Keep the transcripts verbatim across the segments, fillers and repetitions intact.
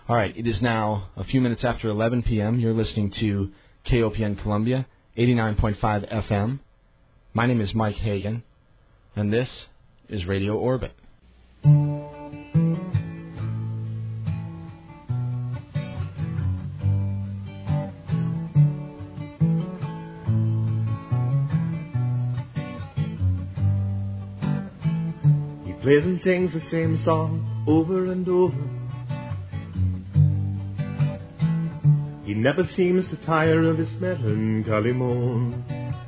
All right, it is now a few minutes after eleven p.m. You're listening to K O P N Columbia, eighty-nine point five F M. My name is Mike Hagan, and this is Radio Orbit. He plays and sings the same song over and over. He never seems to tire of his melancholy moan.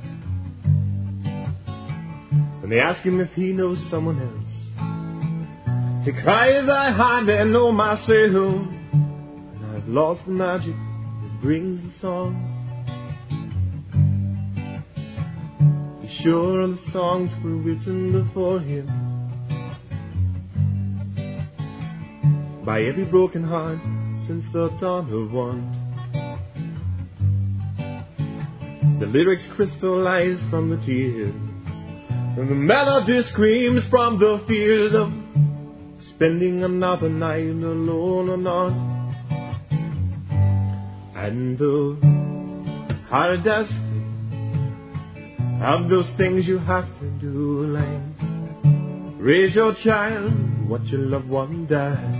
When they ask him if he knows someone else, he cries, I hardly know myself, and I've lost the magic that brings the song. He's sure the songs were written before him by every broken heart since the dawn of one. The lyrics crystallize from the tears, and the melody screams from the fears of spending another night alone or not. And the hardest of those things you have to do, like raise your child, watch your loved one die.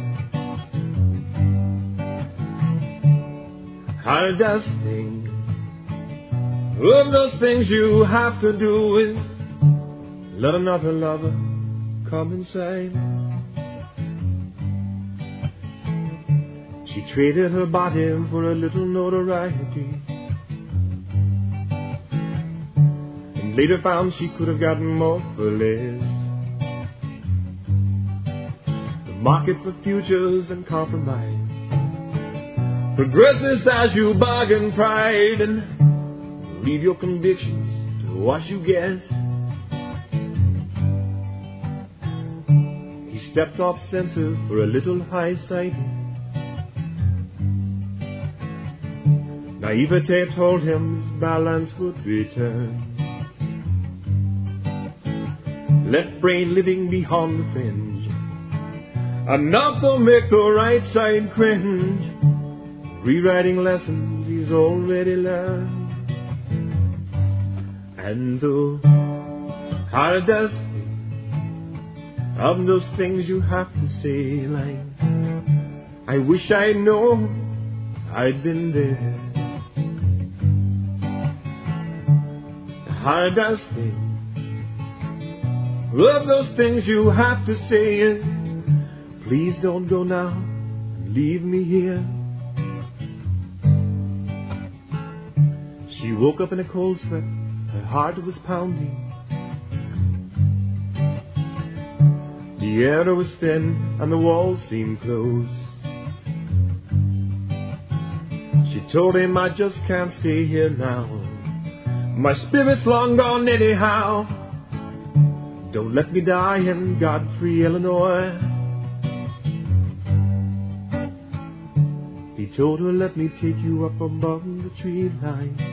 Hardest thing of those things you have to do is let another lover come inside. She traded her body for a little notoriety, and later found she could have gotten more for less. The market for futures and compromise progresses as you bargain pride and leave your convictions to what you guess. He stepped off center for a little high sight. Naivete told him his balance would return. Left brain living beyond the fringe, enough to make the right side cringe, rewriting lessons he's already learned. And the hardest thing of those things you have to say, like, I wish I'd known I'd been there. The hardest thing of those things you have to say is, please don't go now and leave me here. She woke up in a cold sweat. Her heart was pounding. The air was thin and the walls seemed closed. She told him, I just can't stay here now. My spirit's long gone anyhow. Don't let me die in Godfrey, Illinois. He told her, let me take you up above the tree line,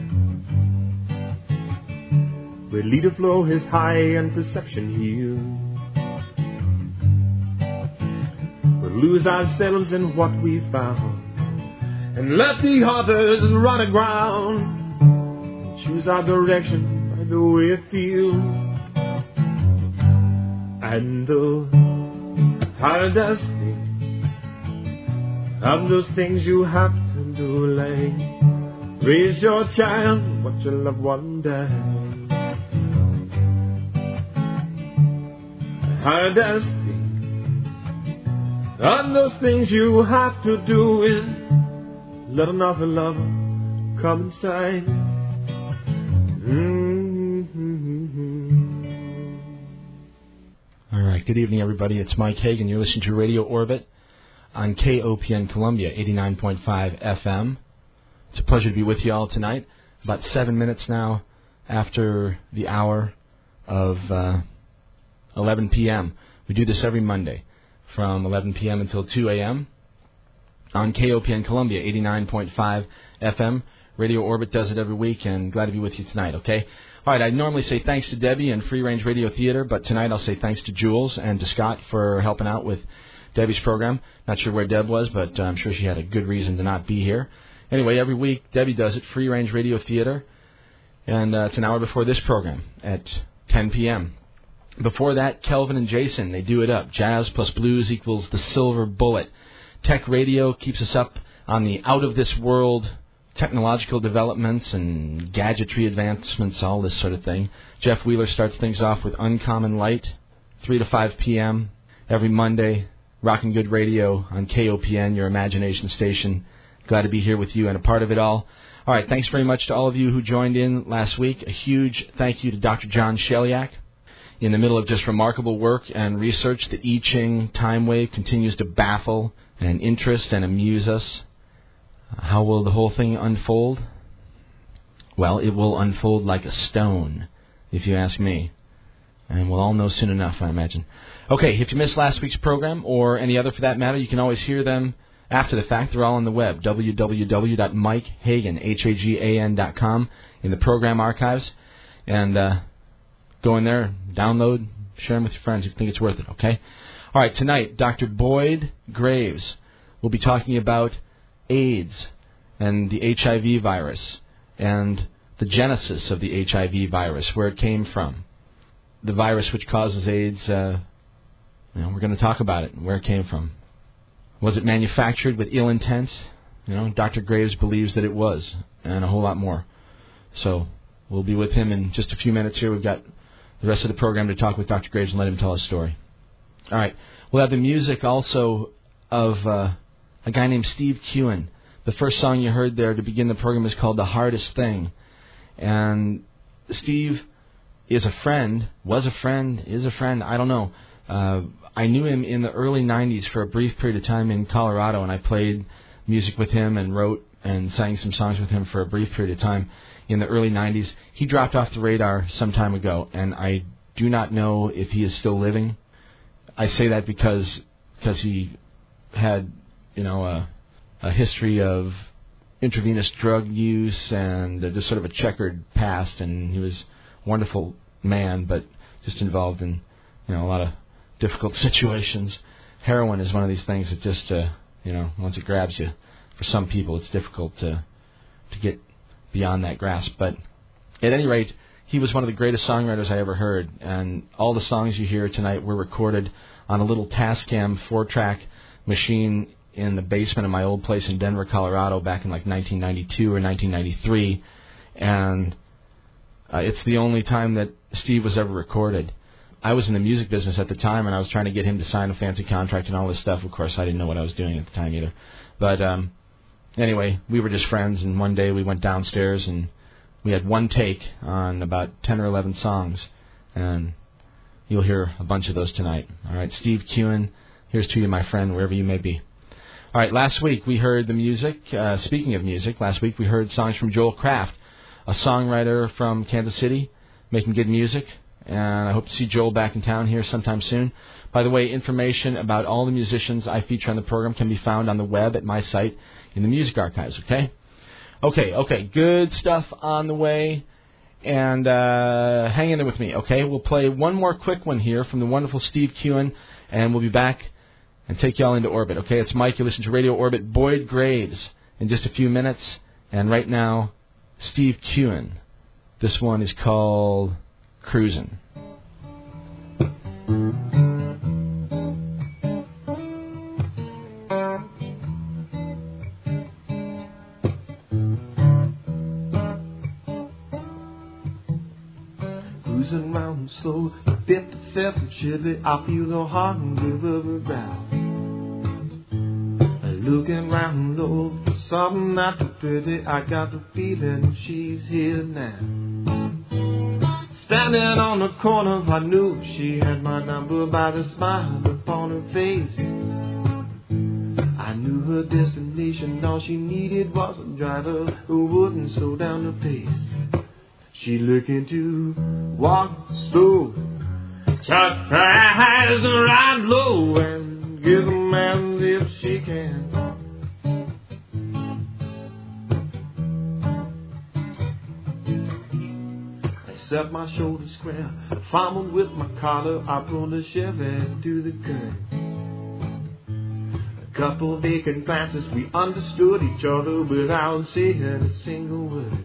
where leader flow is high and perception heals. We'll lose ourselves in what we found and let the others run aground and choose our direction by the way it feels. And the hardest thing of those things you have to do, like raise your child, watch your loved one die. Hardest thing of those things you have to do is let another lover come inside. Mm-hmm. All right, good evening, everybody. It's Mike Hagan. You're listening to Radio Orbit on K O P N Columbia, eighty-nine point five F M. It's a pleasure to be with you all tonight. About seven minutes now after the hour of Uh, eleven p.m. We do this every Monday from eleven p.m. until two a.m. on K O P N Columbia, eighty-nine point five F M. Radio Orbit does it every week, and glad to be with you tonight, okay? All right, I normally say thanks to Debbie and Free Range Radio Theater, but tonight I'll say thanks to Jules and to Scott for helping out with Debbie's program. Not sure where Deb was, but uh, I'm sure she had a good reason to not be here. Anyway, every week Debbie does it, Free Range Radio Theater, and uh, it's an hour before this program at ten p.m. Before that, Kelvin and Jason, they do it up. Jazz plus blues equals the silver bullet. Tech Radio keeps us up on the out-of-this-world technological developments and gadgetry advancements, all this sort of thing. Jeff Wheeler starts things off with Uncommon Light, three to five p.m. every Monday. Rockin' Good Radio on K O P N, your imagination station. Glad to be here with you and a part of it all. All right, thanks very much to all of you who joined in last week. A huge thank you to Doctor John Sheliak. In the middle of just remarkable work and research, the I Ching time wave continues to baffle and interest and amuse us. How will the whole thing unfold? Well, it will unfold like a stone, if you ask me. And we'll all know soon enough, I imagine. Okay, if you missed last week's program, or any other for that matter, you can always hear them after the fact. They're all on the web, w w w dot mike hagan, H A G A N dot com, in the program archives. And uh, go in there, download, share them with your friends if you think it's worth it, okay? All right, tonight, Doctor Boyd Graves will be talking about AIDS and the H I V virus and the genesis of the H I V virus, where it came from. The virus which causes AIDS, uh, you know, we're going to talk about it and where it came from. Was it manufactured with ill intent? You know, Doctor Graves believes that it was, and a whole lot more. So we'll be with him in just a few minutes here. We've got the rest of the program to talk with Doctor Graves and let him tell his story. All right. We'll have the music also of uh, a guy named Steve Kewen. The first song you heard there to begin the program is called The Hardest Thing. And Steve is a friend, was a friend, is a friend, I don't know. Uh, I knew him in the early nineties for a brief period of time in Colorado, and I played music with him and wrote and sang some songs with him for a brief period of time in the early nineties. He dropped off the radar some time ago, and I do not know if he is still living. I say that because because he had, you know, a, a history of intravenous drug use and uh, just sort of a checkered past, and he was a wonderful man, but just involved in, you know, a lot of difficult situations. Heroin is one of these things that just, uh, you know, once it grabs you, for some people it's difficult to to get beyond that grasp. But at any rate, he was one of the greatest songwriters I ever heard, and all the songs you hear tonight were recorded on a little Tascam four-track machine in the basement of my old place in Denver, Colorado, back in like nineteen ninety-two or nineteen ninety-three, and uh, it's the only time that Steve was ever recorded. I was in the music business at the time, and I was trying to get him to sign a fancy contract and all this stuff. Of course, I didn't know what I was doing at the time either. But um, anyway, we were just friends, and one day we went downstairs, and we had one take on about ten or eleven songs, and you'll hear a bunch of those tonight. All right, Steve Kewen, here's to you, my friend, wherever you may be. All right, last week we heard the music. Uh, speaking of music, last week we heard songs from Joel Kraft, a songwriter from Kansas City, making good music. And I hope to see Joel back in town here sometime soon. By the way, information about all the musicians I feature on the program can be found on the web at my site in the music archives, okay? Okay, okay, good stuff on the way. And uh, hang in there with me, okay? We'll play one more quick one here from the wonderful Steve Kewen, and we'll be back and take you all into orbit, okay? It's Mike. You listen to Radio Orbit. Boyd Graves in just a few minutes. And right now, Steve Kewen. This one is called Cruisin'. Cruising round slow, fifty-seven Chevy, I feel the heart and give her a ground. Looking round low for something not too pretty, I got the feeling she's here now. Standing on the corner, I knew she had my number by the smile upon her face. I knew her destination, all she needed was a driver who wouldn't slow down the pace. She looking to walk slow, touch her eyes and ride low, and give a man if she can. Set my shoulders square, fumbled with my collar, I pulled the Chevy to the curb. couple vacant glances, we understood each other without saying a single word.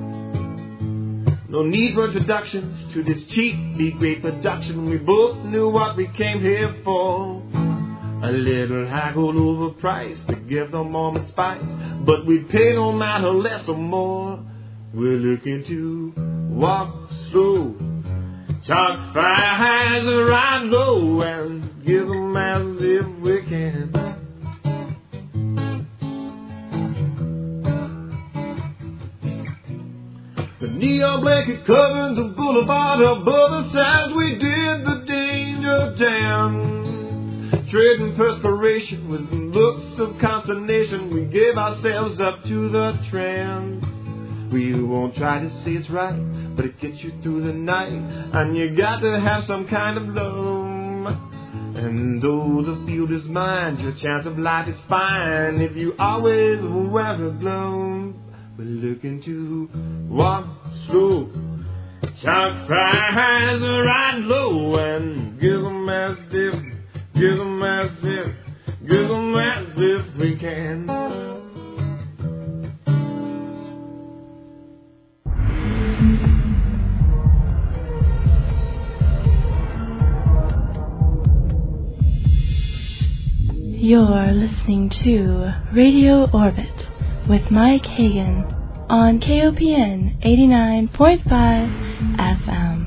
No need for introductions to this cheap, B-grade production. We both knew what we came here for. A little haggled over price to give the moment spice, but we'd pay no matter less or more. We're looking to walk slow, talk fast, ride low, and give them as if we can. The neon blanket covers the boulevard above us as we did the danger dance. Trading perspiration with looks of consternation, we gave ourselves up to the trance. We won't try to say it's right, but it gets you through the night, and you got to have some kind of love. And though the field is mine, your chance of life is fine if you always wear a glove. We're looking to walk slow, talk fast, ride low, and give them as if, give them as if, give them as if we can. You're listening to Radio Orbit with Mike Hagan on K O P N eighty-nine point five F M.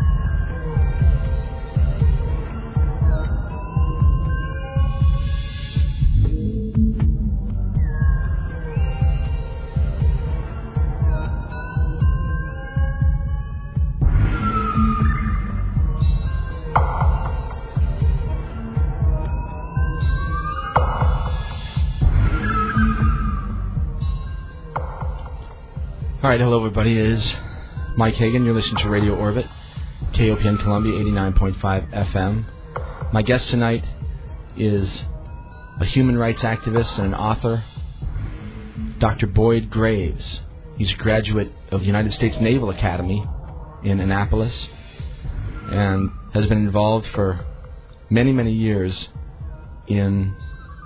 All right, hello everybody. It is Mike Hagan. You're listening to Radio Orbit, K O P N Columbia, eighty-nine point five F M. My guest tonight is a human rights activist and an author, Doctor Boyd Graves. He's a graduate of the United States Naval Academy in Annapolis and has been involved for many, many years in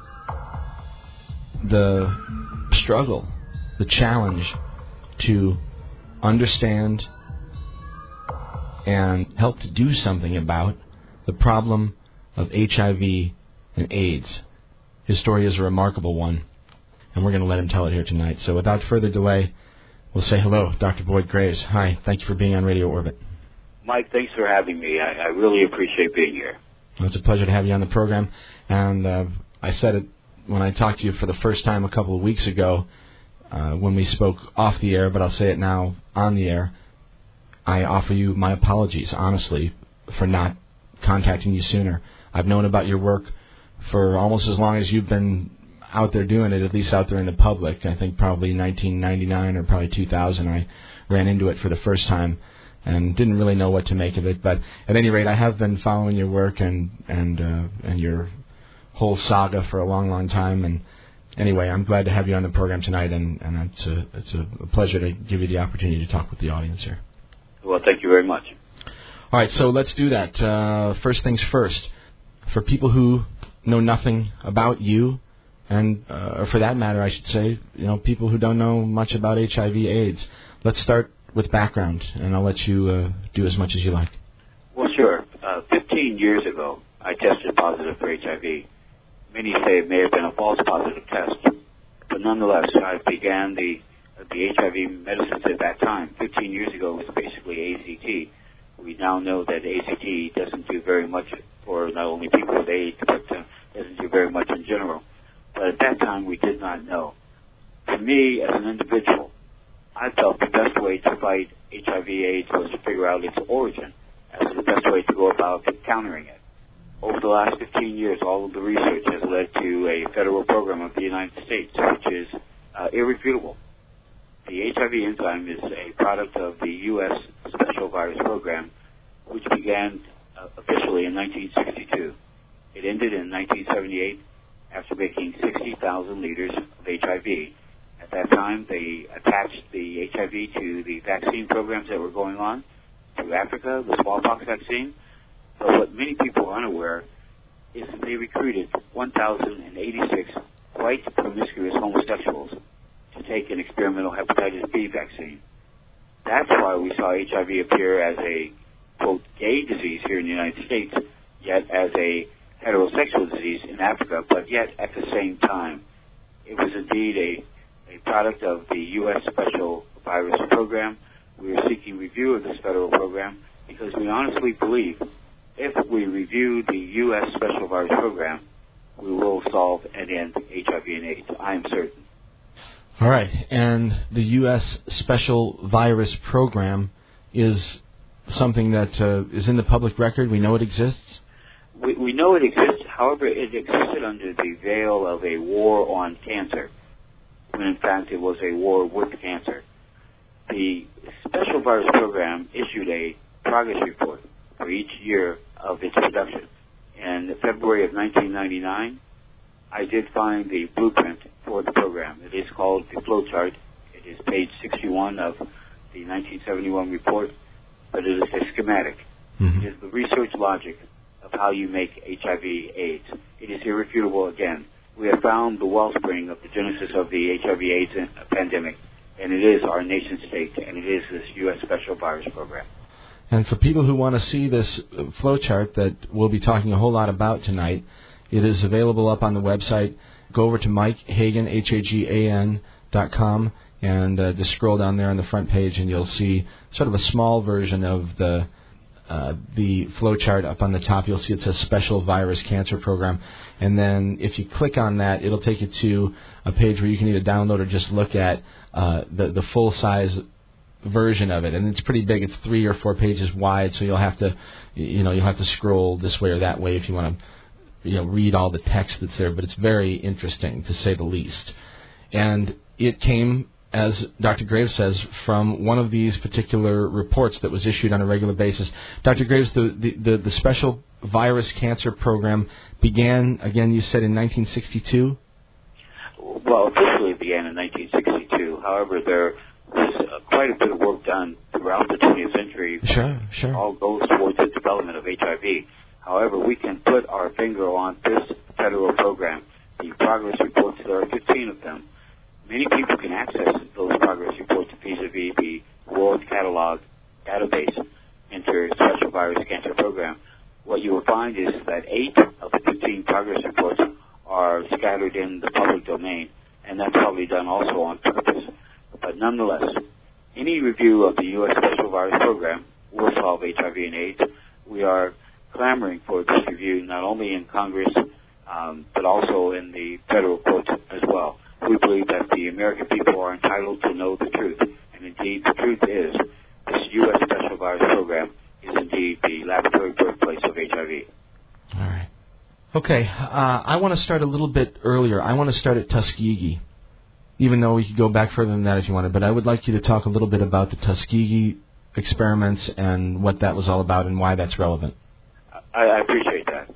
the struggle, the challenge to understand and help to do something about the problem of H I V and AIDS. His story is a remarkable one, and we're going to let him tell it here tonight. So without further delay, we'll say hello, Doctor Boyd Graves. Hi, thank you for being on Radio Orbit. Mike, thanks for having me. I, I really appreciate being here. Well, it's a pleasure to have you on the program. And uh, I said it when I talked to you for the first time a couple of weeks ago, Uh, when we spoke off the air, but I'll say it now on the air. I offer you my apologies, honestly, for not contacting you sooner. I've known about your work for almost as long as you've been out there doing it, at least out there in the public. I think probably nineteen ninety-nine or probably two thousand I ran into it for the first time and didn't really know what to make of it. But at any rate, I have been following your work and and uh, and your whole saga for a long, long time. And anyway, I'm glad to have you on the program tonight, and, and it's, a, it's a pleasure to give you the opportunity to talk with the audience here. Well, thank you very much. All right, so let's do that. Uh, first things first. For people who know nothing about you, and uh, or for that matter, I should say, you know, people who don't know much about H I V AIDS, let's start with background, and I'll let you uh, do as much as you like. Well, sure. Uh, fifteen years ago, I tested positive for H I V. Many say it may have been a false positive test, but nonetheless, I began the the H I V medicines at that time. Fifteen years ago, it was basically A C T. We now know that A C T doesn't do very much for not only people with AIDS, but uh, doesn't do very much in general. But at that time, we did not know. For me, as an individual, I felt the best way to fight H I V AIDS was to figure out its origin, as the best way to go about countering it. Over the last fifteen years, all of the research has led to a federal program of the United States, which is uh, irrefutable. The H I V enzyme is a product of the U S Special Virus Program, which began uh, officially in nineteen sixty-two. It ended in nineteen seventy-eight after making sixty thousand liters of H I V. At that time, they attached the H I V to the vaccine programs that were going on, to Africa, the smallpox vaccine. But what many people are unaware is that they recruited one thousand eighty-six quite promiscuous homosexuals to take an experimental hepatitis B vaccine. That's why we saw H I V appear as a, quote, gay disease here in the United States, yet as a heterosexual disease in Africa, but yet at the same time. It was indeed a, a product of the U S Special Virus Program. We are seeking review of this federal program because we honestly believe if we review the U S Special Virus Program, we will solve and end H I V and AIDS. I am certain. All right. And the U S Special Virus Program is something that uh, is in the public record. We know it exists. We, we know it exists. However, it existed under the veil of a war on cancer, when in fact it was a war with cancer. The Special Virus Program issued a progress report for each year of its production. In February of nineteen ninety-nine, I did find the blueprint for the program. It is called the flowchart. It is page sixty-one of the nineteen seventy-one report, but it is a schematic. Mm-hmm. It is the research logic of how you make H I V AIDS. It is irrefutable again. We have found the wellspring of the genesis of the H I V AIDS pandemic, and it is our nation state, and it is this U S Special Virus Program. And for people who want to see this flowchart that we'll be talking a whole lot about tonight, it is available up on the website. Go over to Mike Hagan, H A G A N dot com, and uh, just scroll down there on the front page, and you'll see sort of a small version of the uh, the flowchart up on the top. You'll see it says Special Virus Cancer Program. And then if you click on that, it'll take you to a page where you can either download or just look at uh, the, the full-size version of it. And it's pretty big. It's three or four pages wide, so you'll have to, you know, you'll have to scroll this way or that way if you want to, you know, read all the text that's there. But it's very interesting, to say the least. And it came, as Doctor Graves says, from one of these particular reports that was issued on a regular basis. Doctor Graves, the, the, the, the Special Virus Cancer Program began, again, you said in nineteen sixty-two? Well, officially it began in nineteen sixty-two. However, there was uh, quite a bit of work done throughout the twentieth century. Sure, sure. All goes towards the development of H I V. However, we can put our finger on this federal program. The progress reports, there are fifteen of them. Many people can access those progress reports vis-a-vis the World Catalog database, Enter Special Virus Cancer Program. What you will find is that eight of the fifteen progress reports are scattered in the public domain, and that's probably done also on purpose. But nonetheless, any review of the U S Special Virus Program will solve H I V and AIDS. We are clamoring for this review not only in Congress, um, but also in the federal courts as well. We believe that the American people are entitled to know the truth, and indeed the truth is this U S Special Virus Program is indeed the laboratory birthplace of H I V. All right. Okay, uh, I want to start a little bit earlier. I want to start at Tuskegee, even though we could go back further than that if you wanted. But I would like you to talk a little bit about the Tuskegee experiments and what that was all about and why that's relevant. I, I appreciate that.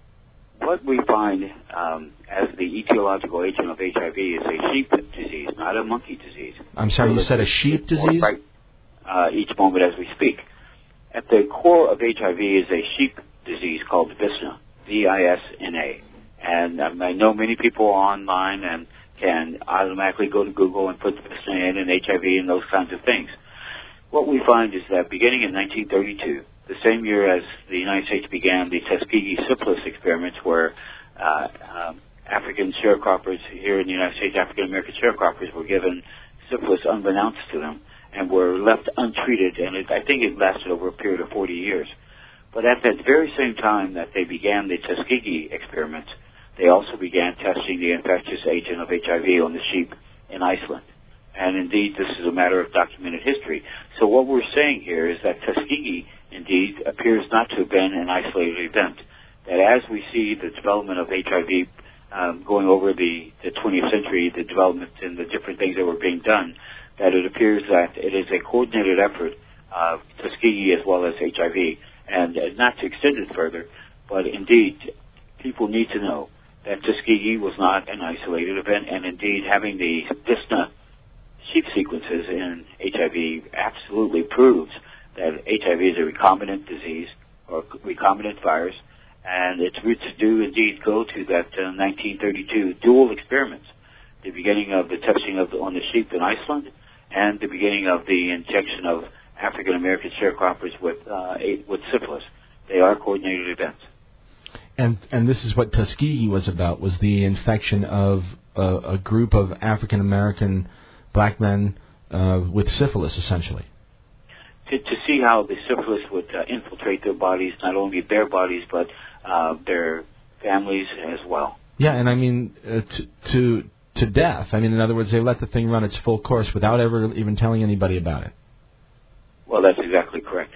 What we find um, as the etiological agent of H I V is a sheep disease, not a monkey disease. I'm sorry, you said a sheep disease? Right, uh, each moment as we speak. At the core of H I V is a sheep disease called Visna, V I S N A. And um, I know many people online and can automatically go to Google and put Visna in and H I V and those kinds of things. What we find is that beginning in nineteen thirty-two, the same year as the United States began the Tuskegee syphilis experiments, where uh, um, African sharecroppers here in the United States, African-American sharecroppers, were given syphilis unbeknownst to them and were left untreated, and it, I think it lasted over a period of forty years. But at that very same time that they began the Tuskegee experiments, they also began testing the infectious agent of H I V on the sheep in Iceland. And indeed, this is a matter of documented history. So what we're saying here is that Tuskegee, indeed, appears not to have been an isolated event. That as we see the development of H I V um, going over the, the twentieth century, the development and the different things that were being done, that it appears that it is a coordinated effort of Tuskegee as well as H I V. And uh, not to extend it further, but indeed, people need to know that Tuskegee was not an isolated event, and indeed having the Visna sheep sequences in H I V absolutely proves that H I V is a recombinant disease or recombinant virus, And its roots do indeed go to that uh, nineteen thirty-two dual experiments, the beginning of the testing of the, on the sheep in Iceland, and the beginning of the injection of African American sharecroppers with uh, a, with syphilis. They are coordinated events. And and this is what Tuskegee was about, was the infection of a, a group of African American black men uh, with syphilis, essentially. To, to see how the syphilis would uh, infiltrate their bodies, not only their bodies, but uh, their families as well. Yeah, and I mean, uh, to, to to death. I mean, in other words, they let the thing run its full course without ever even telling anybody about it. Well, that's exactly correct.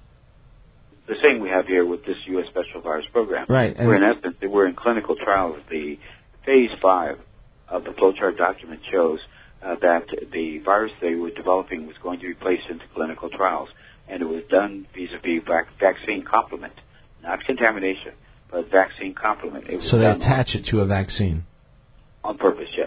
The same we have here with this U S Special Virus Program. Right. And we're in essence, we're in clinical trials. The phase five of the flowchart document shows uh, that the virus they were developing was going to be placed into clinical trials, and it was done vis-a-vis vac- vaccine complement, not contamination, but vaccine complement. It was so they done attach it to a vaccine. On purpose, yes.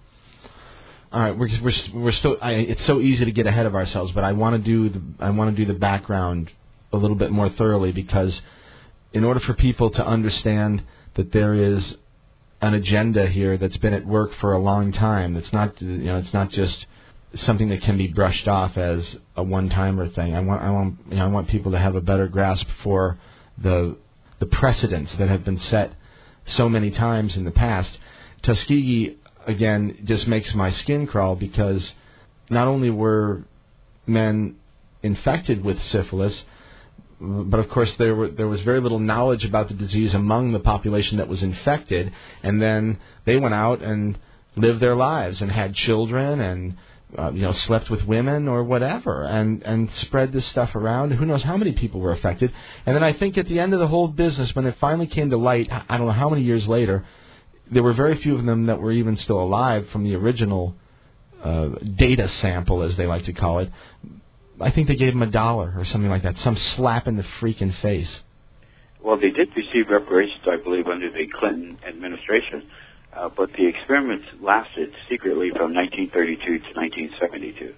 All right, we're we're we're still. I, it's so easy to get ahead of ourselves, but I want to do the I want to do the background a little bit more thoroughly, because in order for people to understand that there is an agenda here that's been at work for a long time, it's not you know it's not just something that can be brushed off as a one-timer thing. I want I want you know I want people to have a better grasp for the the precedents that have been set so many times in the past. Tuskegee, again, just makes my skin crawl, because not only were men infected with syphilis, but of course there were there was very little knowledge about the disease among the population that was infected, and then they went out and lived their lives and had children and uh, you know slept with women or whatever, and and spread this stuff around. Who knows how many people were affected? And then I think at the end of the whole business, when it finally came to light, I don't know how many years later, there were very few of them that were even still alive from the original uh, data sample, as they like to call it. I think they gave them a dollar or something like that, some slap in the freaking face. Well, they did receive reparations, I believe, under the Clinton administration, uh, but the experiments lasted secretly from nineteen thirty-two to nineteen seventy-two.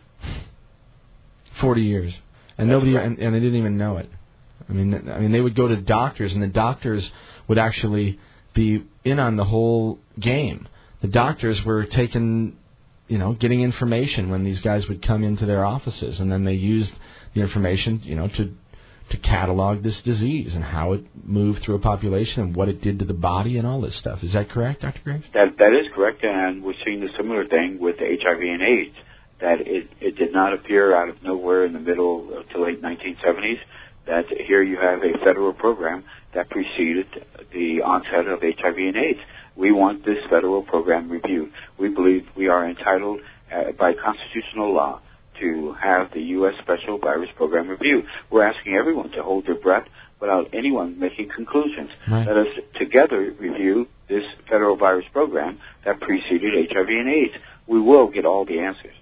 Forty years, and That's nobody, right. and, and they didn't even know it. I mean, I mean, they would go to doctors, and the doctors would actually be in on the whole game. The doctors were taking, you know, getting information when these guys would come into their offices, and then they used the information, you know, to to catalog this disease and how it moved through a population and what it did to the body and all this stuff. Is that correct, Doctor Graves? That that is correct, and we're seeing a similar thing with H I V and AIDS. That it it did not appear out of nowhere in the middle to late nineteen seventies. That here you have a federal program that preceded the onset of H I V and AIDS. We want this federal program reviewed. We believe we are entitled uh, by constitutional law to have the U S Special Virus Program reviewed. We're asking everyone to hold their breath without anyone making conclusions. Right. Let us together review this federal virus program that preceded H I V and AIDS. We will get all the answers.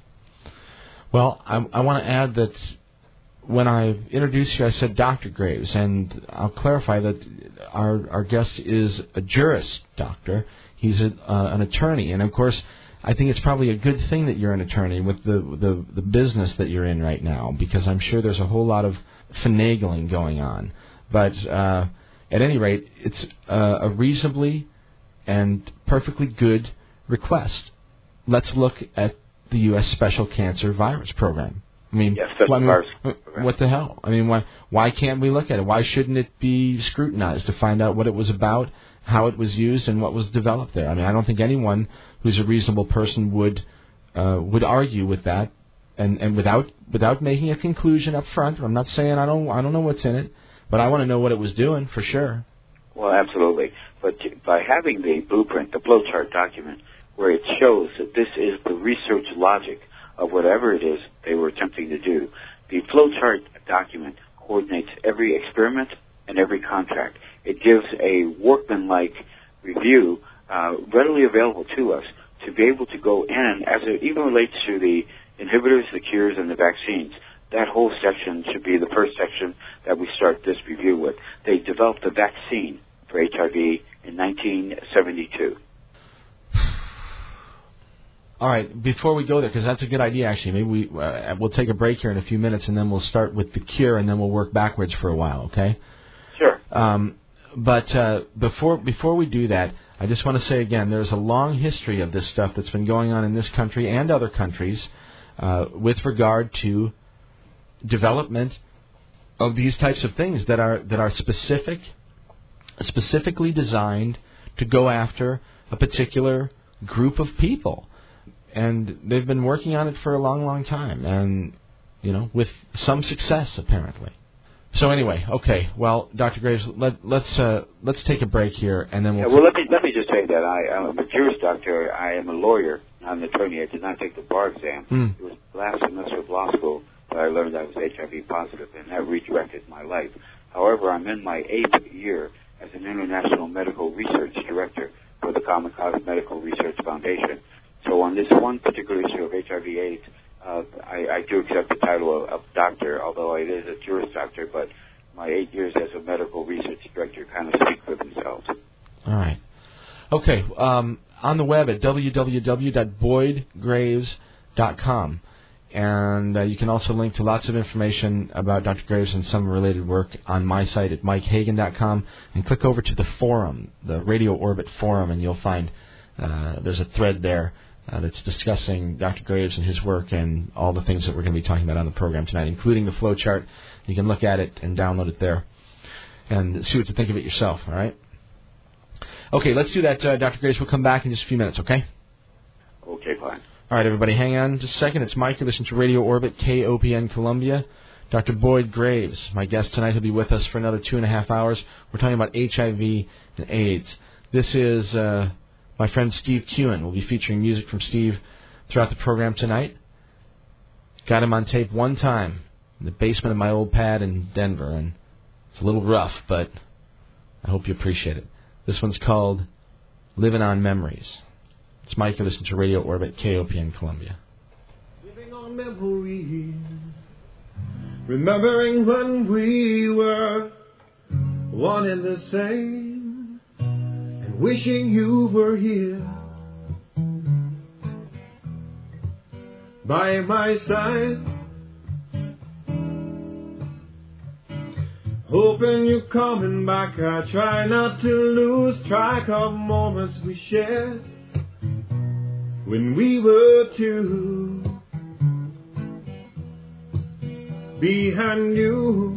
Well, I, I want to add that when I introduced you, I said Doctor Graves, and I'll clarify that our our guest is a jurist doctor. He's a, uh, an attorney, and of course, I think it's probably a good thing that you're an attorney with the, the the business that you're in right now, because I'm sure there's a whole lot of finagling going on. But uh, at any rate, it's uh, a reasonably and perfectly good request. Let's look at the U S Special Cancer Virus Program. I mean, yes, that's well, I mean, virus. what the hell? I mean, why why can't we look at it? Why shouldn't it be scrutinized to find out what it was about, how it was used, and what was developed there? I mean, I don't think anyone who's a reasonable person would uh, would argue with that, and, and without without making a conclusion up front. I'm not saying I don't I don't know what's in it, but I want to know what it was doing for sure. Well, absolutely. But by having the blueprint, the flowchart document, where it shows that this is the research logic of whatever it is they were attempting to do, the flowchart document coordinates every experiment and every contract. It gives a workmanlike review uh, readily available to us to be able to go in, as it even relates to the inhibitors, the cures, and the vaccines. That whole section should be the first section that we start this review with. They developed a vaccine for H I V in nineteen seventy-two. All right, before we go there, because that's a good idea, actually, maybe we, uh, we'll take a break here in a few minutes, and then we'll start with the cure, and then we'll work backwards for a while, okay? Sure. Um, but uh, before before we do that, I just want to say again, there's a long history of this stuff that's been going on in this country and other countries uh, with regard to development of these types of things that are that are specific, specifically designed to go after a particular group of people. And they've been working on it for a long, long time, and, you know, with some success, apparently. So anyway, okay, well, Doctor Graves, let, let's uh, let's take a break here, and then we'll... Yeah, well, let me, let me just say that I, I'm a Jewish doctor. I am a lawyer, not an attorney. I did not take the bar exam. Mm. It was last semester of law school that I learned I was H I V positive, and that redirected my life. However, I'm in my eighth year as an international medical research director for the Common Cause Medical Research Foundation. So on this one particular issue of H I V AIDS, uh, I, I do accept the title of, of doctor, although it is a Jewish doctor, but my eight years as a medical research director kind of speak for themselves. All right. Okay, um, on the web at w w w dot boyd graves dot com. And uh, you can also link to lots of information about Doctor Graves and some related work on my site at mike hagan dot com. And click over to the forum, the Radio Orbit forum, and you'll find uh, there's a thread there uh, that's discussing Doctor Graves and his work and all the things that we're going to be talking about on the program tonight, including the flow chart. You can look at it and download it there and see what you think of it yourself, all right? Okay, let's do that, uh, Doctor Graves. We'll come back in just a few minutes, okay? Okay, fine. All right, everybody, hang on just a second. It's Mike. You listen to Radio Orbit, K O P N Columbia. Doctor Boyd Graves, my guest tonight, will be with us for another two and a half hours. We're talking about H I V and AIDS. This is uh, my friend Steve Kewen. We'll be featuring music from Steve throughout the program tonight. Got him on tape one time in the basement of my old pad in Denver, and it's a little rough, but I hope you appreciate it. This one's called Living on Memories. It's Mike. You listen to Radio Orbit, K O P N Columbia. Living on memories, remembering when we were one and the same, and wishing you were here by my side, hoping you're coming back. I try not to lose track of moments we shared when we were two. Behind you,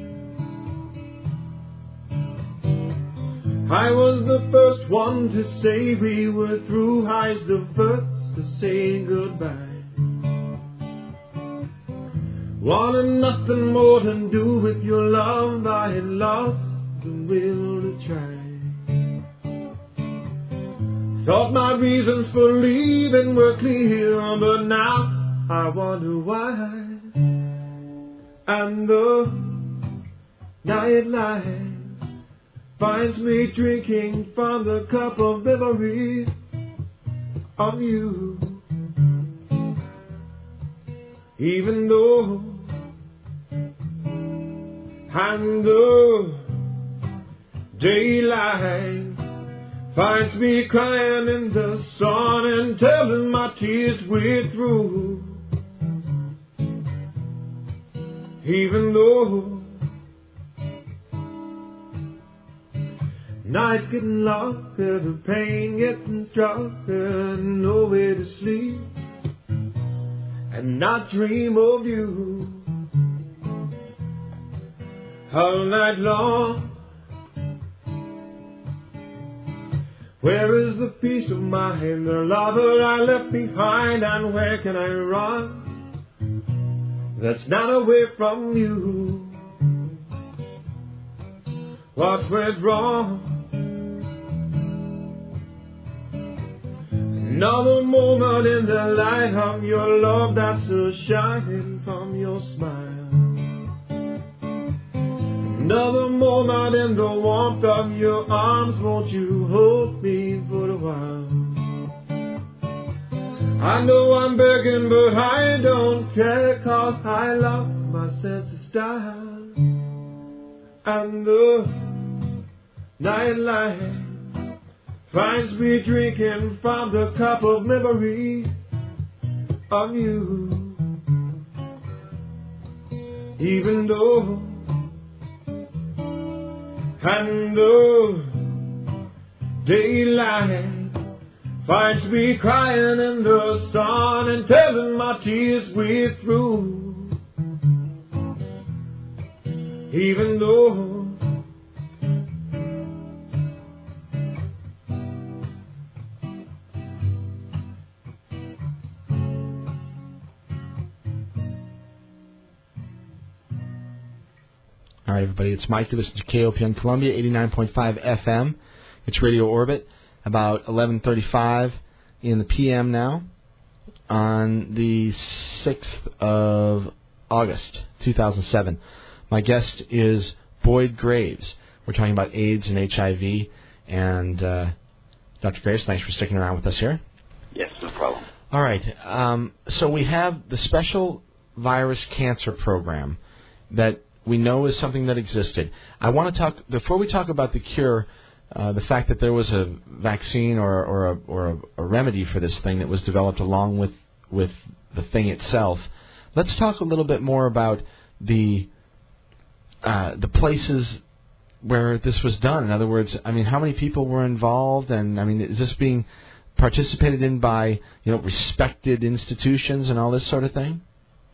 I was the first one to say we were through. I was the first to say goodbye. Wanted nothing more than do with your love. I had lost the will to try. Thought my reasons for leaving were clear, but now I wonder why. And the night light finds me drinking from the cup of memory of you. Even though, and the daylight finds me crying in the sun and telling my tears way through. Even though nights getting longer, the pain getting stronger, no way to sleep and not dream of you all night long. Where is the peace of mind, the lover I left behind, and where can I run that's not away from you? What went wrong? Another moment in the light of your love that's so shining from your smile. Another moment in the warmth of your arms, won't you hold me for a while? I know I'm begging, but I don't care, 'cause I lost my sense of style. And the night light finds me drinking from the cup of memory of you. Even though, and the daylight finds me crying in the sun and telling my tears we're through. Even though All right, everybody, it's Mike. You listen to K O P N Columbia, eighty-nine point five F M. It's Radio Orbit, about eleven thirty-five in the P M now, on the sixth of August, two thousand seven. My guest is Boyd Graves. We're talking about AIDS and H I V. And uh, Doctor Graves, thanks for sticking around with us here. Yes, no problem. All right. Um, so we have the Special Virus Cancer Program that we know is something that existed. I want to talk, before we talk about the cure, uh, the fact that there was a vaccine or, or, a, or a, a remedy for this thing that was developed along with, with the thing itself. Let's talk a little bit more about the uh, the places where this was done. In other words, I mean, how many people were involved, and I mean, is this being participated in by, you know, respected institutions and all this sort of thing?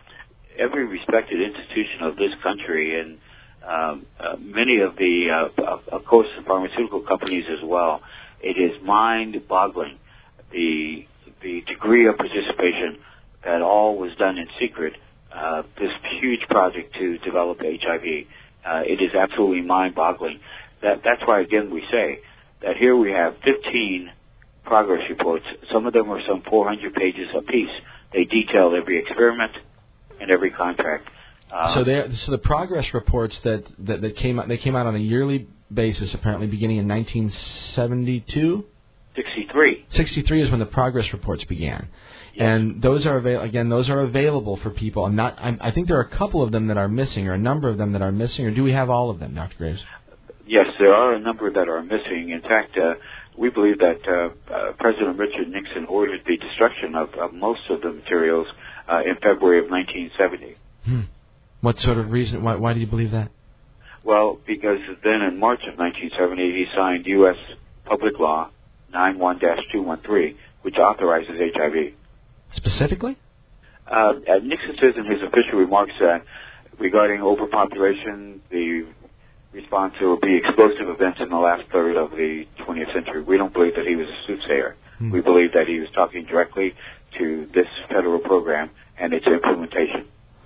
Every respected institution of this country, and um, uh, many of the, uh, of course, the pharmaceutical companies as well. It is mind-boggling the the degree of participation that all was done in secret. Uh, this huge project to develop H I V. Uh, it is absolutely mind-boggling. That that's why again we say that here we have fifteen progress reports. Some of them are some four hundred pages apiece. They detail every experiment and every contract. Um, so, there, so the progress reports that, that, that came out, they came out on a yearly basis, apparently beginning in nineteen seventy-two? sixty-three. sixty-three is when the progress reports began. Yes. And those are avail- again, those are available for people. I'm not. I'm, I think there are a couple of them that are missing, or a number of them that are missing. Or do we have all of them, Doctor Graves? Yes, there are a number that are missing. In fact, uh, we believe that uh, uh, President Richard Nixon ordered the destruction of, of most of the materials uh, in February of nineteen seventy. Hmm. What sort of reason? Why, why do you believe that? Well, because then in March of nineteen seventy, he signed U S Public Law ninety-one dash two thirteen, which authorizes H I V. Specifically? Uh, Nixon says in his official remarks that regarding overpopulation, the response will be explosive events in the last third of the twentieth century. We don't believe that he was a soothsayer. Hmm. We believe that he was talking directly to this federal program and its implementation.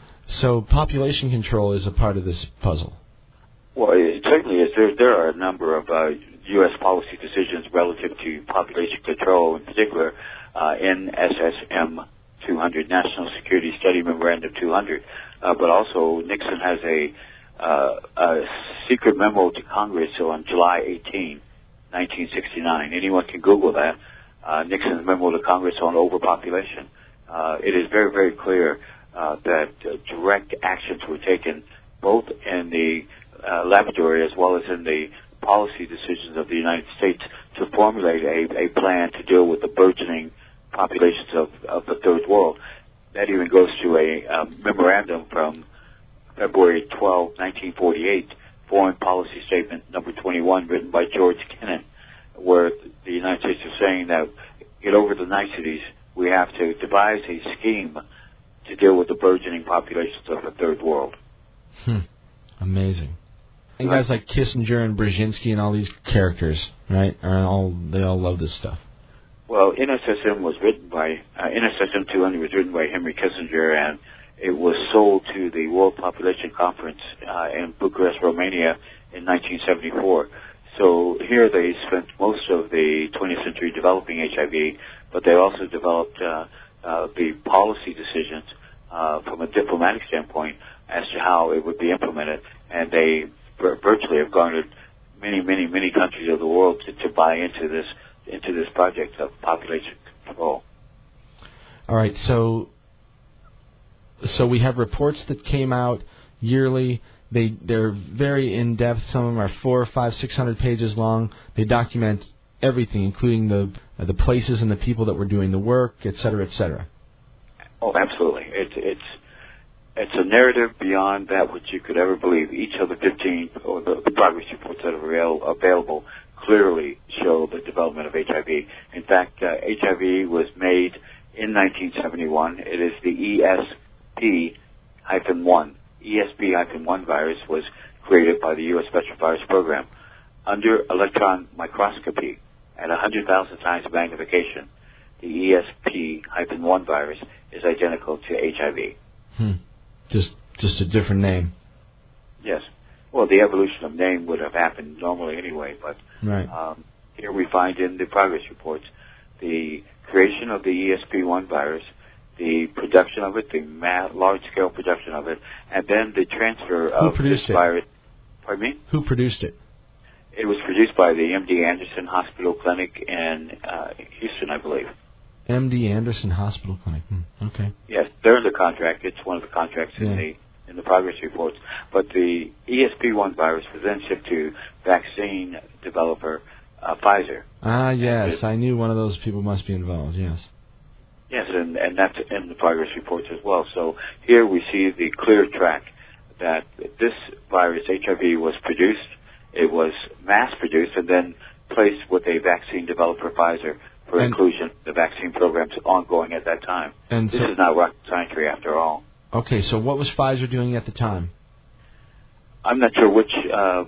So population control is a part of this puzzle? Well, it certainly is. There, there are a number of uh, U S policy decisions relative to population control, in particular uh, N S S M two hundred, National Security Study Memorandum two hundred, uh, but also Nixon has a, uh, a secret memo to Congress on July eighteenth, nineteen sixty-nine. Anyone can Google that. Uh, Nixon's memo to Congress on overpopulation. Uh, it is very, very clear uh, that uh, direct actions were taken both in the uh, laboratory as well as in the policy decisions of the United States to formulate a, a plan to deal with the burgeoning populations of, of the third world. That even goes to a um, memorandum from February twelfth, nineteen forty-eight, Foreign Policy Statement number twenty-one, written by George Kennan, where the United States is saying that, get over the niceties, we have to devise a scheme to deal with the burgeoning populations of the third world. Hmm. Amazing. And guys like Kissinger and Brzezinski and all these characters, right? Are all they all love this stuff. Well, N S S M was written by uh, N S S M two hundred was written by Henry Kissinger, and it was sold to the World Population Conference uh, in Bucharest, Romania, in nineteen seventy-four. So here they spent most of the twentieth century developing H I V, but they also developed uh, uh, the policy decisions uh, from a diplomatic standpoint as to how it would be implemented, and they virtually have garnered many, many, many countries of the world to, to buy into this into this project of population control. All right, so so we have reports that came out yearly. They they're very in depth. Some of them are four, five, six hundred pages long. They document everything, including the uh, the places and the people that were doing the work, et cetera, et cetera. Oh, absolutely. It's it's it's a narrative beyond that which you could ever believe. Each of the fifteen, or the, the progress reports that are avail- available, clearly show the development of H I V. In fact, uh, H I V was made in nineteen seventy-one. It is the E S P one. E S P one virus was created by the U S Special Virus Program. Under electron microscopy at one hundred thousand times magnification, the E S P one virus is identical to H I V. Hmm. Just just a different name. Yes. Well, the evolution of name would have happened normally anyway, but right. um, here we find in the progress reports the creation of the E S P one virus, the production of it, the ma- large-scale production of it, and then the transfer Who of produced this it? virus. Pardon me? Who produced it? It was produced by the M D Anderson Hospital Clinic in uh, Houston, I believe. M D Anderson Hospital Clinic. Hmm. Okay. Yes, they're under contract. It's one of the contracts in Yeah. the in the progress reports. But the E S P one virus was then shipped to vaccine developer uh, Pfizer. Ah, yes. It, I knew one of those people must be involved, yes. Yes, and, and that's in the progress reports as well. So here we see the clear track that this virus, H I V, was produced, it was mass-produced, and then placed with a vaccine developer, Pfizer, for and, inclusion in the vaccine programs ongoing at that time. And this so, is not rocket scientry after all. Okay, so what was Pfizer doing at the time? I'm not sure which uh,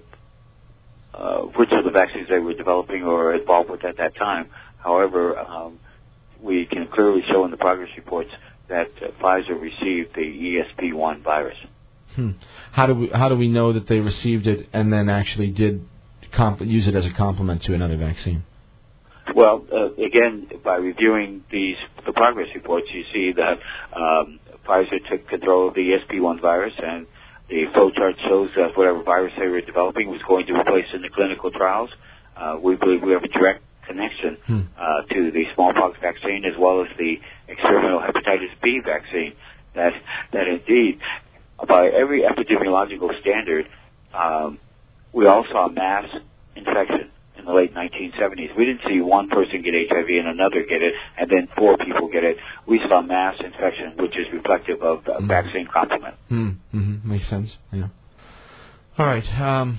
uh, which of the vaccines they were developing or involved with at that time. However, um, we can clearly show in the progress reports that uh, Pfizer received the E S P one virus. Hmm. How do we how do we know that they received it and then actually did comp- use it as a complement to another vaccine? Well, uh, again, by reviewing these the progress reports, you see that um, Pfizer took control of the E S P one virus, and the flow chart shows that whatever virus they were developing was going to be placed in the clinical trials. Uh, we believe we have a direct connection hmm. uh, to the smallpox vaccine as well as the experimental hepatitis B vaccine. That that indeed, by every epidemiological standard, um, we all saw mass infection in the late nineteen seventies. We didn't see one person get H I V and another get it, and then four people get it. We saw mass infection, which is reflective of the mm. vaccine complement. Mm. Mm-hmm. Makes sense. Yeah. All right. Um,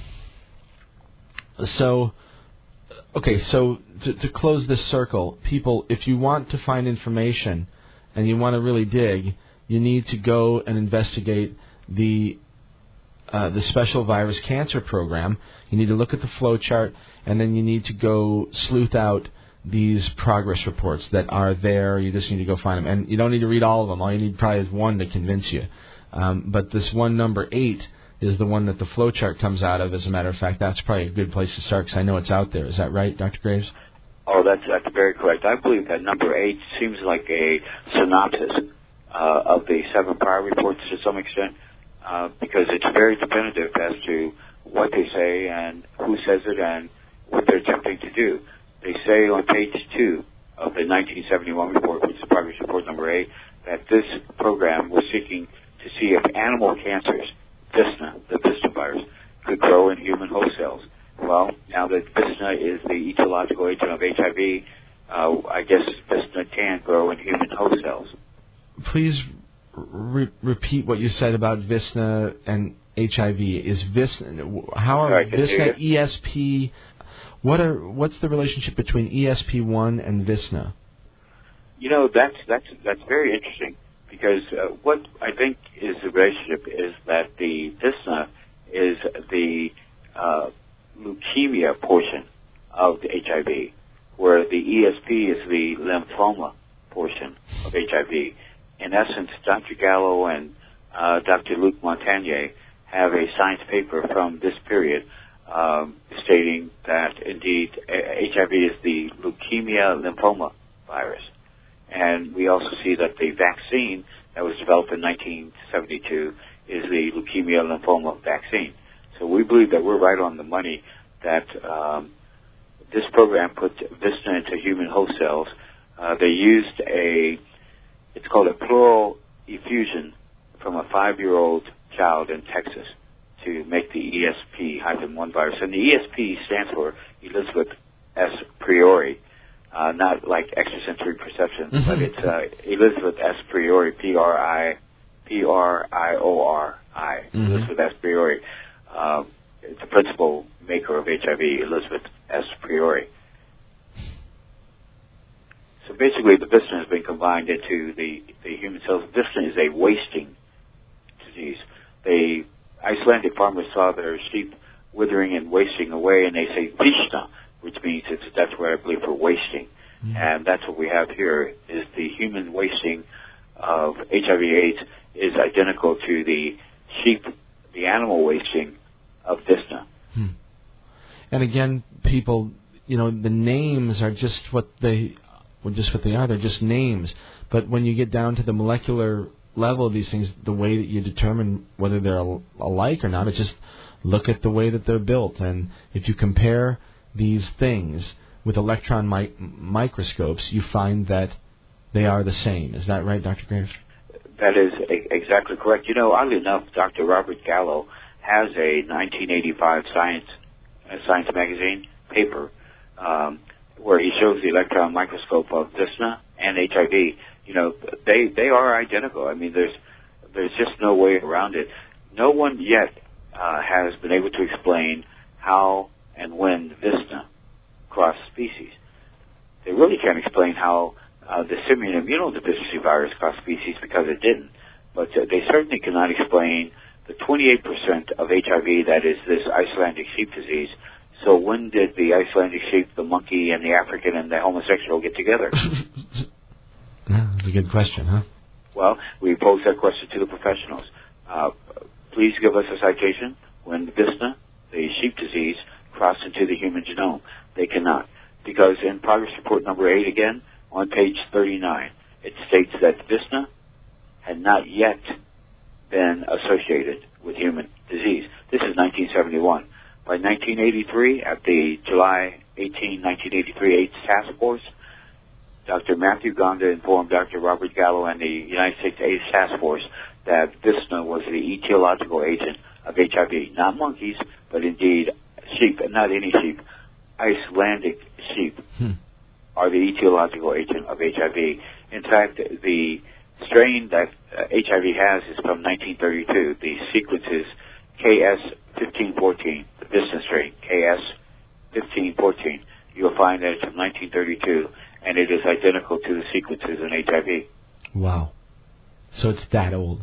so, okay. So to, to close this circle, people, if you want to find information and you want to really dig, you need to go and investigate the uh, the Special Virus Cancer Program. You need to look at the flow chart, and then you need to go sleuth out these progress reports that are there. You just need to go find them. And you don't need to read all of them. All you need probably is one to convince you. Um, but this one, number eight, is the one that the flow chart comes out of. As a matter of fact, that's probably a good place to start because I know it's out there. Is that right, Doctor Graves? Oh, that's, that's very correct. I believe that number eight seems like a synopsis uh, of the seven prior reports to some extent uh, because it's very definitive as to what they say and who says it and what they're attempting to do. They say on page two of the nineteen seventy-one report, which is progress report number eight, that this program was seeking to see if animal cancers, Visna, the Visna virus, could grow in human host cells. Well, now that Visna is the etiological agent of H I V, uh, I guess Visna can grow in human host cells. Please re- repeat what you said about Visna and H I V. Is Visna, how are Sorry, Visna, E S P, what are what's the relationship between E S P one and Visna? You know, that's that's that's very interesting because uh, what I think is the relationship is that the Visna is the uh, leukemia portion of the H I V, where the E S P is the lymphoma portion of H I V. In essence, Doctor Gallo and uh, Doctor Luc Montagnier have a science paper from this period um, stating that indeed H I V is the leukemia lymphoma virus. And we also see that the vaccine that was developed in nineteen seventy-two is the leukemia lymphoma vaccine. So we believe that we're right on the money that um, this program put Visna into human host cells. Uh, they used a, it's called a pleural effusion from a five-year-old child in Texas to make the E S P one virus. And the E S P stands for Elizabeth S. Priori, uh, not like extrasensory perception, Mm-hmm. but it's uh, Elizabeth S. Priori, P R I P R I O R I, Mm-hmm. Elizabeth S. Priori. Uh, it's the principal maker of H I V, Elizabeth S. Priori. So basically, the Visna has been combined into the, the human cells. Visna is a wasting disease. They, Icelandic farmers saw their sheep withering and wasting away, and they say Visna, which means it's a Dutch word, I believe, for wasting. Mm-hmm. And that's what we have here, is the human wasting of H I V AIDS is identical to the sheep, the animal wasting of Visna. Hmm. And again, people, you know, the names are just what they, well, just what they are. They're just names. But when you get down to the molecular level of these things, the way that you determine whether they're al- alike or not is just look at the way that they're built. And if you compare these things with electron mi- microscopes, you find that they are the same. Is that right, Doctor Graves? That is a- exactly correct. You know, oddly enough, Doctor Robert Gallo has a nineteen eighty-five Science uh, Science magazine paper um, where he shows the electron microscope of Visna and H I V. You know, they they are identical. I mean, there's there's just no way around it. No one yet uh, has been able to explain how and when Visna cross species. They really can't explain how uh, the simian immunodeficiency virus cross species because it didn't. But uh, they certainly cannot explain the twenty-eight percent of H I V that is this Icelandic sheep disease. So when did the Icelandic sheep, the monkey, and the African and the homosexual get together? Yeah, that's a good question, huh? Well, we pose that question to the professionals. Uh, please give us a citation when Visna, the sheep disease, crossed into the human genome. They cannot. Because in progress report number eight again, on page thirty-nine, it states that Visna had not yet been associated with human disease. This is nineteen seventy-one. By nineteen eighty-three, at the July eighteenth, nineteen eighty-three AIDS Task Force, Doctor Matthew Gonda informed Doctor Robert Gallo and the United States AIDS Task Force that Visna was the etiological agent of H I V. Not monkeys, but indeed sheep, and not any sheep. Icelandic sheep hmm. are the etiological agent of H I V. In fact, the strain that uh, H I V has is from nineteen thirty-two. The sequence is K S fifteen fourteen, the Visna strain, K S fifteen fourteen. You'll find that it's from nineteen thirty-two, and it is identical to the sequences in H I V. Wow. So it's that old.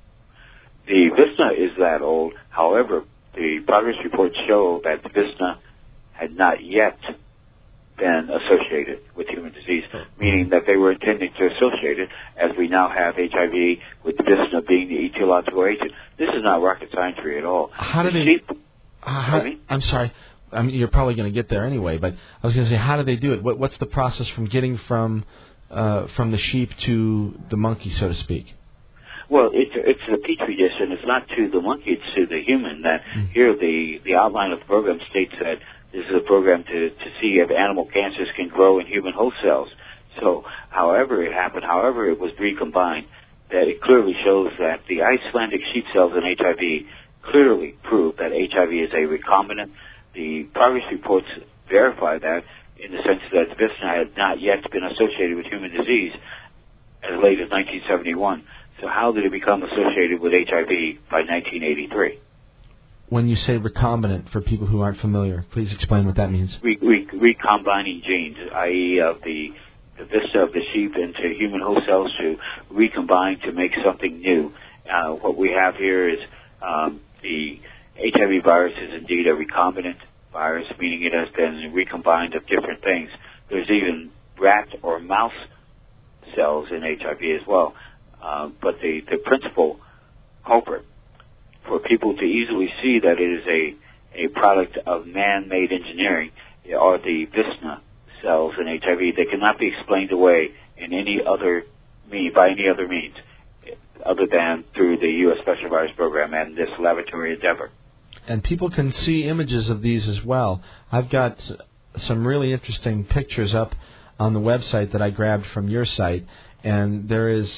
The Visna is that old. However, the progress reports show that the Visna had not yet been associated with human disease, meaning that they were intending to associate it, as we now have H I V with Visna being the etiological agent. This is not rocket science for you at all. How do the they... sheep, uh, how, I'm sorry. I mean, you're probably going to get there anyway, but I was going to say, how do they do it? What, what's the process from getting from uh, from the sheep to the monkey, so to speak? Well, it's it's the petri dish, and it's not to the monkey; it's to the human. That mm-hmm. Here, the the outline of the program states that this is a program to to see if animal cancers can grow in human host cells. So, however it happened, however it was recombined, that it clearly shows that the Icelandic sheep cells in H I V clearly prove that H I V is a recombinant. The progress reports verify that in the sense that Visna had not yet been associated with human disease as late as nineteen seventy-one. So how did it become associated with H I V by nineteen eighty-three? When you say recombinant, for people who aren't familiar, please explain what that means. Re- re- recombining genes, that is of the, the Visna of the sheep into human host cells to recombine to make something new. Uh, what we have here is um, the H I V virus is indeed a recombinant virus, meaning it has been recombined of different things. There's even rat or mouse cells in H I V as well. Uh, but the, the principal culprit, for people to easily see that it is a, a product of man-made engineering, are the Visna cells in H I V. They cannot be explained away in any other mean, by any other means, other than through the U S Special Virus Program and this laboratory endeavor. And people can see images of these as well. I've got some really interesting pictures up on the website that I grabbed from your site, and there is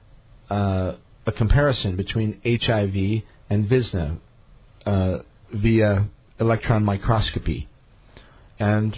uh, a comparison between H I V and Visna uh, via electron microscopy. And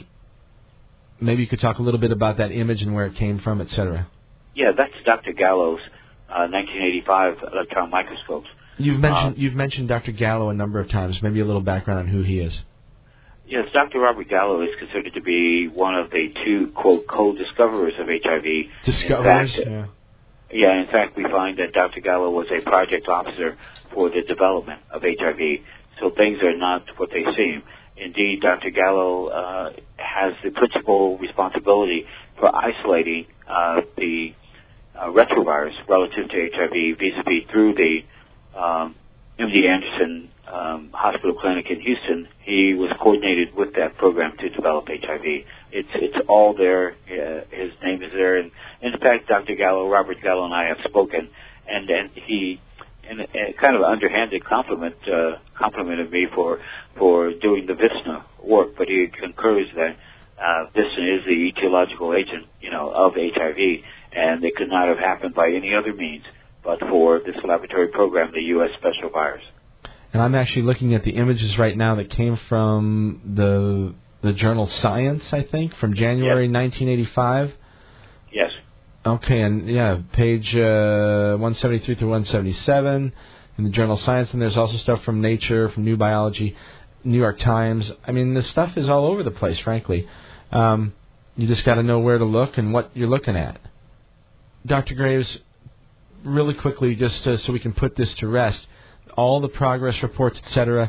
maybe you could talk a little bit about that image and where it came from, et cetera. Yeah, that's Doctor Gallo's uh, nineteen eighty-five electron microscopes. You've mentioned Uh, you've mentioned Doctor Gallo a number of times. Maybe a little background on who he is. Yes, Doctor Robert Gallo is considered to be one of the two, quote, co-discoverers of H I V. Discoverers? In fact, yeah. Yeah, in fact, we find that Doctor Gallo was a project officer for the development of H I V, so things are not what they seem. Indeed, Doctor Gallo uh, has the principal responsibility for isolating uh, the uh, retrovirus relative to H I V vis-a-vis through the um, M D Anderson um, Hospital Clinic in Houston. He was coordinated with that program to develop H I V. It's it's all there. Uh, his name is there, and in fact, Doctor Gallo, Robert Gallo, and I have spoken, and and he, in a, a kind of underhanded compliment, uh, complimented me for for doing the Visna work, but he concurs that uh, Visna is the etiological agent, you know, of H I V, and it could not have happened by any other means but for this laboratory program, the U S Special Virus. And I'm actually looking at the images right now that came from the the journal Science, I think, from January Yep. nineteen eighty-five. Yes. Okay, and yeah, page uh, one seventy-three through one seventy-seven in the journal Science, and there's also stuff from Nature, from New Biology, New York Times. I mean, the stuff is all over the place, frankly. Um, you just got to know where to look and what you're looking at. Doctor Graves, really quickly, just uh, so we can put this to rest, all the progress reports, et cetera,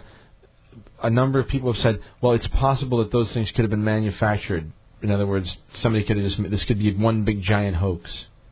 a number of people have said, well, it's possible that those things could have been manufactured. In other words, somebody could have just, this could be one big giant hoax.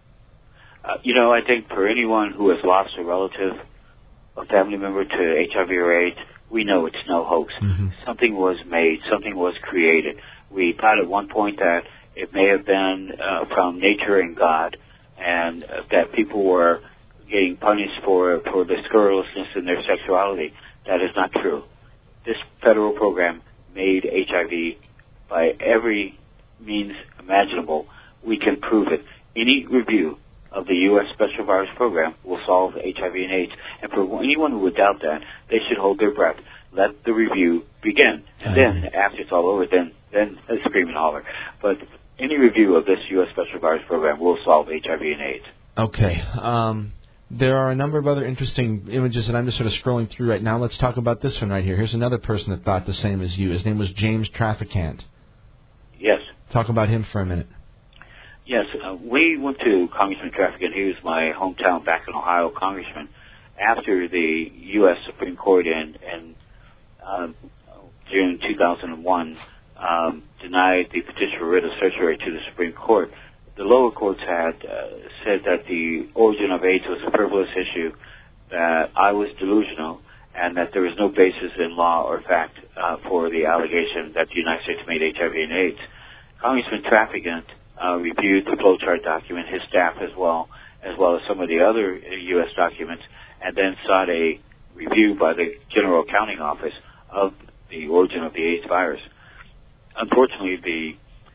Uh, you know, I think for anyone who has lost a relative, a family member to H I V or AIDS, we know it's no hoax. Mm-hmm. Something was made, something was created. We thought at one point that it may have been uh, from nature and God, and uh, that people were getting punished for for the scurrilousness in their sexuality. That is not true. This federal program made H I V by every means imaginable. We can prove it. Any review of the U S Special Virus Program will solve H I V and AIDS. And for anyone who would doubt that, they should hold their breath. Let the review begin. And then, after it's all over, then, then scream and holler. But any review of this U S Special Virus Program will solve H I V and AIDS. Okay. Um, there are a number of other interesting images that I'm just sort of scrolling through right now. Let's talk about this one right here. Here's another person that thought the same as you. His name was James Traficant. Yes. Talk about him for a minute. Yes, uh, we went to Congressman Traficant. He was my hometown back in Ohio congressman. After the U S Supreme Court in, in uh, June two thousand one um, denied the petition for writ of certiorari to the Supreme Court, the lower courts had uh, said that the origin of AIDS was a frivolous issue, that I was delusional, and that there was no basis in law or fact uh, for the allegation that the United States made H I V and AIDS. Congressman Traficant uh, reviewed the flowchart document, his staff as well, as well as some of the other U S documents, and then sought a review by the General Accounting Office of the origin of the AIDS virus. Unfortunately, the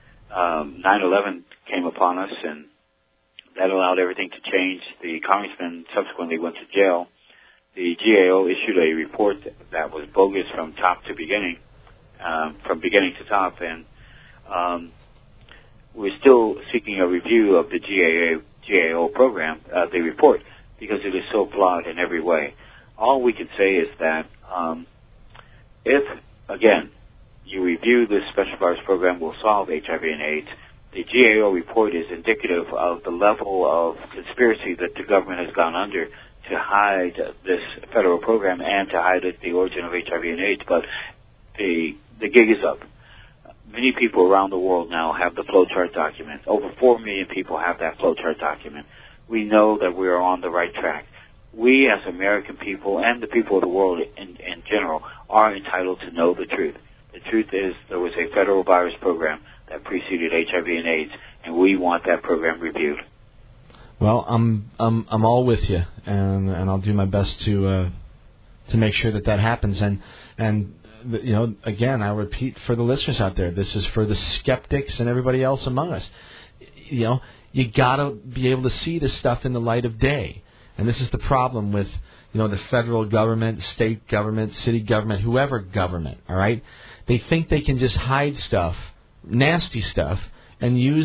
um, nine eleven came upon us, and that allowed everything to change. The congressman subsequently went to jail. The G A O issued a report that was bogus from top to beginning, um, from beginning to top, and um, we're still seeking a review of the G A O, G A O program, uh, the report, because it is so flawed in every way. All we can say is that um, if, again, you review this special virus program will solve H I V and AIDS, the G A O report is indicative of the level of conspiracy that the government has gone under to hide this federal program and to hide the origin of H I V and AIDS. But the the gig is up. Many people around the world now have the flowchart document. Over four million people have that flowchart document. We know that we are on the right track. We as American people and the people of the world in, in general are entitled to know the truth. The truth is there was a federal virus program that preceded H I V and AIDS, and we want that program reviewed. Well, I'm I'm I'm all with you, and and I'll do my best to uh, to make sure that that happens. And and you know, again, I'll repeat for the listeners out there, this is for the skeptics and everybody else among us. You know, you gotta be able to see this stuff in the light of day, and this is the problem with you know the federal government, state government, city government, whoever government. All right, they think they can just hide stuff, nasty stuff, and use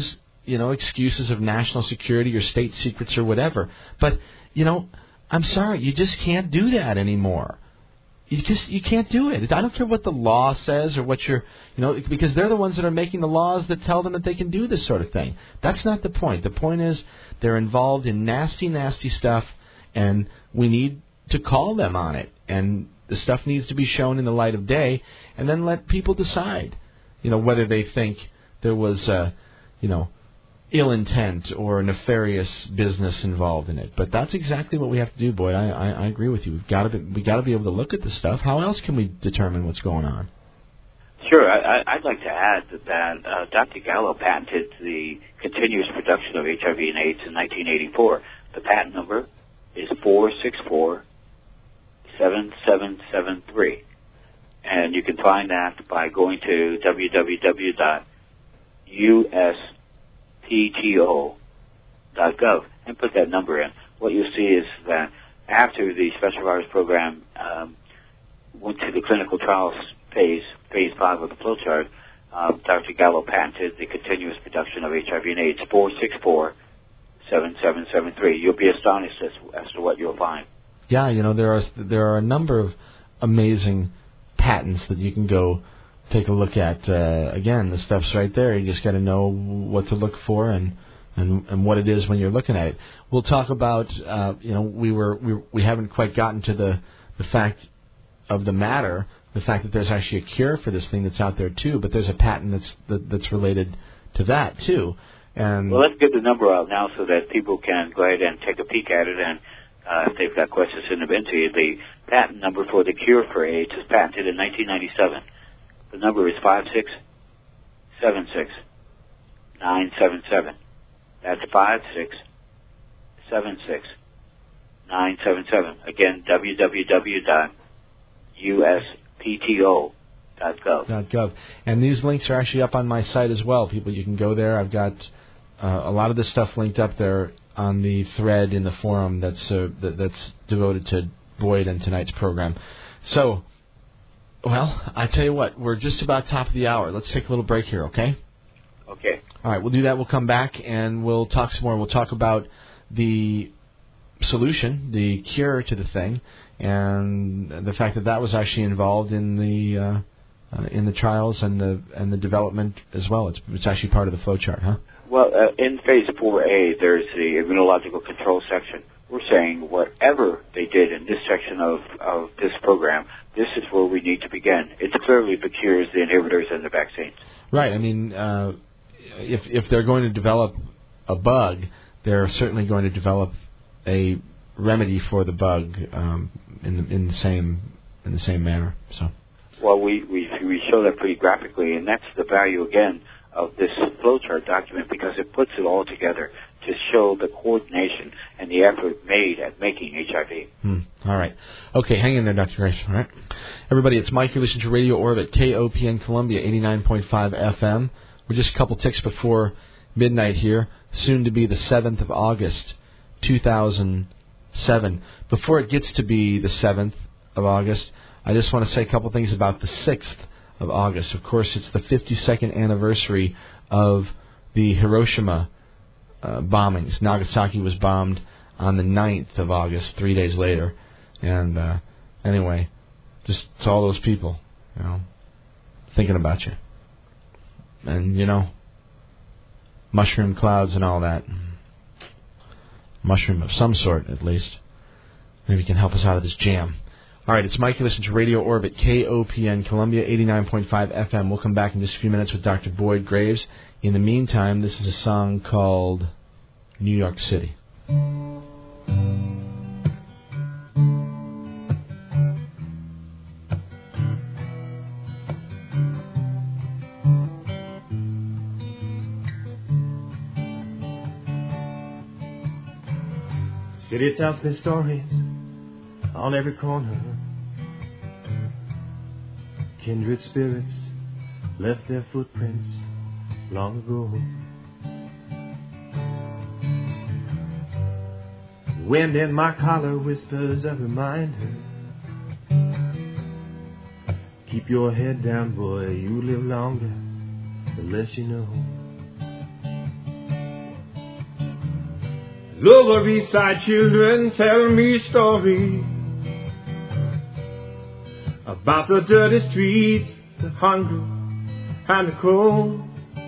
you know, excuses of national security or state secrets or whatever. But, you know, I'm sorry, you just can't do that anymore. You just you can't do it. I don't care what the law says or what you're, you know, because they're the ones that are making the laws that tell them that they can do this sort of thing. That's not the point. The point is they're involved in nasty, nasty stuff, and we need to call them on it. And the stuff needs to be shown in the light of day, and then let people decide, you know, whether they think there was, uh, you know, ill intent or nefarious business involved in it. But that's exactly what we have to do, Boyd. I, I, I agree with you. We've got to be, we got to be able to look at this stuff. How else can we determine what's going on? Sure. I, I'd like to add that uh, Doctor Gallo patented the continuous production of H I V and AIDS in nineteen eighty-four. The patent number is four six four seven seven seven three. And you can find that by going to w w w dot u s p t o dot gov and put that number in. What you'll see is that after the Special Virus Program um, went to the clinical trials phase, phase five of the flowchart, uh, Doctor Gallo patented the continuous production of H I V and AIDS, four six four seven seven seven three. You'll be astonished as, as to what you'll find. Yeah, you know, there are there are a number of amazing patents that you can go take a look at. Uh, again, the stuff's right there. You just got to know what to look for and, and and what it is when you're looking at it. We'll talk about, uh, you know, we were we we haven't quite gotten to the the fact of the matter, the fact that there's actually a cure for this thing that's out there too. But there's a patent that's that, that's related to that too. And well, let's get the number out now so that people can go ahead and take a peek at it, and uh, if they've got questions, send them in to you. The patent number for the cure for AIDS is patented in nineteen ninety-seven. The number is five six seven six nine seven seven. That's five six seven six nine seven seven. Again, w w w dot u s p t o dot gov. .gov. And these links are actually up on my site as well. People, you can go there. I've got uh, a lot of this stuff linked up there on the thread in the forum that's uh, that, that's devoted to Boyd and tonight's program. So, well, I tell you what, we're just about top of the hour. Let's take a little break here, okay? Okay. All right, we'll do that. We'll come back and we'll talk some more. We'll talk about the solution, the cure to the thing, and the fact that that was actually involved in the uh, uh, in the trials and the and the development as well. It's it's actually part of the flowchart, huh? Well, uh, in Phase four A, there's the immunological control section. We're saying whatever they did in this section of, of this program, this is where we need to begin. It's clearly the cures, the inhibitors, and the vaccines. Right. I mean, uh, if if they're going to develop a bug, they're certainly going to develop a remedy for the bug um, in the in the same in the same manner. So. Well, we, we we show that pretty graphically, and that's the value again of this flowchart document, because it puts it all together to show the coordination and the effort made at making H I V. Hmm. All right. Okay, hang in there, Doctor Grace. All right. Everybody, it's Mike. You're listening to Radio Orbit, K O P N Columbia, eighty-nine point five F M. We're just a couple ticks before midnight here, soon to be the seventh of August, two thousand seven. Before it gets to be the seventh of August, I just want to say a couple things about the sixth of August. Of course, it's the fifty-second anniversary of the Hiroshima uh, bombings. Nagasaki was bombed on the ninth of August, three days later. And uh, anyway, just to all those people, you know, thinking about you. And, you know, mushroom clouds and all that. Mushroom of some sort, at least. Maybe you can help us out of this jam. All right, it's Mike. You listen to Radio Orbit, K O P N Columbia, eighty-nine point five F M. We'll come back in just a few minutes with Doctor Boyd Graves. In the meantime, this is a song called New York City. City tells me stories on every corner. Kindred spirits left their footprints long ago. Wind in my collar whispers a reminder. Keep your head down, boy, you live longer the less you know. Lower East Side children tell me stories about the dirty streets, the hunger and the cold.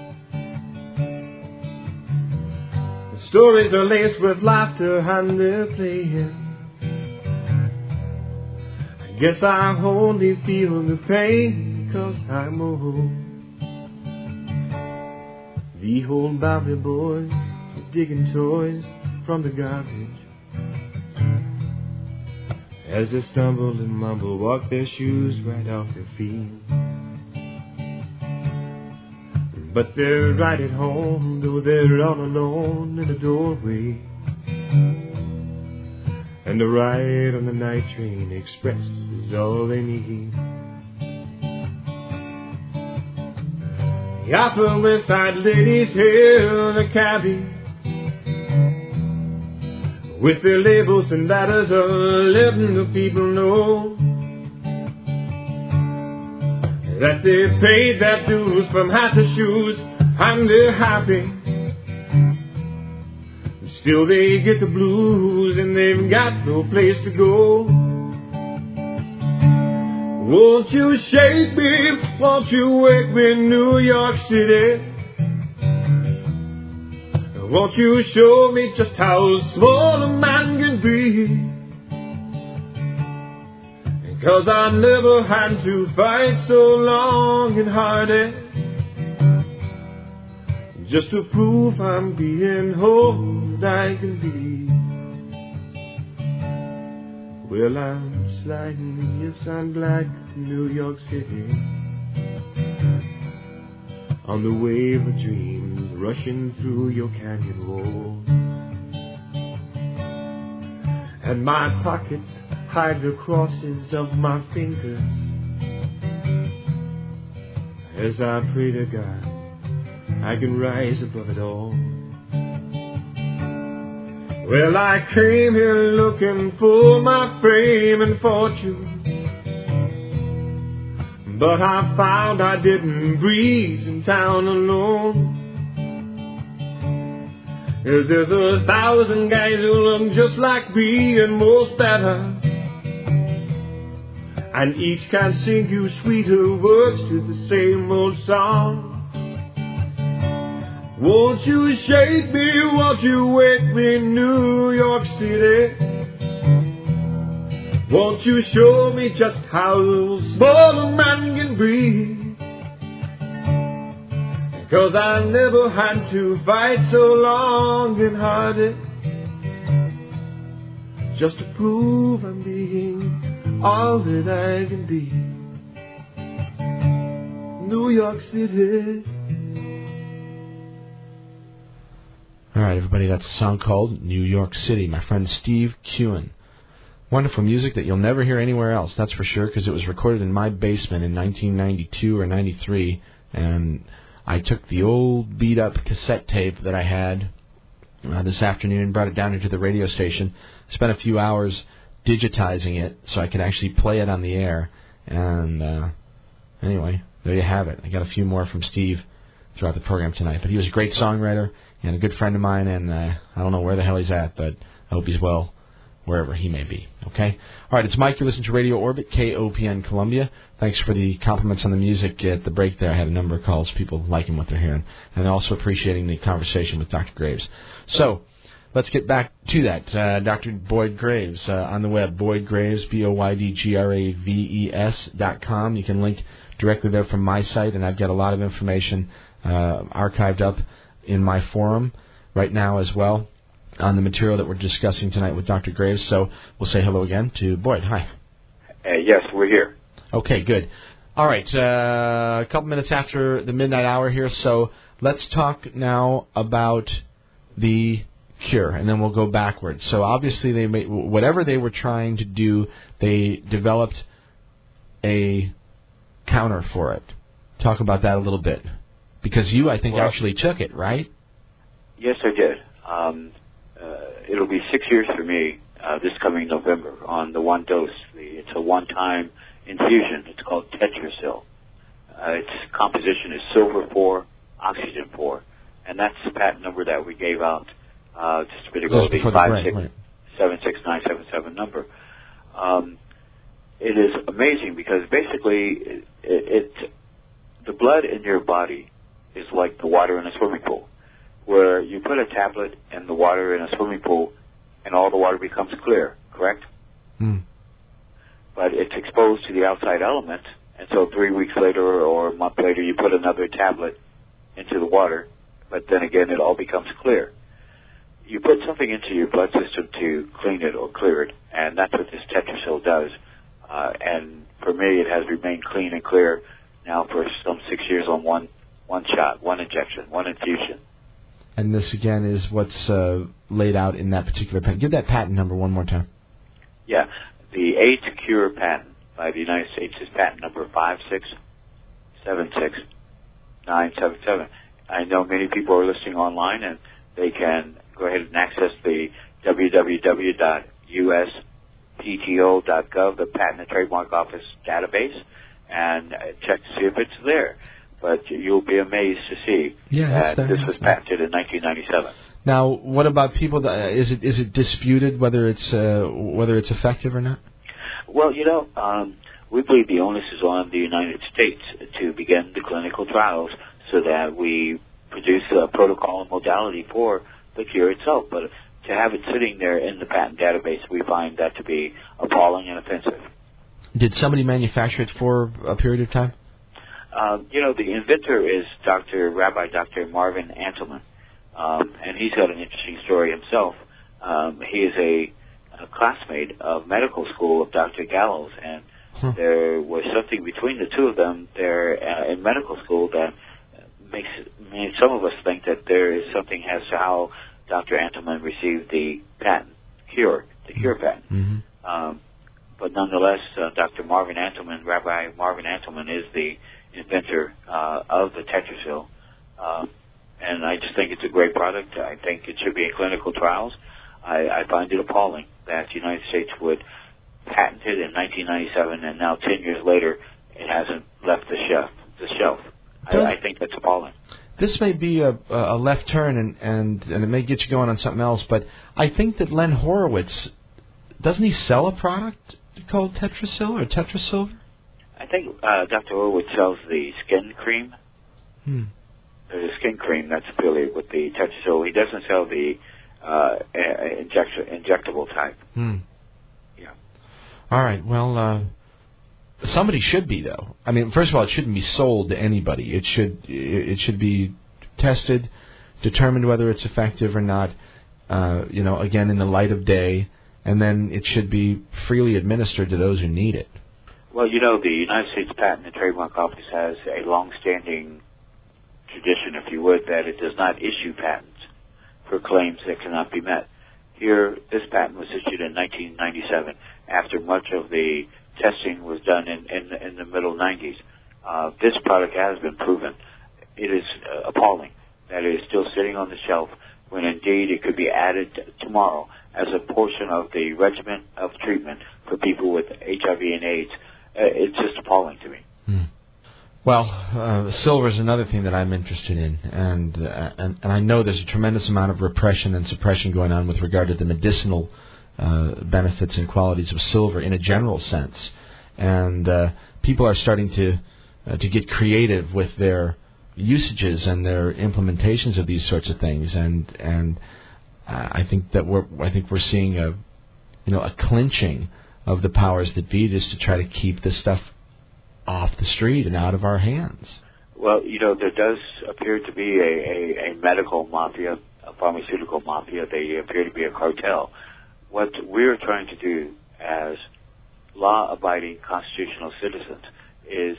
The stories are laced with laughter and they're playing. I guess I only feel the pain because I'm old. The old Bowery boys are digging toys from the garbage. As they stumble and mumble, walk their shoes right off their feet. But they're right at home, though they're all alone in the doorway. And the ride on the night train express is all they need. The Upper West Side ladies hail the cabbie with their labels and letters of letting the people know that they paid their dues from hat to shoes and they're happy. Still they get the blues and they've got no place to go. Won't you shake me, won't you wake me, New York City? Won't you show me just how small a man can be? Cause I never had to fight so long and hard just to prove I'm being all that I can be. Well, I'm sliding, yes I'm glad, New York City, on the wave of dreams rushing through your canyon wall. And my pockets hide the crosses of my fingers as I pray to God I can rise above it all. Well, I came here looking for my fame and fortune, but I found I didn't breeze in town alone. 'Cause there's a thousand guys who look just like me and most better, and each can sing you sweeter words to the same old song. Won't you shake me, won't you wake me, New York City? Won't you show me just how small a man can be? 'Cause I never had to fight so long and hard just to prove I'm being all that I can be. New York City. All right, everybody, that's a song called New York City. My friend Steve Kewen. Wonderful music that you'll never hear anywhere else, that's for sure, because it was recorded in my basement in nineteen ninety-two or ninety-three, and I took the old beat-up cassette tape that I had uh, this afternoon, brought it down into the radio station, spent a few hours digitizing it so I could actually play it on the air, and uh, anyway, there you have it. I got a few more from Steve throughout the program tonight, but he was a great songwriter and a good friend of mine, and uh, I don't know where the hell he's at, but I hope he's well wherever he may be. Okay? All right, it's Mike. You're listening to Radio Orbit, K O P N Columbia. Thanks for the compliments on the music at the break there. I had a number of calls, people liking what they're hearing, and also appreciating the conversation with Doctor Graves. So, let's get back to that. Uh, Doctor Boyd Graves uh, on the web, Boyd Graves, B O Y D G R A V E S dot com. You can link directly there from my site, and I've got a lot of information uh, archived up in my forum right now as well on the material that we're discussing tonight with Doctor Graves. So we'll say hello again to Boyd. Hi. Uh, yes, we're here. Okay, good. All right, uh, a couple minutes after the midnight hour here, so let's talk now about the cure, and then we'll go backwards. So obviously, they made, whatever they were trying to do, they developed a counter for it. Talk about that a little bit. Because you, I think, well, actually took it, right? Yes, I did. Um, uh, it'll be six years for me uh, this coming November on the one dose. It's a one-time infusion. It's called Tetrasil. Uh, its composition is silver four, oxygen four, and that's the patent number that we gave out uh, just a bit ago, the the five break, six right. seven six nine seven seven number. Um, it is amazing because basically it, it, it the blood in your body is like the water in a swimming pool, where you put a tablet in the water in a swimming pool and all the water becomes clear, correct? Mm. But it's exposed to the outside element, and so three weeks later or a month later you put another tablet into the water, but then again it all becomes clear. You put something into your blood system to clean it or clear it, and that's what this Tetrasil does. Uh, and for me, it has remained clean and clear now for some six years on one one shot, one injection, one infusion. And this, again, is what's uh, laid out in that particular patent. Give that patent number one more time. Yeah. The AIDS Cure patent by the United States is patent number five six seven six nine seven seven. I know many people are listening online, and they can go ahead and access the w w w dot u s p t o dot gov, the Patent and Trademark Office database, and check to see if it's there. But you'll be amazed to see yeah, that this was patented in nineteen ninety-seven. Now, what about people? That, uh, is it is it disputed whether it's uh, whether it's effective or not? Well, you know, um, we believe the onus is on the United States to begin the clinical trials so that we produce a protocol and modality for the cure itself. But to have it sitting there in the patent database, we find that to be appalling and offensive. Did somebody manufacture it for a period of time? Um, you know, the inventor is Doctor Rabbi Doctor Marvin Antelman, um, and he's got an interesting story himself. Um, he is a, a classmate of medical school of Doctor Gallows, and huh. there was something between the two of them there uh, in medical school that makes made some of us think that there is something as to how Doctor Antelman received the patent cure, the cure patent. Mm-hmm. Um, but nonetheless, uh, Doctor Marvin Antelman, Rabbi Marvin Antelman, is the inventor uh, of the Tetrasil, uh, and I just think it's a great product. I think it should be in clinical trials. I, I find it appalling that the United States would patent it in nineteen ninety-seven, and now ten years later, it hasn't left the shelf. The shelf. I, I think that's appalling. This may be a, a left turn, and, and, and it may get you going on something else, but I think that Len Horowitz, doesn't he sell a product called Tetrasil or Tetrasilver? I think uh, Doctor Horowitz sells the skin cream. Hmm. There's a skin cream that's affiliated with the Tetrasil. He doesn't sell the uh, injection, injectable type. Hmm. Yeah. All right. Well, uh, somebody should be, though. I mean, first of all, it shouldn't be sold to anybody. It should it should be tested, determined whether it's effective or not. Uh, you know, again, in the light of day, and then it should be freely administered to those who need it. Well, you know, the United States Patent and Trademark Office has a long-standing tradition, if you would, that it does not issue patents for claims that cannot be met. Here, this patent was issued in nineteen ninety-seven after much of the testing was done in, in, in the middle nineties. Uh, this product has been proven. It is uh, appalling that it is still sitting on the shelf when indeed it could be added tomorrow as a portion of the regimen of treatment for people with H I V and AIDS. Uh, it's just appalling to me. Hmm. Well, uh, silver is another thing that I'm interested in, and, uh, and and I know there's a tremendous amount of repression and suppression going on with regard to the medicinal uh, benefits and qualities of silver in a general sense, and uh, people are starting to uh, to get creative with their usages and their implementations of these sorts of things, and and uh, I think that we're I think we're seeing a you know a clinching of the powers that be just to try to keep this stuff off the street and out of our hands. Well, you know, there does appear to be a, a, a medical mafia, a pharmaceutical mafia. They appear to be a cartel. What we're trying to do as law-abiding constitutional citizens is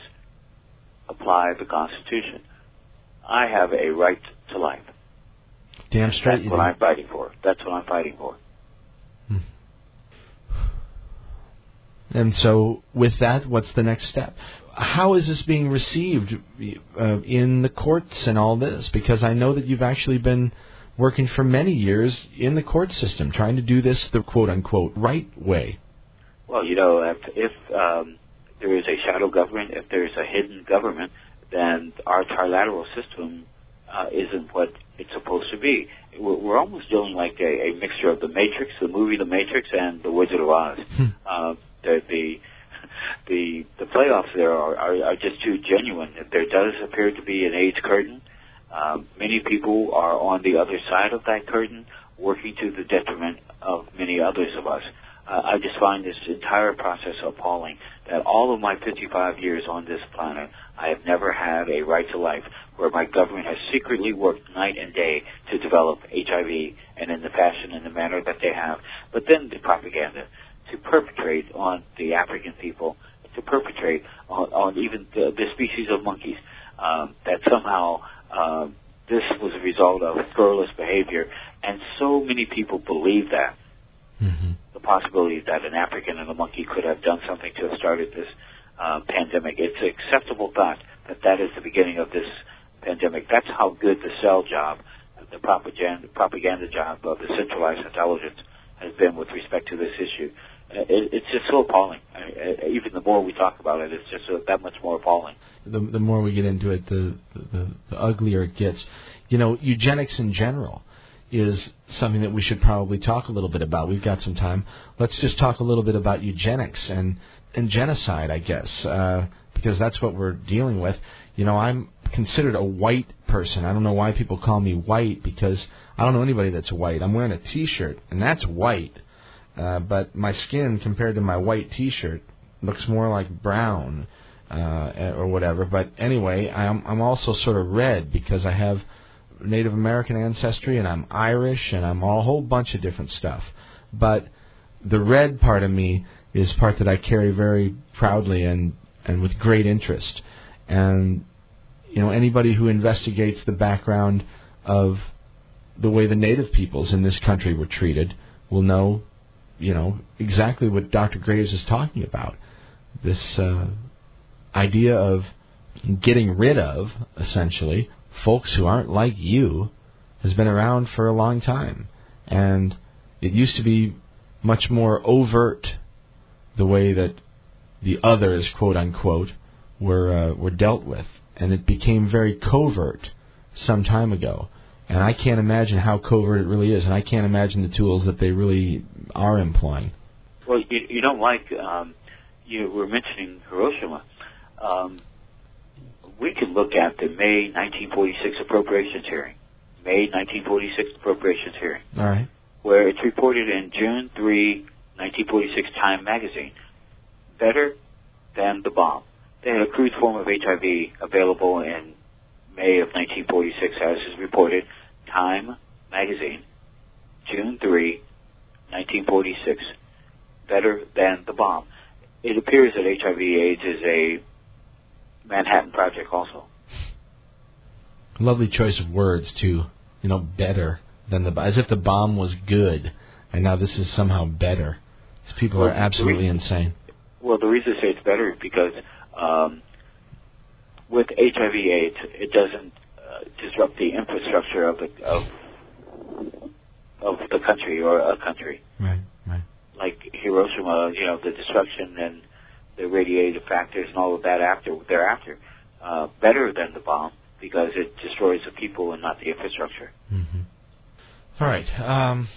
apply the Constitution. I have a right to life. Damn straight That's you what do. I'm fighting for. That's what I'm fighting for. Hmm. And so, with that, what's the next step? How is this being received uh, in the courts and all this? Because I know that you've actually been working for many years in the court system, trying to do this the quote-unquote right way. Well, you know, if, if um, there is a shadow government, if there is a hidden government, then our trilateral system uh, isn't what it's supposed to be. We're, we're almost doing like a, a mixture of The Matrix, the movie The Matrix, and The Wizard of Oz. Hmm. Uh, the, the the the playoffs there are, are, are just too genuine. There does appear to be an AIDS curtain. Um, many people are on the other side of that curtain, working to the detriment of many others of us. Uh, I just find this entire process appalling, that all of my fifty-five years on this planet, I have never had a right to life where my government has secretly worked night and day to develop H I V and in the fashion and the manner that they have. But then the propaganda to perpetrate on the African people, to perpetrate on, on even the, the species of monkeys, um, that somehow uh, this was a result of scurrilous behavior. And so many people believe that. Mm-hmm. The possibility that an African and a monkey could have done something to have started this uh, pandemic. It's an acceptable thought that that is the beginning of this pandemic. That's how good the cell job, the propaganda, propaganda job of the centralized intelligence has been with respect to this issue. It, it's just so appalling. I, I, even the more we talk about it, it's just so, that much more appalling. The, the more we get into it, the, the, the uglier it gets. You know, eugenics in general is something that we should probably talk a little bit about. We've got some time. Let's just talk a little bit about eugenics and, and genocide, I guess, uh, because that's what we're dealing with. You know, I'm considered a white person. I don't know why people call me white, because I don't know anybody that's white. I'm wearing a T-shirt, and that's white. Uh, but my skin, compared to my white T-shirt, looks more like brown uh, or whatever. But anyway, I'm, I'm also sort of red because I have Native American ancestry, and I'm Irish, and I'm a whole bunch of different stuff. But the red part of me is part that I carry very proudly and, and with great interest. And, you know, anybody who investigates the background of the way the native peoples in this country were treated will know, you know, exactly what Doctor Graves is talking about. This uh, idea of getting rid of, essentially, folks who aren't like you has been around for a long time. And it used to be much more overt, the way that the others, quote unquote, were uh, were dealt with. And it became very covert some time ago. And I can't imagine how covert it really is. And I can't imagine the tools that they really are employing. Well, you, you don't like, um, you were mentioning Hiroshima. Um, we can look at the May nineteen forty-six appropriations hearing. May nineteen forty-six appropriations hearing. All right. Where it's reported in June third, nineteen forty-six Time magazine. Better than the bomb. They had a crude form of H I V available in May of nineteen forty-six, as is reported. Time magazine, June third, nineteen forty-six. Better than the bomb. It appears that H I V AIDS is a Manhattan Project also. Lovely choice of words, too. You know, better than the bomb. As if the bomb was good, and now this is somehow better. These people well, are absolutely reason, insane. Well, the reason I say it's better is because um, with H I V AIDS, it doesn't uh, disrupt the infrastructure of the of, of the country or a country. Right, right. Like Hiroshima, you know, the destruction and the radiative factors and all of that after thereafter, uh, better than the bomb because it destroys the people and not the infrastructure. Mm-hmm. All right. Um,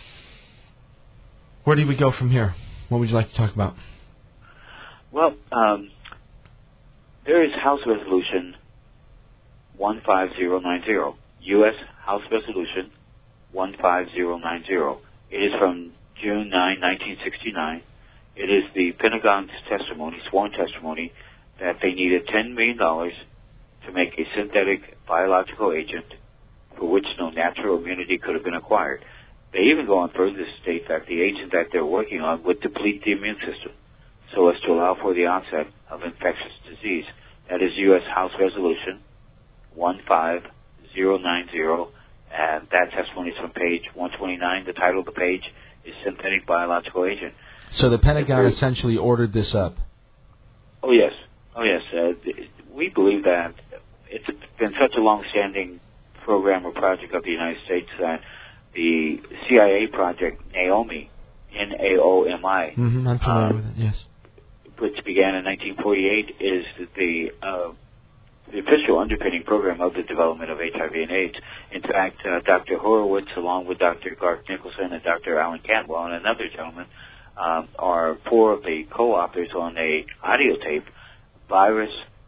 where do we go from here? What would you like to talk about? Well, um, there is House Resolution one five zero nine zero, U S House Resolution one five zero nine zero. It is from June ninth, nineteen sixty-nine. It is the Pentagon's testimony, sworn testimony, that they needed ten million dollars to make a synthetic biological agent for which no natural immunity could have been acquired. They even go on further to state that the agent that they're working on would deplete the immune system so as to allow for the onset of infectious disease. That is U S House Resolution one five zero nine zero, and that testimony is from page one twenty-nine. The title of the page is Synthetic Biological Agent. So the Pentagon essentially ordered this up? Oh, yes. Oh, yes. Uh, we believe that it's been such a long-standing program or project of the United States that the C I A project, Naomi, N A O M I, mm-hmm, I'm familiar um, with it, yes, which began in nineteen forty-eight, is the uh, the official underpinning program of the development of H I V and AIDS. In fact, uh, Doctor Horowitz, along with Doctor Garth Nicholson and Doctor Alan Cantwell and another gentleman, um, are four of the co-authors on a audio tape, Virus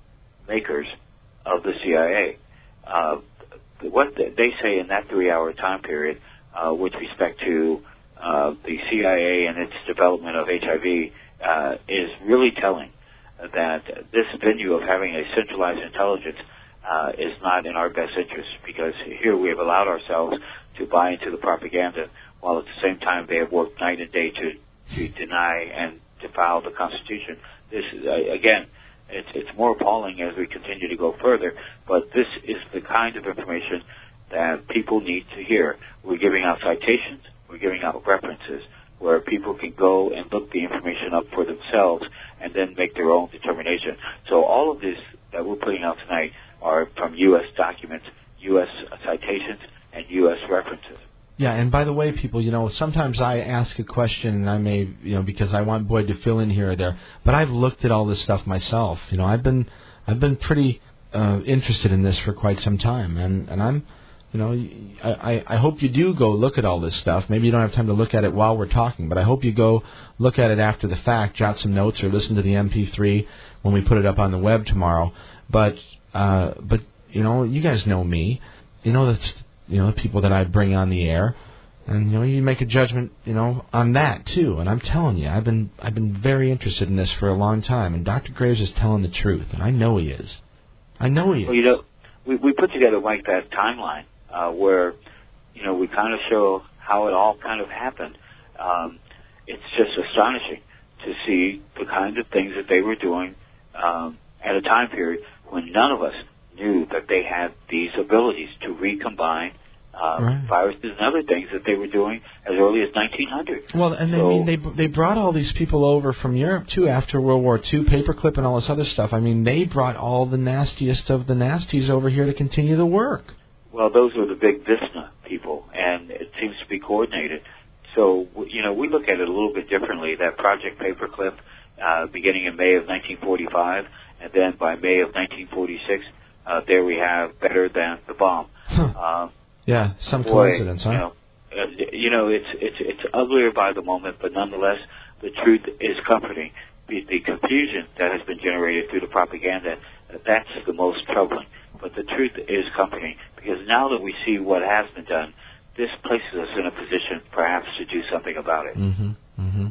Makers of the C I A. Uh, what they say in that three-hour time period uh, with respect to uh, the C I A and its development of H I V uh, is really telling. That this venue of having a centralized intelligence uh, is not in our best interest, because here we have allowed ourselves to buy into the propaganda, while at the same time they have worked night and day to, to deny and defile the Constitution. This is, uh, again, it's, it's more appalling as we continue to go further, but this is the kind of information that people need to hear. We're giving out citations, we're giving out references, where people can go and look the information up for themselves and then make their own determination. So all of this that we're putting out tonight are from U S documents, U S citations, and U S references. Yeah, and by the way, people, you know, sometimes I ask a question, and I may, you know, because I want Boyd to fill in here or there, but I've looked at all this stuff myself. You know, I've been, I've been pretty uh, interested in this for quite some time, and, and I'm, you know, I, I hope you do go look at all this stuff. Maybe you don't have time to look at it while we're talking, but I hope you go look at it after the fact, jot some notes, or listen to the M P three when we put it up on the web tomorrow. But, uh, but you know, you guys know me. You know, that's, you know, the people that I bring on the air, and you know, you make a judgment, you know, on that too. And I'm telling you, I've been, I've been very interested in this for a long time, and Doctor Graves is telling the truth, and I know he is. I know he is. Well, you know, we we put together like that timeline. Uh, where, you know, we kind of show how it all kind of happened. Um, it's just astonishing to see the kind of things that they were doing um, at a time period when none of us knew that they had these abilities to recombine uh, right. viruses and other things that they were doing as early as nineteen hundred. Well, and so, I mean, they they brought all these people over from Europe, too, after World War Two, paperclip and all this other stuff. I mean, they brought all the nastiest of the nasties over here to continue the work. Well, those are the big Visna people, and it seems to be coordinated. So, you know, we look at it a little bit differently. That Project Paperclip, uh, beginning in May of nineteen forty-five, and then by May of nineteen forty-six, uh, there we have Better Than the Bomb. Huh. Uh, yeah, some boy, coincidence, huh? You know, uh, you know, it's it's it's uglier by the moment, but nonetheless, the truth is comforting. The, the confusion that has been generated through the propaganda, uh, that's the most troubling. But the truth is comforting, because now that we see what has been done, this places us in a position perhaps to do something about it. Mm-hmm. Mm-hmm.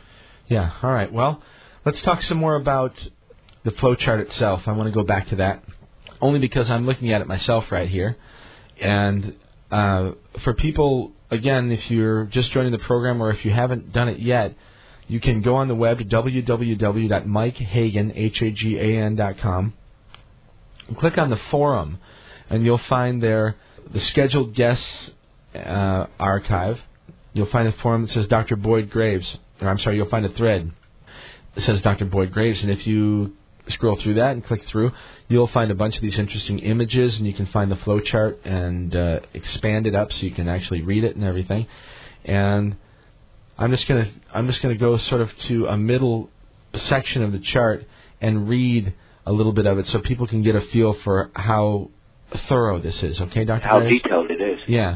Yeah, all right. Well, let's talk some more about the flowchart itself. I want to go back to that, only because I'm looking at it myself right here. Yeah. And uh, for people, again, if you're just joining the program or if you haven't done it yet, you can go on the web to w w w dot mike hagan, H A G A N dot com. Click on the forum, and you'll find there the scheduled guests uh, archive. You'll find a forum that says Doctor Boyd Graves. Or I'm sorry, you'll find a thread that says Doctor Boyd Graves. And if you scroll through that and click through, you'll find a bunch of these interesting images, and you can find the flowchart and uh, expand it up so you can actually read it and everything. And I'm just gonna I'm just gonna go sort of to a middle section of the chart and read a little bit of it so people can get a feel for how thorough this is. Okay, Doctor How Graves? detailed it is. Yeah.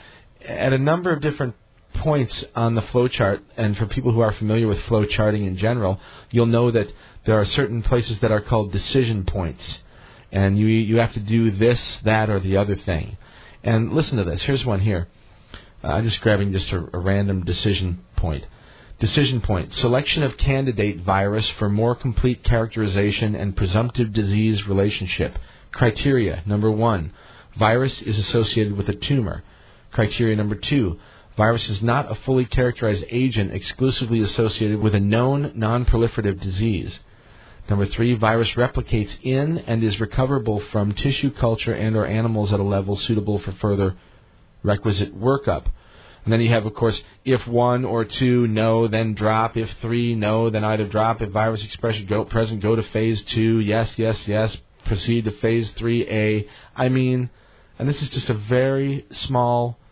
At a number of different points on the flowchart, and for people who are familiar with flow charting in general, you'll know that there are certain places that are called decision points. And you you have to do this, that, or the other thing. And listen to this. Here's one here. Uh, I'm just grabbing just a, a random decision point. Decision point. Selection of candidate virus for more complete characterization and presumptive disease relationship. Criteria. Number one. Virus is associated with a tumor. Criteria number two. Virus is not a fully characterized agent exclusively associated with a known non-proliferative disease. Number three. Virus replicates in and is recoverable from tissue culture and or animals at a level suitable for further requisite workup. And then you have, of course, if one or two, no, then drop. If three, no, then either drop. If virus expression go present, go to phase two. Yes, yes, yes. Proceed to phase three A. I mean, and this is just a very small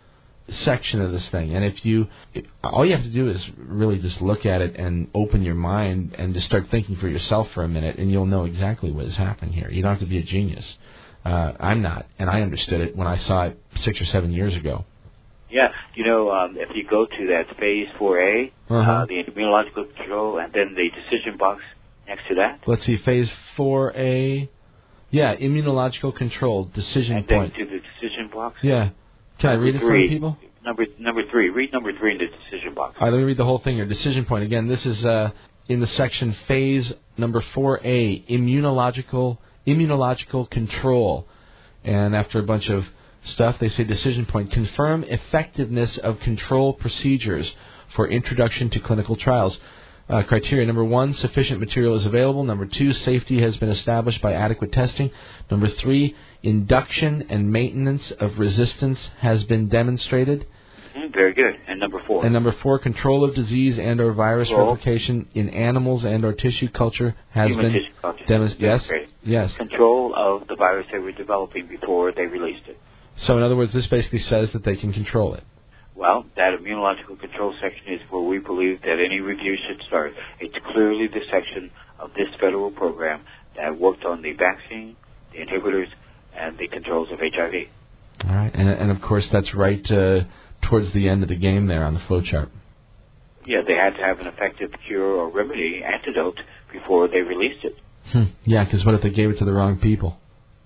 section of this thing. And if you, if, all you have to do is really just look at it and open your mind and just start thinking for yourself for a minute, and you'll know exactly what is happening here. You don't have to be a genius. Uh, I'm not, and I understood it when I saw it six or seven years ago. Yeah, you know, um, if you go to that phase four A, uh-huh. uh, the immunological control, and then the decision box next to that. Let's see, phase four A. Yeah, immunological control, decision and point. And then to the decision box. Yeah. Can number I read it three, for people? Number number three. Read number three in the decision box. All right, let me read the whole thing here. Decision point. Again, this is uh, in the section phase number four A, immunological immunological control. And after a bunch of stuff, they say decision point. Confirm effectiveness of control procedures for introduction to clinical trials. Uh, criteria. Number one, sufficient material is available. Number two, safety has been established by adequate testing. Number three, induction and maintenance of resistance has been demonstrated. Mm-hmm, very good. And number four. And number four, control of disease and or virus Control. replication in animals and or tissue culture has Human been tissue culture. demonstrated. Yes. Yes. Control of the virus they were developing before they released it. So in other words, this basically says that they can control it. Well, that immunological control section is where we believe that any review should start. It's clearly the section of this federal program that worked on the vaccine, the inhibitors, and the controls of H I V. All right, and, and of course that's right uh, towards the end of the game there on the flowchart. Yeah, they had to have an effective cure or remedy, antidote, before they released it. Hmm. Yeah, because what if they gave it to the wrong people?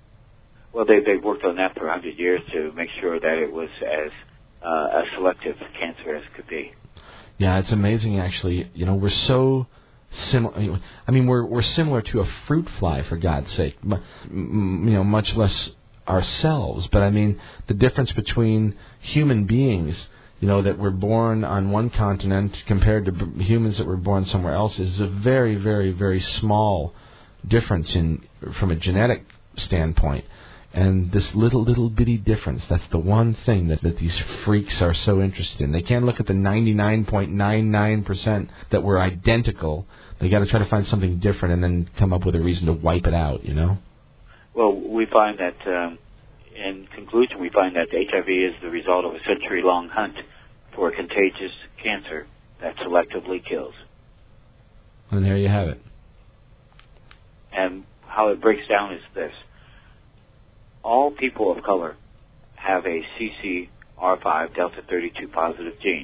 Well, they they worked on that for one hundred years to make sure that it was as uh, as selective cancer as could be. Yeah, it's amazing actually. You know, we're so similar. I mean, we're we're similar to a fruit fly, for God's sake. You know, much less ourselves. But I mean, the difference between human beings, you know, that were born on one continent compared to b- humans that were born somewhere else is a very, very, very small difference in from a genetic standpoint. And this little, little bitty difference, that's the one thing that, that these freaks are so interested in. They can't look at the ninety-nine point nine nine percent that were identical. They got to try to find something different and then come up with a reason to wipe it out, you know? Well, we find that, um, in conclusion, we find that H I V is the result of a century-long hunt for a contagious cancer that selectively kills. And there you have it. And how it breaks down is this. All people of color have a C C R five delta thirty-two positive gene.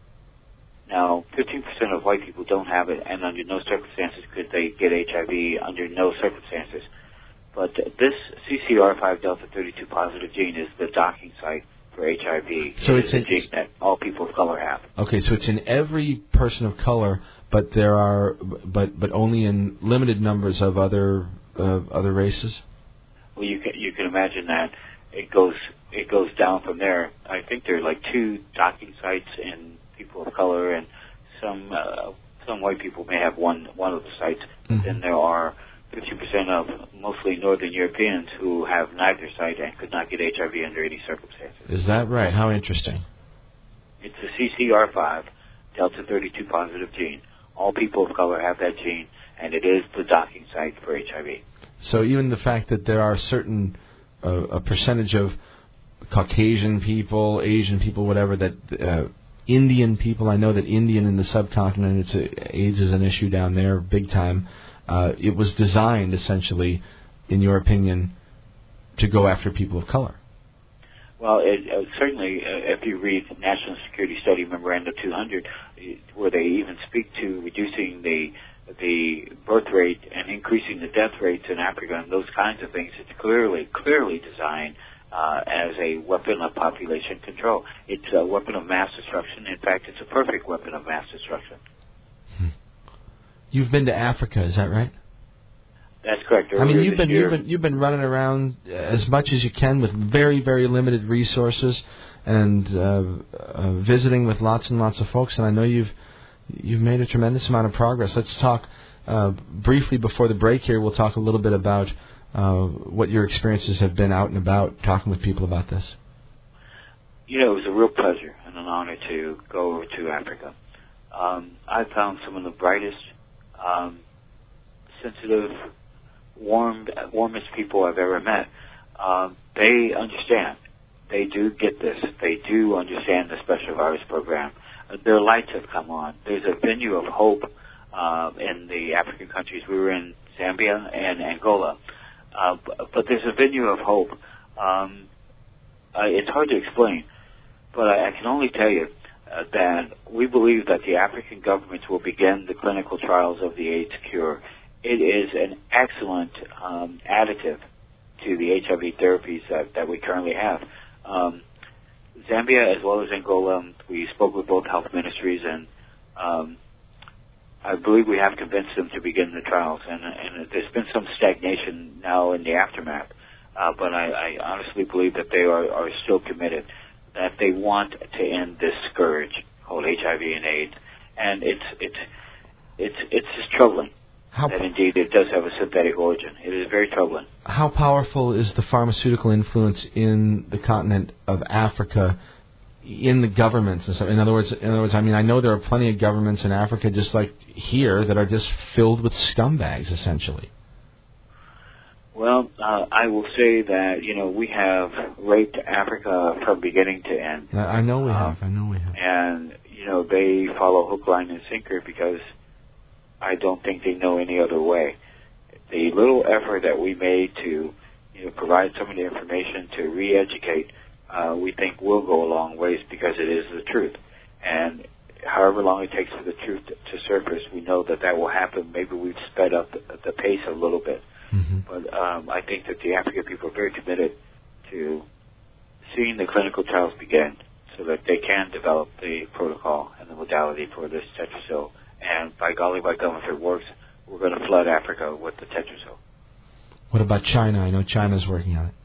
Now, fifteen percent of white people don't have it, and under no circumstances could they get H I V, under no circumstances. But this C C R five delta thirty-two positive gene is the docking site for H I V. So it it's is a gene that all people of color have. Okay, so it's in every person of color, but there are, but but only in limited numbers of other uh, other races. Well, you can you can imagine that it goes it goes down from there. I think there are like two docking sites in people of color, and some uh, some white people may have one one of the sites. Mm-hmm. Then there are fifty percent of mostly Northern Europeans who have neither site and could not get H I V under any circumstances. Is that right? How interesting. It's the C C R five delta thirty-two positive gene. All people of color have that gene, and it is the docking site for H I V. So even the fact that there are certain, uh, a percentage of Caucasian people, Asian people, whatever, that uh, Indian people, I know that Indian in the subcontinent, it's a, AIDS is an issue down there big time. Uh, it was designed essentially, in your opinion, to go after people of color. Well, it, uh, certainly, uh, if you read National Security Study Memorandum two hundred, where they even speak to reducing the the birth rate and increasing the death rates in Africa and those kinds of things, it's clearly, clearly designed uh, as a weapon of population control. It's a weapon of mass destruction. In fact, it's a perfect weapon of mass destruction. Hmm. You've been to Africa, is that right? That's correct. I mean, you've been, year, you've been you've been running around as much as you can with very, very limited resources and uh, uh, visiting with lots and lots of folks, and I know you've You've made a tremendous amount of progress. Let's talk uh, briefly before the break here. We'll talk a little bit about uh, what your experiences have been out and about talking with people about this. You know, it was a real pleasure and an honor to go over to Africa. Um, I found some of the brightest, um, sensitive, warm, warmest people I've ever met. Um, they understand they do get this. They do understand the special virus program. Uh, their lights have come on. There's a venue of hope uh, in the African countries. We were in Zambia and Angola. Uh, but there's a venue of hope. Um, uh, it's hard to explain, but I, I can only tell you uh, that we believe that the African governments will begin the clinical trials of the AIDS cure. It is an excellent um, additive to the H I V therapies that, that we currently have. Um, Zambia as well as Angola, we spoke with both health ministries, and um, I believe we have convinced them to begin the trials, and, and there's been some stagnation now in the aftermath, uh, but I, I honestly believe that they are, are still committed, that they want to end this scourge called H I V and AIDS, and it's it's it's it's just troubling How that indeed it does have a synthetic origin. It is very troubling. How powerful is the pharmaceutical influence in the continent of Africa, in the governments and stuff? In other words, in other words, I mean, I know there are plenty of governments in Africa, just like here, that are just filled with scumbags, essentially. Well, uh, I will say that, you know, we have raped Africa from beginning to end. I know we um, have. I know we have. And, you know, they follow hook, line, and sinker because I don't think they know any other way. The little effort that we made to, you know, provide some of the information to re-educate, uh, we think will go a long ways because it is the truth. And however long it takes for the truth to, to surface, we know that that will happen. Maybe we've sped up the, the pace a little bit. Mm-hmm. But um, I think that the African people are very committed to seeing the clinical trials begin so that they can develop the protocol and the modality for this Tetrasil. And by golly, by gum, if it works, we're going to flood Africa with the Tetrasil. What about China? I know China's working on it.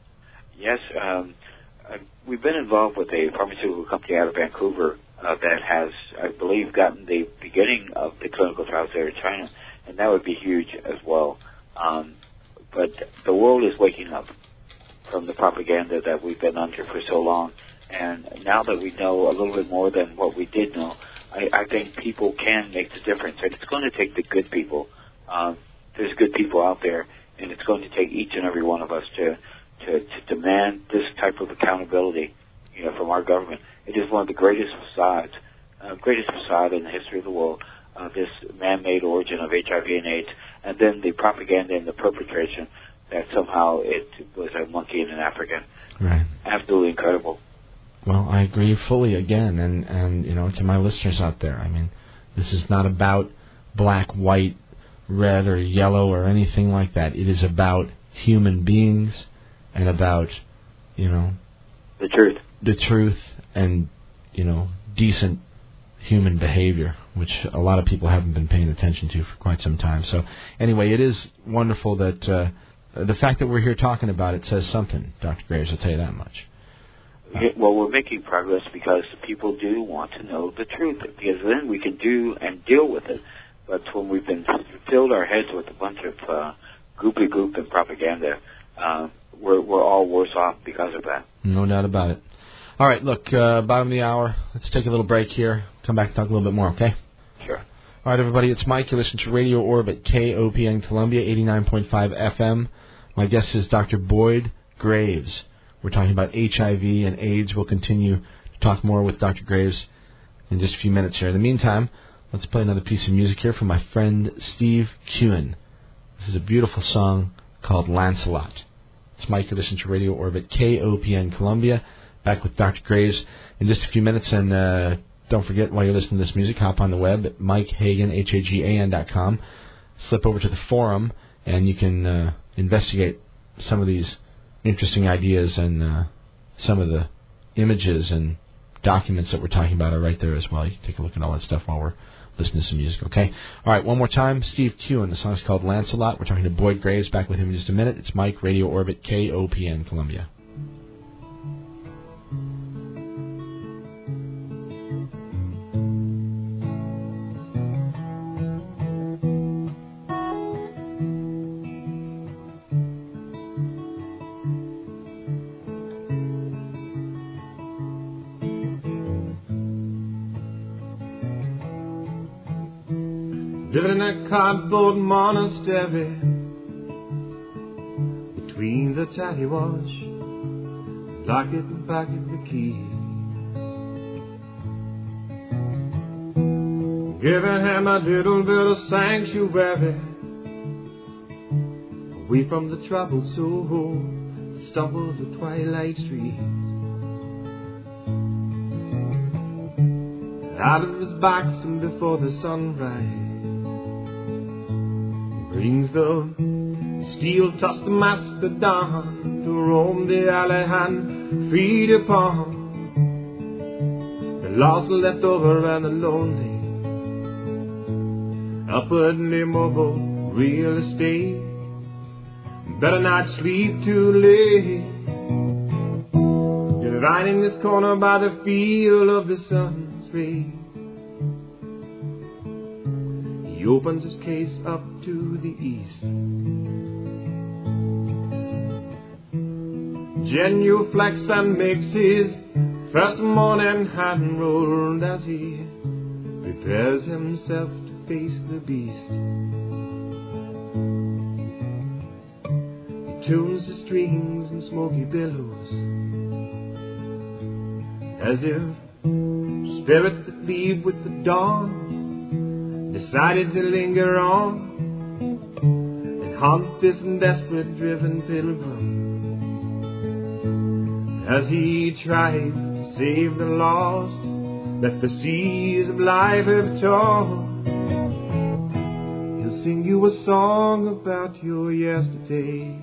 Yes, um, uh, we've been involved with a pharmaceutical company out of Vancouver uh, that has, I believe, gotten the beginning of the clinical trials there in China, and that would be huge as well. Um, but the world is waking up from the propaganda that we've been under for so long, and now that we know a little bit more than what we did know, I, I think people can make the difference, and it's going to take the good people. Um, there's good people out there, and it's going to take each and every one of us to, to, to demand this type of accountability, you know, from our government. It is one of the greatest facades, uh, greatest facade in the history of the world, uh, this man-made origin of H I V and AIDS, and then the propaganda and the perpetration that somehow it was a monkey and an African. Right. Absolutely incredible. Well, I agree fully again, and, and, you know, to my listeners out there, I mean, this is not about black, white, red, or yellow, or anything like that. It is about human beings and about, you know... The truth. The truth and, you know, decent human behavior, which a lot of people haven't been paying attention to for quite some time. So, anyway, it is wonderful that uh, the fact that we're here talking about it says something, Doctor Graves, I'll tell you that much. Yeah, well, we're making progress because people do want to know the truth, because then we can do and deal with it. But when we've been filled our heads with a bunch of uh, goopy goop and propaganda, uh, we're, we're all worse off because of that. No doubt about it. All right, look, uh, bottom of the hour. Let's take a little break here. Come back and talk a little bit more, okay? Sure. All right, everybody, it's Mike. You're listening to Radio Orbit, K O P N Columbia, eighty-nine point five F M. My guest is Doctor Boyd Graves. We're talking about H I V and AIDS. We'll continue to talk more with Doctor Graves in just a few minutes here. In the meantime, let's play another piece of music here from my friend Steve Kewen. This is a beautiful song called Lancelot. It's Mike. You're listening to Radio Orbit, K O P N Columbia. Back with Doctor Graves in just a few minutes. And uh, don't forget, while you're listening to this music, hop on the web at Mike Hagan, H A G A N dot com. Slip over to the forum, and you can uh, investigate some of these interesting ideas, and uh, some of the images and documents that we're talking about are right there as well. You can take a look at all that stuff while we're listening to some music, okay? All right, one more time, Steve Kewen. The song's called Lancelot. We're talking to Boyd Graves. Back with him in just a minute. It's Mike, Radio Orbit, K O P N Columbia. Living in a cardboard monastery between the tatty wash and I get back the key. Giving him a little bit of sanctuary, away from the troubled soul that stumbled the twilight streets. Out of his backson before the sunrise, brings the steel-tusked mastodon to roam the alley and feed upon the lost, left over, and the lonely, upwardly mobile real estate. Better not sleep too late. Dividing this corner by the feel of the sun's rays, he opens his case up to the east. Genuflects and makes his first morning hand roll as he prepares himself to face the beast. He tunes the strings and smoky billows, as if spirits that leave with the dawn decided to linger on and haunt this desperate driven pilgrim, as he tried to save the lost that the seas of life have torn. He'll sing you a song about your yesterday,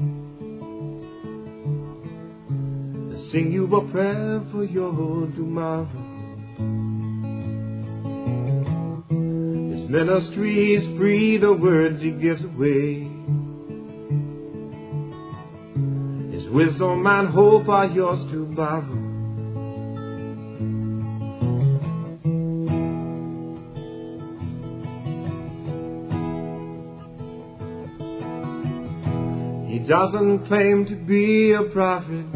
he'll sing you a prayer for your tomorrow. His ministry is free, the words he gives away, his wisdom and hope are yours to borrow. He doesn't claim to be a prophet,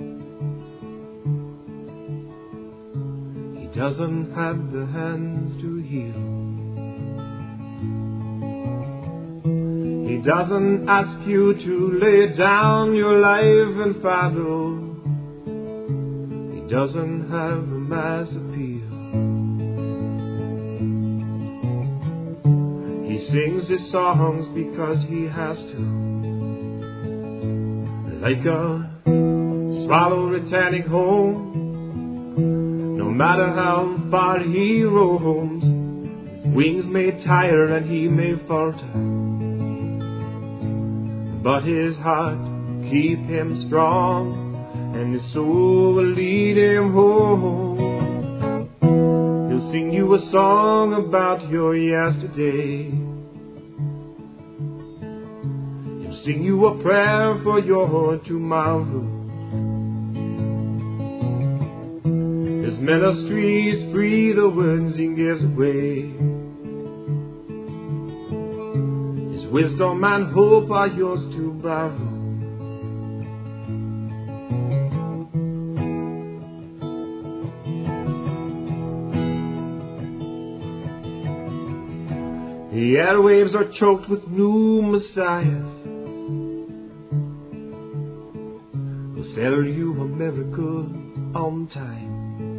he doesn't have the hands to heal, he doesn't ask you to lay down your life and follow, he doesn't have a mass appeal. He sings his songs because he has to, like a swallow returning home. No matter how far he roams, his wings may tire and he may falter, but his heart will keep him strong, and his soul will lead him home. He'll sing you a song about your yesterday, sing you a prayer for your tomorrow. His ministry is free, the words he gives away, his wisdom and hope are yours to borrow. The airwaves are choked with new messiahs, tell you a miracle on time.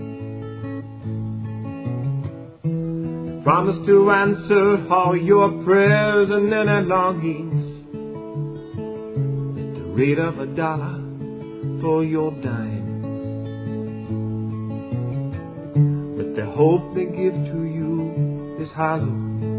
I promise to answer all your prayers and inner longings at the rate of a dollar for your dime. But the hope they give to you is hollow,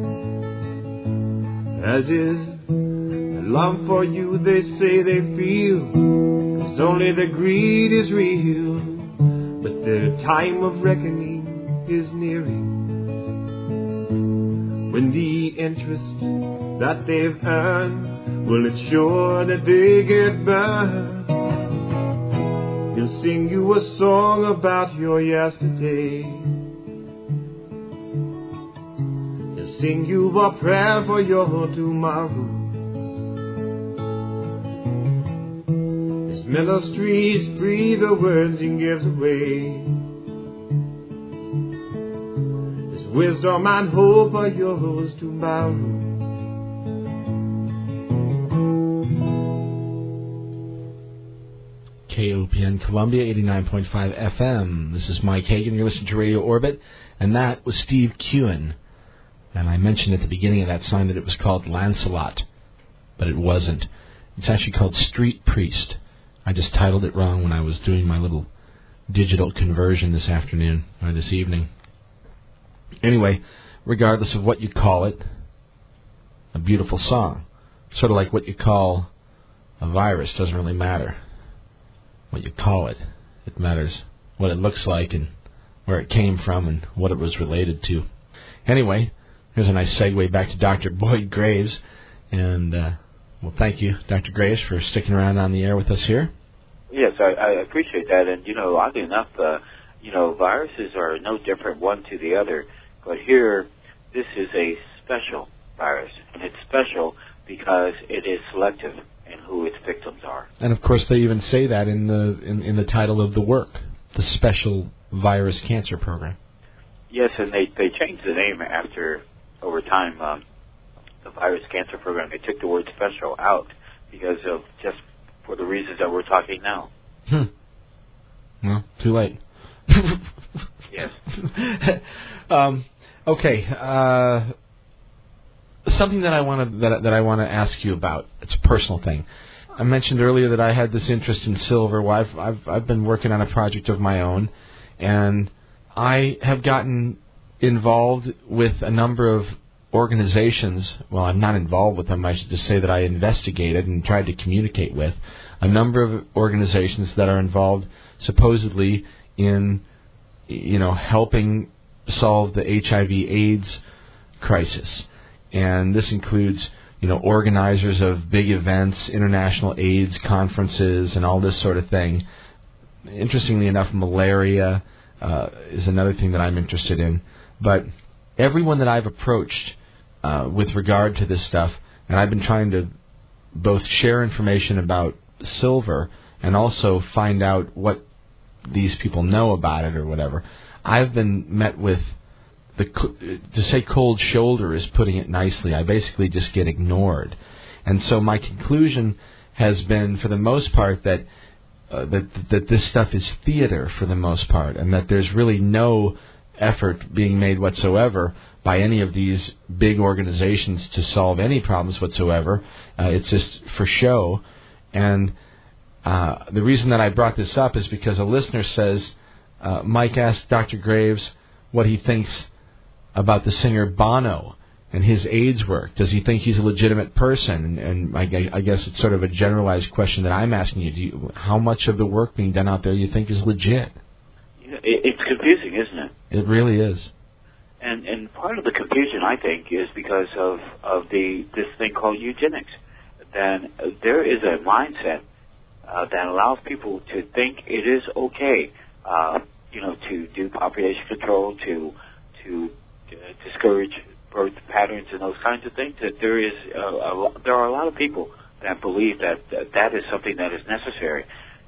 as is the love for you they say they feel. Only the greed is real, but their time of reckoning is nearing, when the interest that they've earned will ensure that they get burned. He'll sing you a song about your yesterday, he'll sing you a prayer for your tomorrow. Ministry's free, the words he gives away, his wisdom and hope are yours to borrow. K O P N Columbia, eighty-nine point five F M. This is Mike Hagan. You're listening to Radio Orbit, and that was Steve Kewen. And I mentioned at the beginning of that song that it was called Lancelot, but it wasn't. It's actually called Street Priest. I just titled it wrong when I was doing my little digital conversion this afternoon, or this evening. Anyway, regardless of what you call it, a beautiful song. Sort of like what you call a virus, doesn't really matter what you call it. It matters what it looks like and where it came from and what it was related to. Anyway, here's a nice segue back to Doctor Boyd Graves. And, uh, well, thank you, Doctor Graves, for sticking around on the air with us here. Yes, I, I appreciate that. And, you know, oddly enough, uh, you know, viruses are no different one to the other. But here, this is a special virus. And it's special because it is selective in who its victims are. And of course, they even say that in the in, in the title of the work, the Special Virus Cancer Program. Yes, and they they changed the name after over time. Um, the Virus Cancer Program. They took the word "special" out because of just for the reasons that we're talking now. Hmm. Well, too late. Yes. um, okay. Uh, Something that I want to that, that I want to ask you about. It's a personal thing. I mentioned earlier that I had this interest in silver. Well, I've I've I've been working on a project of my own, and I have gotten involved with a number of organizations. Well, I'm not involved with them. I should just say that I investigated and tried to communicate with a number of organizations that are involved supposedly in, you know, helping solve the H I V/AIDS crisis. And this includes, you know, organizers of big events, international AIDS conferences, and all this sort of thing. Interestingly enough, malaria uh, is another thing that I'm interested in. But everyone that I've approached uh, with regard to this stuff, and I've been trying to both share information about silver and also find out what these people know about it or whatever, I've been met with The, to say cold shoulder is putting it nicely. I basically just get ignored. And so my conclusion has been, for the most part, that, uh, that that this stuff is theater for the most part, and that there's really no effort being made whatsoever by any of these big organizations to solve any problems whatsoever. Uh, it's just for show. And uh, the reason that I brought this up is because a listener says, uh, Mike asked Doctor Graves what he thinks about the singer Bono and his AIDS work. Does he think he's a legitimate person? And I, I guess it's sort of a generalized question that I'm asking you. Do you. How much of the work being done out there you think is legit? It's confusing, isn't it? It really is. And and part of the confusion, I think, is because of, of the this thing called eugenics. Then there is a mindset uh, that allows people to think it is okay, uh, you know, to do population control, to to uh, discourage birth patterns and those kinds of things. That there is a, a, there are a lot of people that believe that, that that is something that is necessary.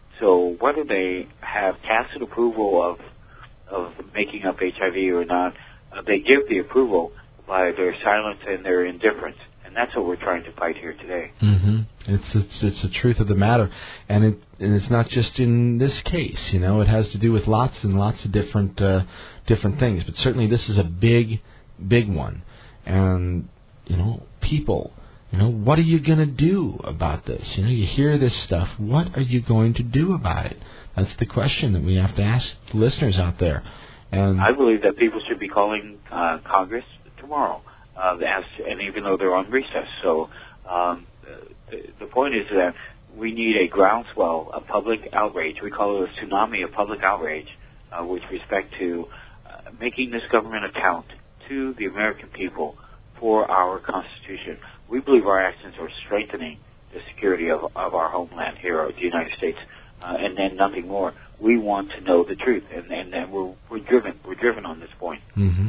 So whether they have tacit approval of of making up H I V or not, uh, they give the approval by their silence and their indifference, and that's what we're trying to fight here today. Mm-hmm. It's, it's it's the truth of the matter, and it and it's not just in this case. You know, it has to do with lots and lots of different uh, different things. But certainly, this is a big, big one, and you know, people. You know, what are you going to do about this? You know, you hear this stuff. What are you going to do about it? That's the question that we have to ask the listeners out there. And I believe that people should be calling uh, Congress tomorrow, uh, as, and even though they're on recess. So um, the, the point is that we need a groundswell of public outrage. We call it a tsunami of public outrage uh, with respect to uh, making this government account to the American people for our Constitution. We believe our actions are strengthening the security of, of our homeland here at the United States, uh, and then nothing more. We want to know the truth, and, and, and we're, we're driven. We're driven on this point. Mm-hmm.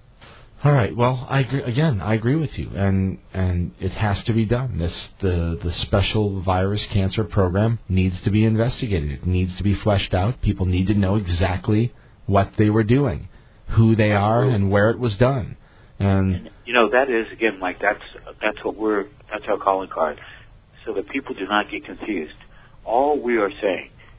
All right. Well, I agree, again, I agree with you, and and it has to be done. This the the special virus cancer program needs to be investigated. It needs to be fleshed out. People need to know exactly what they were doing, who they are, and where it was done. And, and you know, that is, again, Mike, that's that's what we're that's our calling card, so that people do not get confused. All we are saying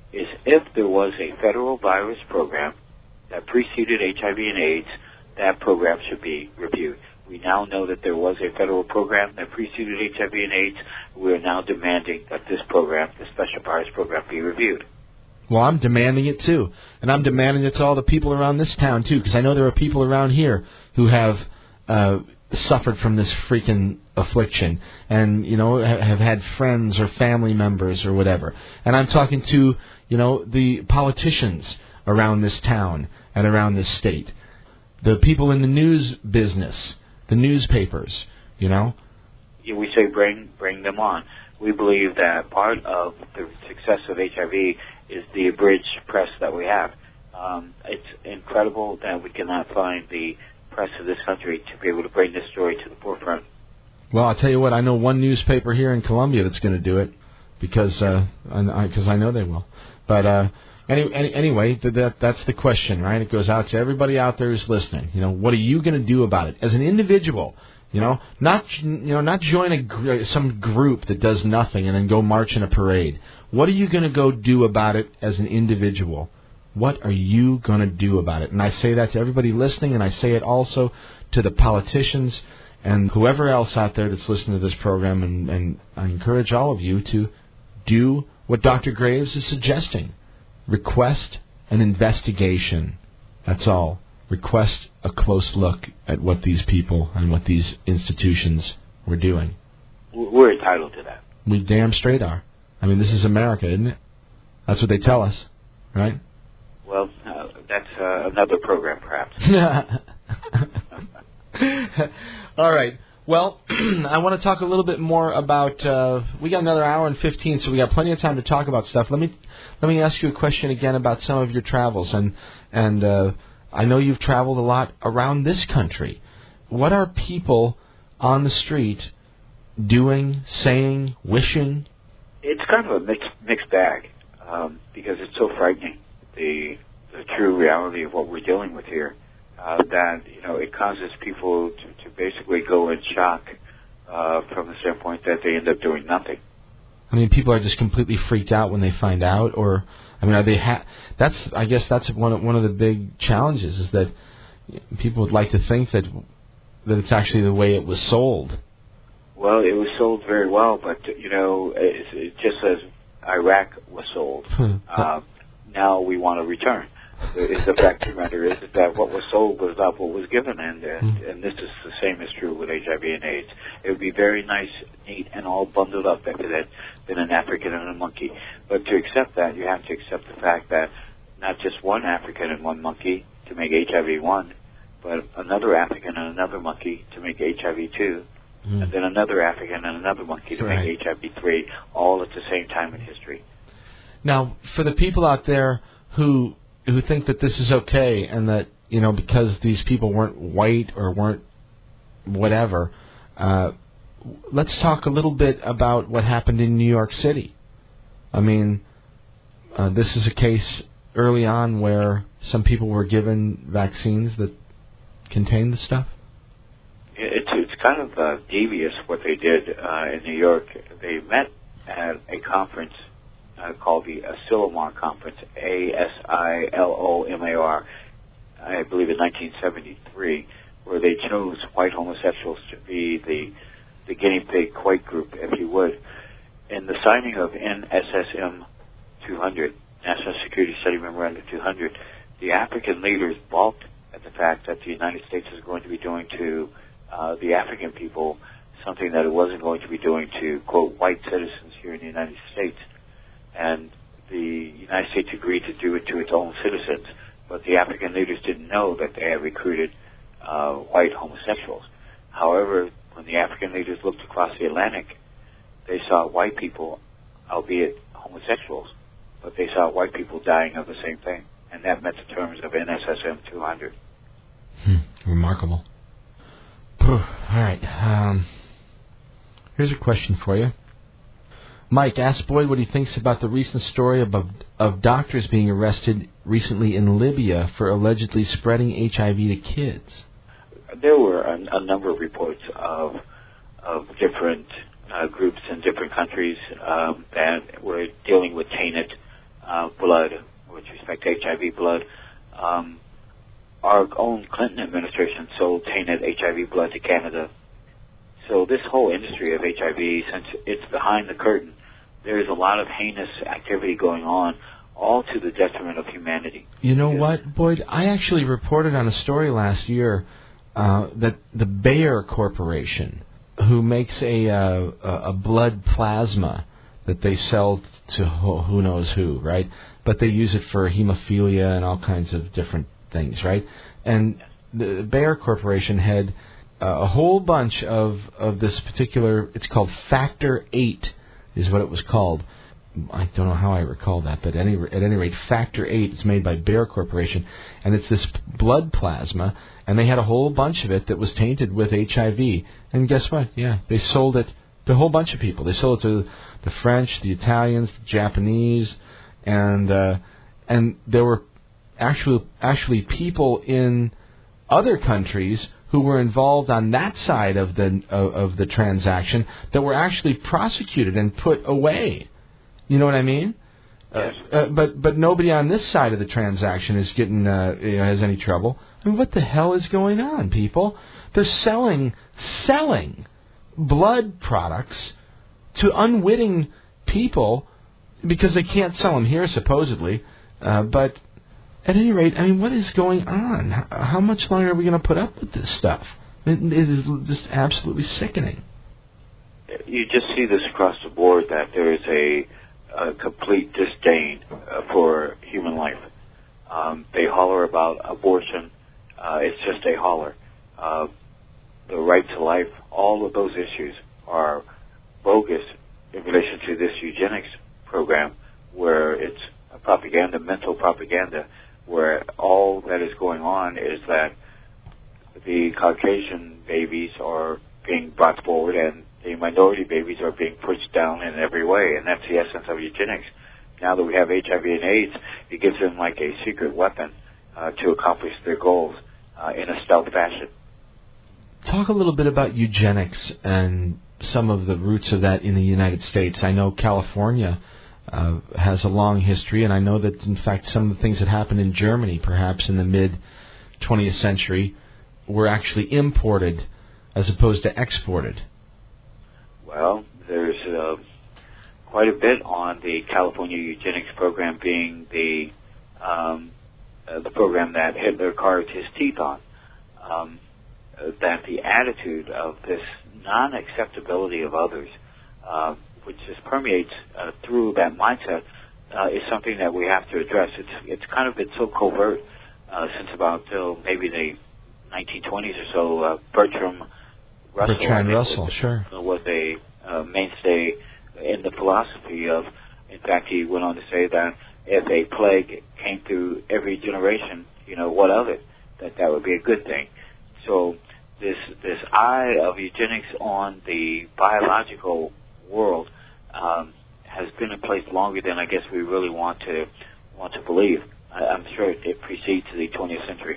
is if there was a federal virus program that preceded H I V and AIDS, that program should be reviewed. We now know that there was a federal program that preceded H I V and AIDS. We are now demanding that this program, the Special Virus Program, be reviewed. Well, I'm demanding it, too. And I'm demanding it to all the people around this town, too, because I know there are people around here who have uh, suffered from this freaking affliction and, you know, have had friends or family members or whatever. And I'm talking to, you know, the politicians around this town and around this state, the people in the news business, the newspapers, you know. We say bring bring them on. We believe that part of the success of H I V is the abridged press that we have. Um, it's incredible that we cannot find the press of this country to be able to bring this story to the forefront. Well, I'll tell you what, I know one newspaper here in Columbia that's going to do it because uh, I, cause I know they will. But uh, any, any, anyway, that, that's the question, right? It goes out to everybody out there who's listening. You know, what are you going to do about it as an individual? You know, not you know, not join a gr- some group that does nothing and then go march in a parade. What are you going to go do about it as an individual? What are you going to do about it? And I say that to everybody listening, and I say it also to the politicians and whoever else out there that's listening to this program. And, and I encourage all of you to do what Doctor Graves is suggesting. Request an investigation. That's all. Request a close look at what these people and what these institutions were doing. We're entitled to that. We damn straight are. I mean, this is America, isn't it? That's what they tell us, right? Well, uh, that's uh, another program, perhaps. All right. Well, I want to talk a little bit more about. Uh, we got another hour and fifteen, so we got plenty of time to talk about stuff. Let me let me ask you a question again about some of your travels, and and. Uh, I know you've traveled a lot around this country. What are people on the street doing, saying, wishing? It's kind of a mixed mixed bag um, because it's so frightening, the the true reality of what we're dealing with here, uh, that you know it causes people to, to basically go in shock uh, from the standpoint that they end up doing nothing. I mean, people are just completely freaked out when they find out, or I mean, are they? Ha- that's I guess that's one of, one of the big challenges is that people would like to think that that it's actually the way it was sold. Well, it was sold very well, but you know, it's, it just as Iraq was sold. uh, now we want to return. The, the fact of the matter is that what was sold was not what was given, and and, and this is the same is true with H I V and AIDS. It would be very nice, neat, and all bundled up if it had been an African and a monkey. But to accept that, you have to accept the fact that not just one African and one monkey to make H I V one, but another African and another monkey to make H I V two, mm. and then another African and another monkey to right. make H I V three, all at the same time in history. Now, for the people out there who who think that this is okay and that, you know, because these people weren't white or weren't whatever, uh, let's talk a little bit about what happened in New York City. I mean, uh, this is a case early on where some people were given vaccines that contained the stuff. It's, it's kind of uh, devious what they did uh, in New York. They met at a conference Uh, called the Asilomar Conference, A S I L O M A R, I believe in nineteen seventy-three, where they chose white homosexuals to be the the guinea pig white group, if you would. In the signing of N S S M two hundred, National Security Study Memorandum two hundred, the African leaders balked at the fact that the United States is going to be doing to uh, the African people something that it wasn't going to be doing to, quote, white citizens here in the United States. And the United States agreed to do it to its own citizens, but the African leaders didn't know that they had recruited uh, white homosexuals. However, when the African leaders looked across the Atlantic, they saw white people, albeit homosexuals, but they saw white people dying of the same thing, and that met the terms of N S S M two hundred. Hmm, remarkable. All right. Um, here's a question for you. Mike, ask Boyd what he thinks about the recent story of, of doctors being arrested recently in Libya for allegedly spreading H I V to kids. There were a, a number of reports of of different uh, groups in different countries um, that were dealing with tainted uh, blood, with respect to H I V blood. Um, our own Clinton administration sold tainted H I V blood to Canada. So this whole industry of H I V, since it's behind the curtain, there is a lot of heinous activity going on, all to the detriment of humanity. You know yes. what, Boyd? I actually reported on a story last year uh, that the Bayer Corporation, who makes a, uh, a blood plasma that they sell to who knows who, right? But they use it for hemophilia and all kinds of different things, right? And the Bayer Corporation had uh, a whole bunch of, of this particular, it's called Factor eight is what it was called. I don't know how I recall that, but any, at any rate, Factor eight is made by Bayer Corporation, and it's this blood plasma, and they had a whole bunch of it that was tainted with H I V. And guess what? Yeah, they sold it to a whole bunch of people. They sold it to the French, the Italians, the Japanese, and uh, and there were actually actually people in other countries who were involved on that side of the of, of the transaction that were actually prosecuted and put away. You know what I mean? Yes. Uh, uh, but but nobody on this side of the transaction is getting uh, you know, has any trouble. I mean, what the hell is going on, people? They're selling selling blood products to unwitting people because they can't sell them here, supposedly. Uh, but at any rate, I mean, what is going on? How, how much longer are we going to put up with this stuff? It, it is just absolutely sickening. You just see this across the board, that there is a, a complete disdain uh, for human life. Um, they holler about abortion. Uh, it's just a holler. Uh, the right to life, all of those issues are bogus in relation to this eugenics program, where it's a propaganda, mental propaganda, where all that is going on is that the Caucasian babies are being brought forward and the minority babies are being pushed down in every way, and that's the essence of eugenics. Now that we have H I V and AIDS, it gives them like a secret weapon uh, to accomplish their goals uh, in a stealth fashion. Talk a little bit about eugenics and some of the roots of that in the United States. I know California uh, has a long history, and I know that, in fact, some of the things that happened in Germany, perhaps in the mid-twentieth century, were actually imported as opposed to exported. Well, there's uh, quite a bit on the California eugenics program being the um, uh, the program that Hitler carved his teeth on. Um, that the attitude of this non-acceptability of others, uh, which just permeates uh, through that mindset, uh, is something that we have to address. It's it's kind of been so covert uh, since about uh, maybe the nineteen twenties or so. Uh, Bertrand Russell, Bertrand I mean, Russell, was, sure, was a uh, mainstay in the philosophy of. In fact, he went on to say that if a plague came through every generation, you know, what of it? That that would be a good thing. So this this eye of eugenics on the biological world um, has been in place longer than I guess we really want to want to believe. I, I'm sure it, it precedes the twentieth century.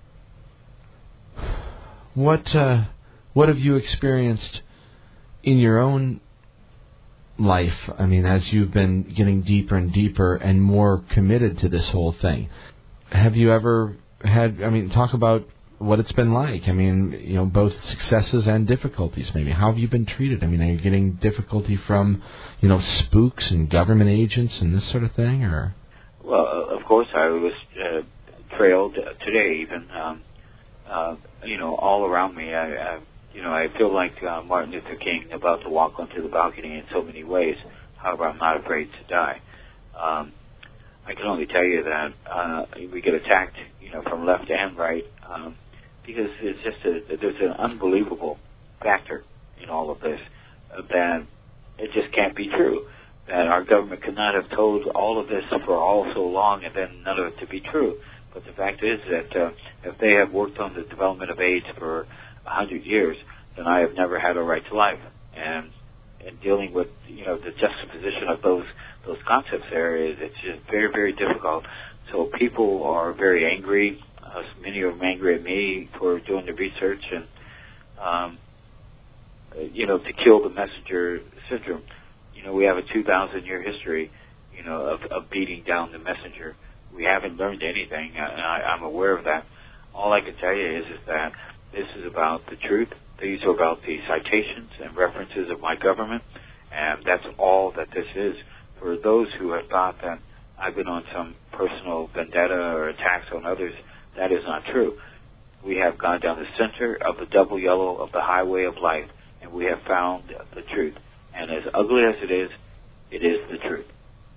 What uh, what have you experienced in your own life? I mean, as you've been getting deeper and deeper and more committed to this whole thing, have you ever had? I mean, talk about what it's been like. I mean, you know, both successes and difficulties maybe. How have you been treated? I mean, are you getting difficulty from, you know, spooks and government agents and this sort of thing, or? Well, uh, of course, I was uh, trailed uh, today even, um, uh, you know, all around me. I, I, you know, I feel like uh, Martin Luther King about to walk onto the balcony in so many ways. However, I'm not afraid to die. Um, I can only tell you that uh, we get attacked, you know, from left and right, um, because it's just a, there's an unbelievable factor in all of this uh, that it just can't be true. That our government could not have told all of this for all so long and then none of it to be true. But the fact is that uh, if they have worked on the development of AIDS for a hundred years, then I have never had a right to life. And in dealing with, you know, the juxtaposition of those those concepts there is it's just very, very difficult. So people are very angry. Uh, many of them angry at me for doing the research and, um, you know, to kill the messenger syndrome. You know, we have a two thousand year history, you know, of, of beating down the messenger. We haven't learned anything, and I, I'm aware of that. All I can tell you is, is that this is about the truth. These are about the citations and references of my government, and that's all that this is. For those who have thought that I've been on some personal vendetta or attacks on others, that is not true. We have gone down the center of the double yellow of the highway of life, and we have found the truth. And as ugly as it is, it is the truth.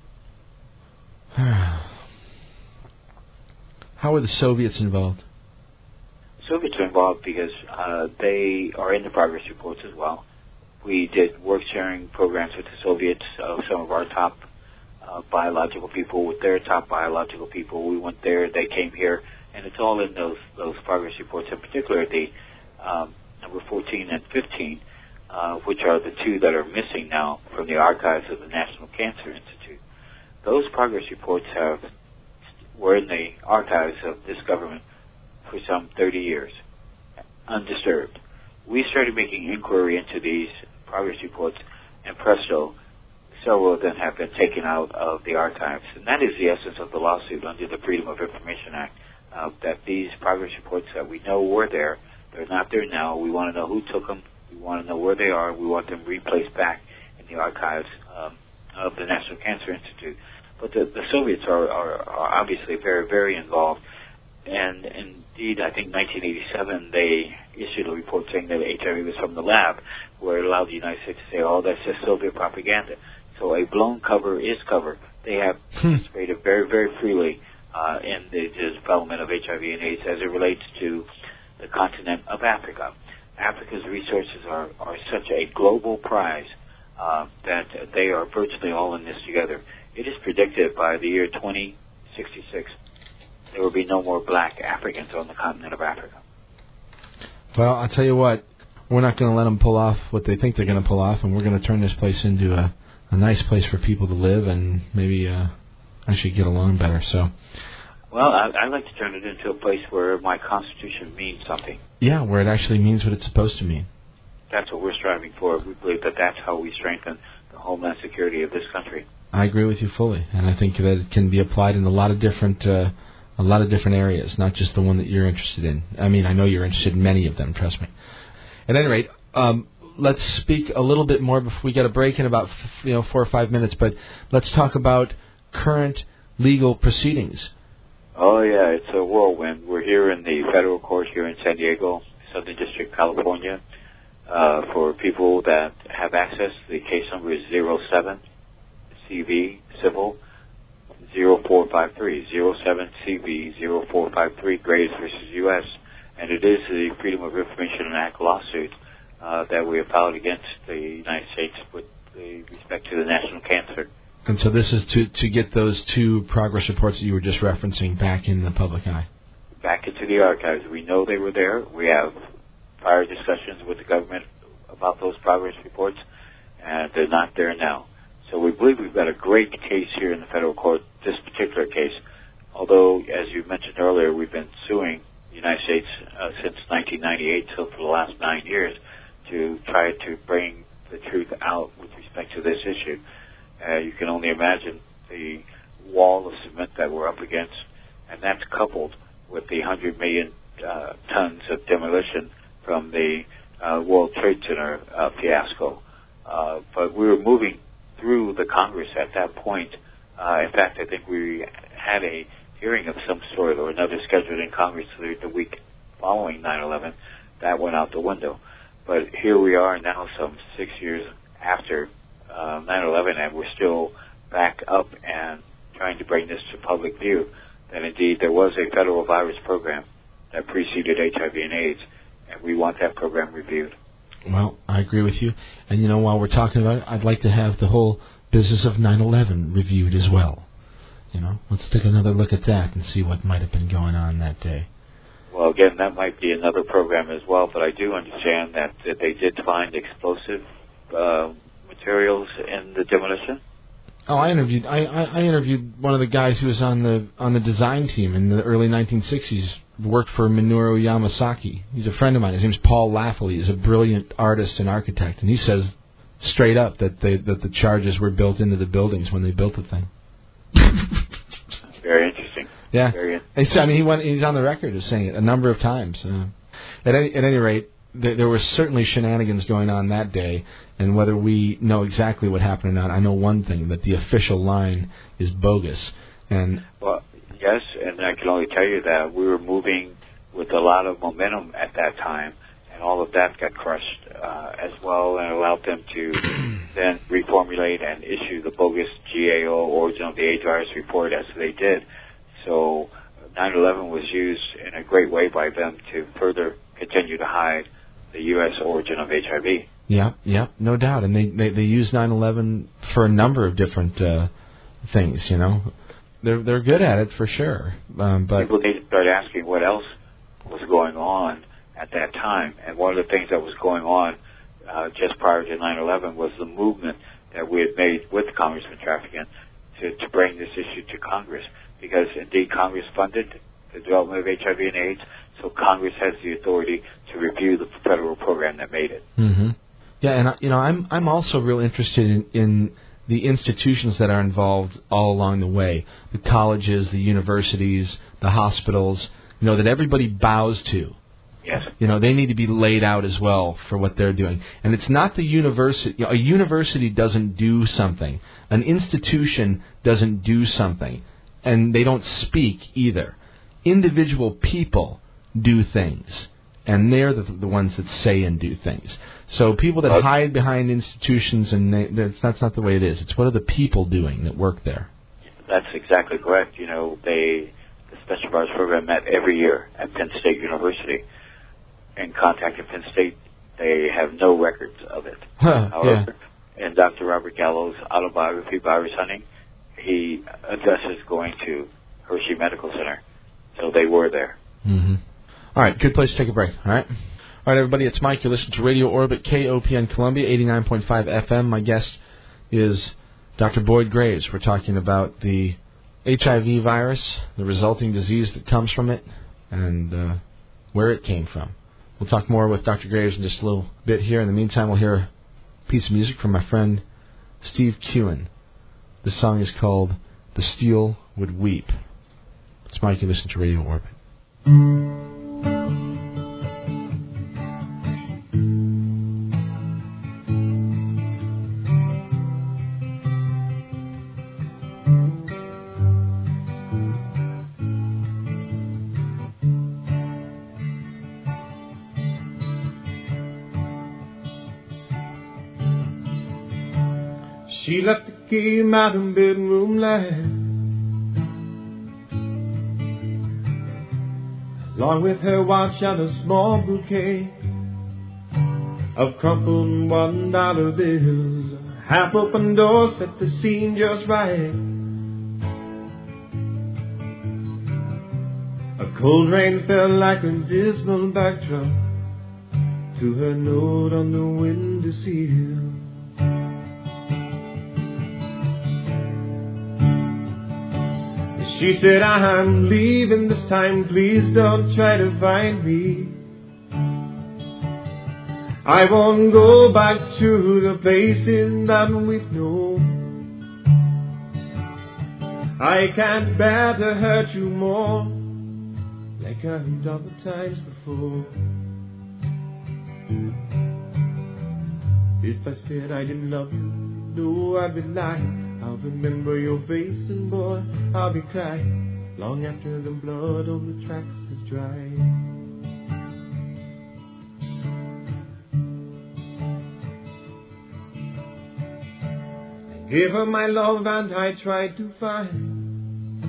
How were the Soviets involved? Soviets are involved because uh, they are in the progress reports as well. We did work-sharing programs with the Soviets, uh, some of our top uh, biological people with their top biological people. We went there, they came here, and it's all in those those progress reports, in particular the um, number fourteen and fifteen, uh, which are the two that are missing now from the archives of the National Cancer Institute. Those progress reports have were in the archives of this government for some thirty years, undisturbed. We started making inquiry into these progress reports, and presto, several of them have been taken out of the archives. And that is the essence of the lawsuit under the Freedom of Information Act, uh, that these progress reports that we know were there, they're not there now. We want to know who took them. We want to know where they are. We want them replaced back in the archives um, of the National Cancer Institute. But the, the Soviets are, are, are obviously very, very involved. And indeed, I think nineteen eighty-seven, they issued a report saying that H I V was from the lab, where it allowed the United States to say, oh, that's just Soviet propaganda. So a blown cover is cover. They have participated very, very freely uh, in the, the development of H I V and AIDS as it relates to the continent of Africa. Africa's resources are, are such a global prize uh, that they are virtually all in this together. It is predicted by the year twenty sixty-six there will be no more black Africans on the continent of Africa. Well, I'll tell you what, we're not going to let them pull off what they think they're going to pull off, and we're going to turn this place into a, a nice place for people to live and maybe uh, actually get along better. So, well, I, I'd like to turn it into a place where my Constitution means something. Yeah, where it actually means what it's supposed to mean. That's what we're striving for. We believe that that's how we strengthen the homeland security of this country. I agree with you fully, and I think that it can be applied in a lot of different uh, a lot of different areas, not just the one that you're interested in. I mean, I know you're interested in many of them, trust me. At any rate, um, let's speak a little bit more before we get a break in about you know four or five minutes, but let's talk about current legal proceedings. Oh, yeah, it's a whirlwind. We're here in the federal court here in San Diego, Southern District, California. Uh, for people that have access, the case number is zero seven C V Civil zero four five three, zero seven C V zero four five three, Graves versus U S And it is the Freedom of Information Act lawsuit uh, that we have filed against the United States with the respect to the national cancer. And so this is to, to get those two progress reports that you were just referencing back in the public eye. Back into the archives. We know they were there. We have prior discussions with the government about those progress reports, and they're not there now. So we believe we've got a great case here in the federal court, this particular case. Although, as you mentioned earlier, we've been suing the United States uh, since nineteen ninety-eight, so for the last nine years, to try to bring the truth out with respect to this issue. Uh, you can only imagine the wall of cement that we're up against, and that's coupled with the one hundred million uh, tons of demolition from the uh, World Trade Center uh, fiasco. Uh, but we were moving through the Congress at that point. Uh, in fact, I think we had a hearing of some sort or another scheduled in Congress the, the week following nine eleven. That went out the window. But here we are now, some six years after uh, nine eleven, and we're still back up and trying to bring this to public view, that indeed there was a federal virus program that preceded H I V and AIDS, and we want that program reviewed. Well, I agree with you. And, you know, while we're talking about it, I'd like to have the whole business of nine eleven reviewed as well. You know, let's take another look at that and see what might have been going on that day. Well, again, that might be another program as well, but I do understand that, that they did find explosive uh, materials in the demolition. Oh, I interviewed I, I, I interviewed one of the guys who was on the on the design team in the early nineteen sixties. Worked for Minoru Yamasaki. He's a friend of mine. His name's Paul Lafley. He's a brilliant artist and architect, and he says straight up that they that the charges were built into the buildings when they built the thing. Very interesting. Yeah. Very in- It's, I mean, he went, he's on the record as saying it a number of times. Uh, at, any, at any rate, th- there were certainly shenanigans going on that day, and whether we know exactly what happened or not, I know one thing, that the official line is bogus. And Well, yes, and I can only tell you that we were moving with a lot of momentum at that time, and all of that got crushed uh, as well, and allowed them to then reformulate and issue the bogus G A O, Origin of the AIDS virus report, as they did. So nine eleven was used in a great way by them to further continue to hide the U S origin of H I V. Yeah, yeah, no doubt. And they, they, they use nine eleven for a number of different uh, things, you know. They're they're good at it for sure. Um, but people need to start asking what else was going on at that time. And one of the things that was going on uh, just prior to nine eleven was the movement that we had made with Congressman Trafficant to, to bring this issue to Congress. Because indeed Congress funded the development of H I V and AIDS, so Congress has the authority to review the federal program that made it. Mm-hmm. Yeah, and you know, I'm I'm also real interested in, in the institutions that are involved all along the way, the colleges, the universities, the hospitals, you know, that everybody bows to. Yes. You know, they need to be laid out as well for what they're doing. And it's not the university. You know, a university doesn't do something. An institution doesn't do something. And they don't speak either. Individual people do things. And they're the, the ones that say and do things. So people that hide behind institutions, and they, that's, that's not the way it is. It's what are the people doing that work there? That's exactly correct. You know, they the Special Powers Program met every year at Penn State University. In contacting Penn State, they have no records of it. Huh, However, yeah. in Doctor Robert Gallo's autobiography, Virus Hunting, he addresses going to Hershey Medical Center. So they were there. Mm-hmm. All right, good place to take a break. All right. All right, everybody, it's Mike. You're listening to Radio Orbit, K O P N Columbia, eighty-nine point five F M. My guest is Doctor Boyd Graves. We're talking about the H I V virus, the resulting disease that comes from it, and uh, where it came from. We'll talk more with Doctor Graves in just a little bit here. In the meantime, we'll hear a piece of music from my friend Steve Kewen. The song is called The Steel Would Weep. It's Mike. You listen to Radio Orbit. She left the key in my bedroom light, along with her watch and a small bouquet of crumpled one dollar bills. A half open door set the scene just right. A cold rain fell like a dismal backdrop to her note on the windowsill. She said, I'm leaving this time, please don't try to find me. I won't go back to the places that we've known. I can't bear to hurt you more, like I've done the times before. If I said I didn't love you, no, I'd be lying. I'll remember your face, and boy, I'll be crying long after the blood on the tracks is dry. I gave her my love and I tried to find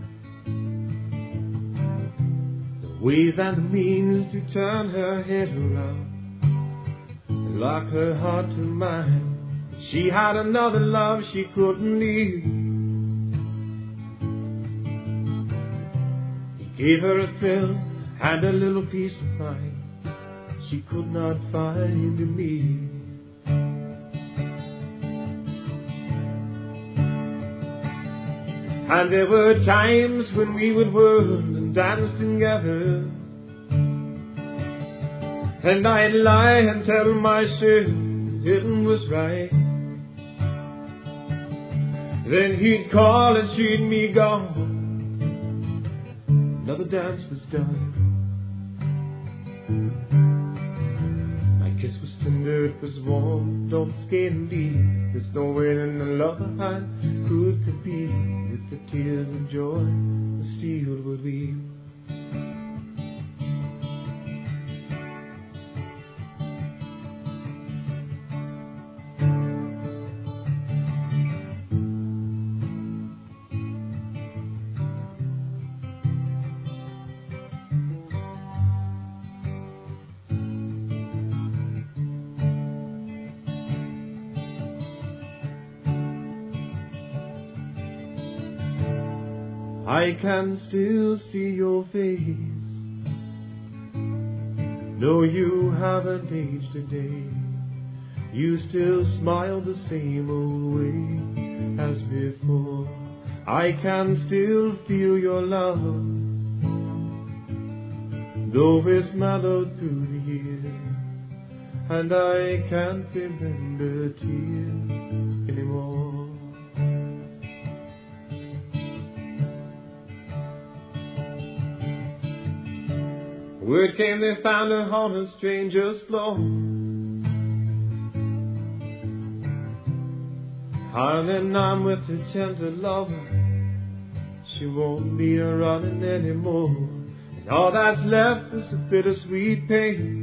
the ways and the means to turn her head around and lock her heart to mine. She had another love she couldn't leave. He gave her a thrill and a little peace of mind she could not find in me. And there were times when we would whirl and dance together, and I'd lie and tell myself it was right. Then he'd call and she'd be gone. Another dance was done. My kiss was tender, it was warm, don't skin deep. There's no way in the love I could compete with the tears of joy the steel would weep. I can still see your face. No, you haven't aged a day. You still smile the same old way as before. I can still feel your love, though it's mellowed through the years, and I can't remember tears anymore. Word came they found her on a stranger's floor. And then I'm with a gentle lover. She won't be a running anymore. And all that's left is a bittersweet pain.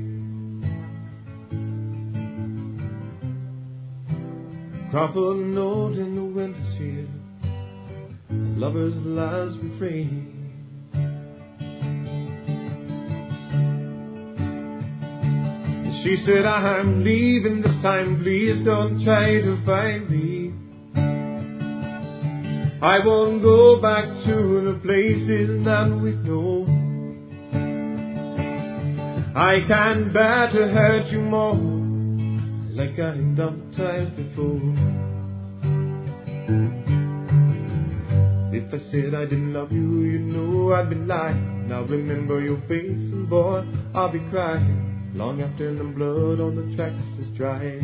Crumpled note in the winter's here. A lover's last refrain. She said, I'm leaving this time, please don't try to find me. I won't go back to the places that we know. I can't bear to hurt you more, like I've done times before. If I said I didn't love you, you know I'd be lying. Now remember your face and boy, I'll be crying long after the blood on the tracks is dry.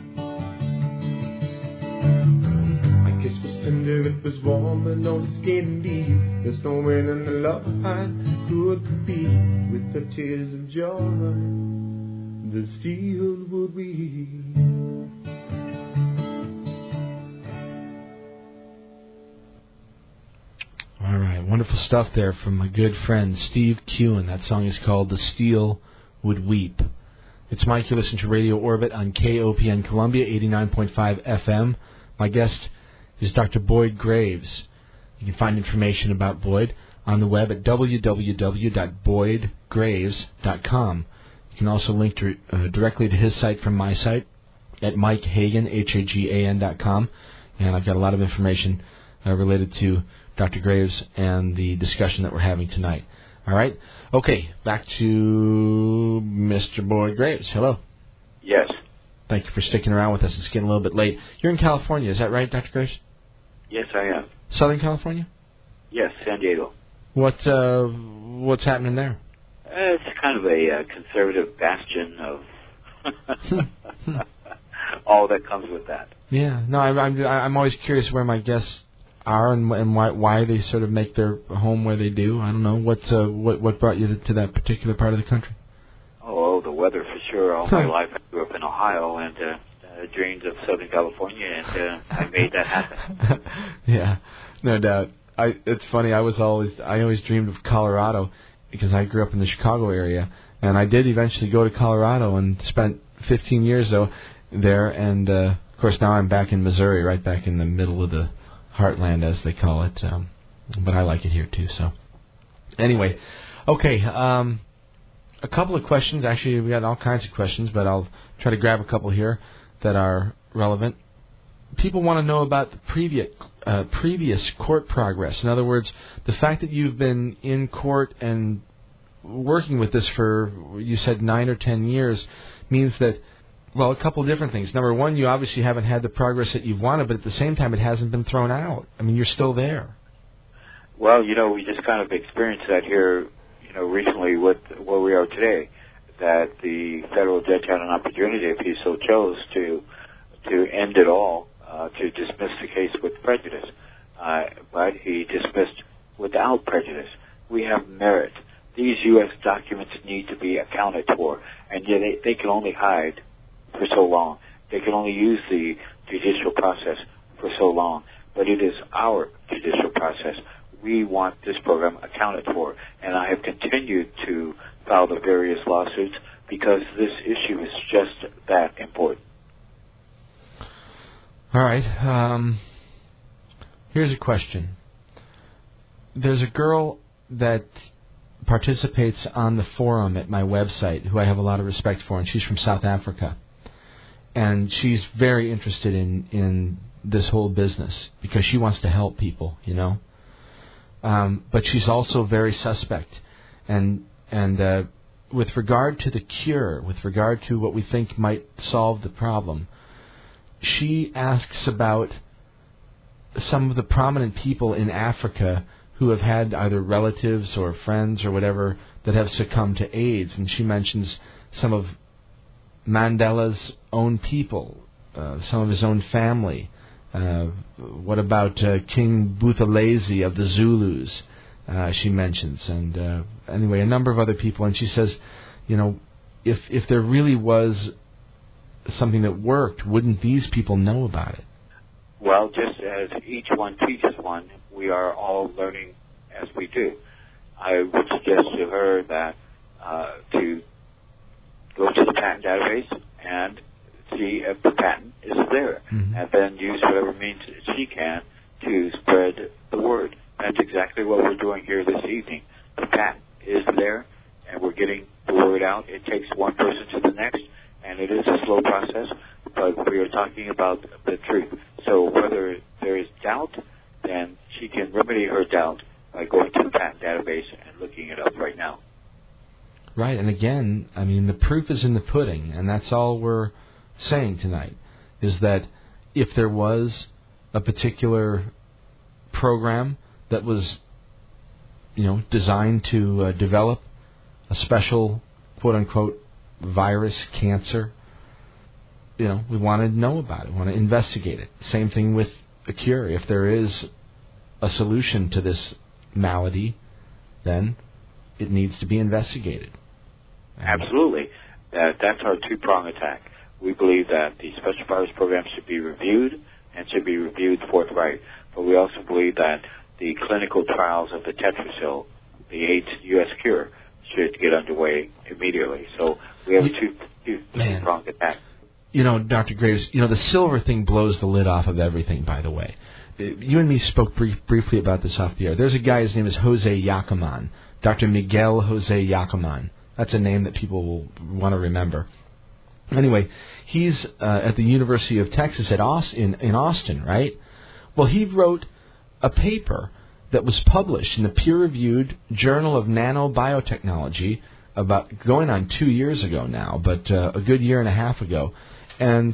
My kiss was tender, it was warm, but no skin deep. There's no way in the love I could compete with the tears of joy the steel would weep. All right, wonderful stuff there from my good friend Steve Kewen. That song is called The Steel Would Weep. It's Mike. You listen to Radio Orbit on K O P N Columbia, eighty-nine point five F M. My guest is Doctor Boyd Graves. You can find information about Boyd on the web at w w w dot boyd graves dot com. You can also link to, uh, directly to his site from my site at mike hagan, H A G A N dot com. And I've got a lot of information uh, related to Doctor Graves and the discussion that we're having tonight. All right? Okay, back to Mister Boyd Graves. Hello. Yes. Thank you for sticking around with us. It's getting a little bit late. You're in California, is that right, Doctor Graves? Yes, I am. Southern California? Yes, San Diego. What uh, what's happening there? Uh, it's kind of a uh, conservative bastion of all that comes with that. Yeah. No, I'm I'm, I'm always curious where my guests are and, and why why they sort of make their home where they do. I don't know. What uh, what what brought you to, to that particular part of the country? Oh, the weather for sure. All my life I grew up in Ohio and uh, uh, dreamed of Southern California, and uh, I made that happen. Yeah, no doubt. I it's funny. I was always I always dreamed of Colorado because I grew up in the Chicago area, and I did eventually go to Colorado and spent fifteen years though there, and uh, of course now I'm back in Missouri, right back in the middle of the heartland, as they call it. Um, but I like it here too. So anyway, okay. Um, a couple of questions. Actually, we got all kinds of questions, but I'll try to grab a couple here that are relevant. People want to know about the previous uh, previous court progress. In other words, the fact that you've been in court and working with this for, you said, nine or ten years means that, well, a couple of different things. Number one, you obviously haven't had the progress that you've wanted, but at the same time, it hasn't been thrown out. I mean, you're still there. Well, you know, we just kind of experienced that here, you know, recently with where we are today, that the federal judge had an opportunity, if he so chose, to to end it all. Uh, uh, to dismiss the case with prejudice, uh, but he dismissed without prejudice. We have merit. These U S documents need to be accounted for, and yet they, they can only hide for so long. They can only use the judicial process for so long, but it is our judicial process. We want this program accounted for, and I have continued to file the various lawsuits because this issue is just that important. All right. Um, here's a question. There's a girl that participates on the forum at my website who I have a lot of respect for, and she's from South Africa. And she's very interested in, in this whole business because she wants to help people, you know. Um, but she's also very suspect. And and uh, with regard to the cure, with regard to what we think might solve the problem, she asks about some of the prominent people in Africa who have had either relatives or friends or whatever that have succumbed to AIDS. And she mentions some of Mandela's own people, uh, some of his own family. Uh, what about uh, King Buthelezi of the Zulus, uh, she mentions. And uh, anyway, a number of other people. And she says, you know, if if there really was something that worked, wouldn't these people know about it? Well, just as each one teaches one, we are all learning as we do. I would suggest to her that uh, to go to the patent database and see if the patent is there, mm-hmm. and then use whatever means she can to spread the word. That's exactly what we're doing here this evening. The patent is there, and we're getting the word out. It takes one person to the next, and it is a slow process, but we are talking about the truth. So whether there is doubt, then she can remedy her doubt by going to the patent database and looking it up right now. Right, and again, I mean, the proof is in the pudding, and that's all we're saying tonight, is that if there was a particular program that was, you know, designed to uh, develop a special, quote-unquote, virus, cancer, you know, we want to know about it, we want to investigate it. Same thing with a cure. If there is a solution to this malady, then it needs to be investigated. Absolutely. Uh, that's our two-prong attack. We believe that the special virus program should be reviewed and should be reviewed forthright. But we also believe that the clinical trials of the Tetrasil, the AIDS U S cure, should get underway immediately. So we have a two, two, two-pronged attack. You know, Doctor Graves, you know, the silver thing blows the lid off of everything, by the way. You and me spoke brief, briefly about this off the air. There's a guy, his name is Jose Yacaman, Doctor Miguel Jose Yacaman. That's a name that people will want to remember. Anyway, he's uh, at the University of Texas at Austin, in, in Austin, right? Well, he wrote a paper that was published in the peer-reviewed Journal of Nanobiotechnology about going on two years ago now, but uh, a good year and a half ago. And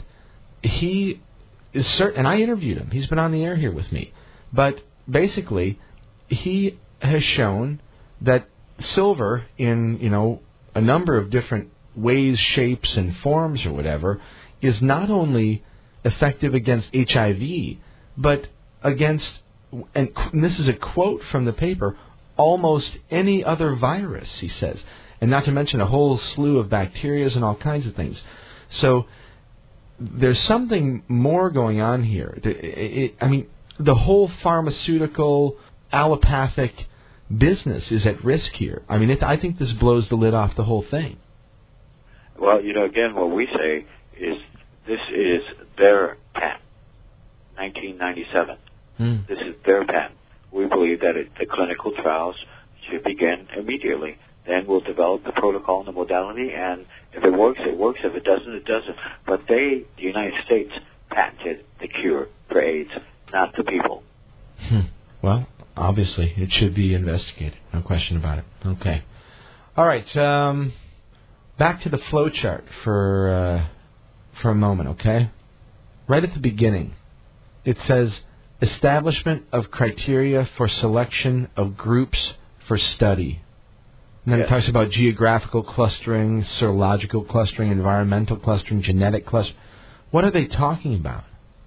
he is certain, and I interviewed him. He's been on the air here with me. But basically, he has shown that silver in, you know, a number of different ways, shapes, and forms or whatever, is not only effective against H I V, but against, and this is a quote from the paper, almost any other virus, he says. And not to mention a whole slew of bacteria and all kinds of things. So there's something more going on here. It, it, I mean, the whole pharmaceutical, allopathic business is at risk here. I mean, it, I think this blows the lid off the whole thing. Well, you know, again, what we say is this is their patent, nineteen ninety-seven. Mm. This is their patent. We believe that it, the clinical trials should begin immediately. Then we'll develop the protocol and the modality, and if it works, it works. If it doesn't, it doesn't. But they, the United States, patented the cure for AIDS, not the people. Hmm. Well, obviously, it should be investigated. No question about it. Okay. All right. Um, back to the flow chart for uh, for a moment, okay? Right at the beginning, it says establishment of criteria for selection of groups for study. And then yes. It talks about geographical clustering, serological clustering, environmental clustering, genetic clustering. What are they talking about?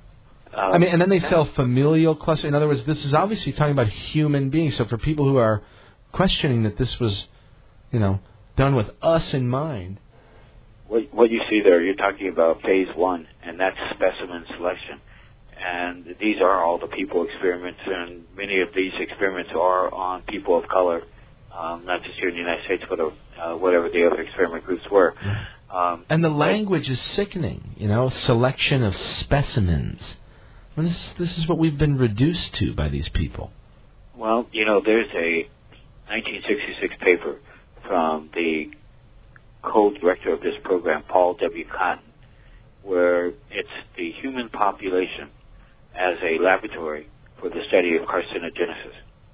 Um, I mean, and then they sell familial cluster. In other words, this is obviously talking about human beings. So for people who are questioning that this was, you know, done with us in mind. What, what you see there, you're talking about phase one, and that's specimen selection. And these are all the people experiments, and many of these experiments are on people of color, um, not just here in the United States, but uh, whatever the other experiment groups were. Um, and the language is sickening, you know, selection of specimens. I mean, this, this is what we've been reduced to by these people. Well, you know, there's a nineteen sixty-six paper from the co-director of this program, Paul W. Cotton, where it's the human population as a laboratory for the study of carcinogenesis.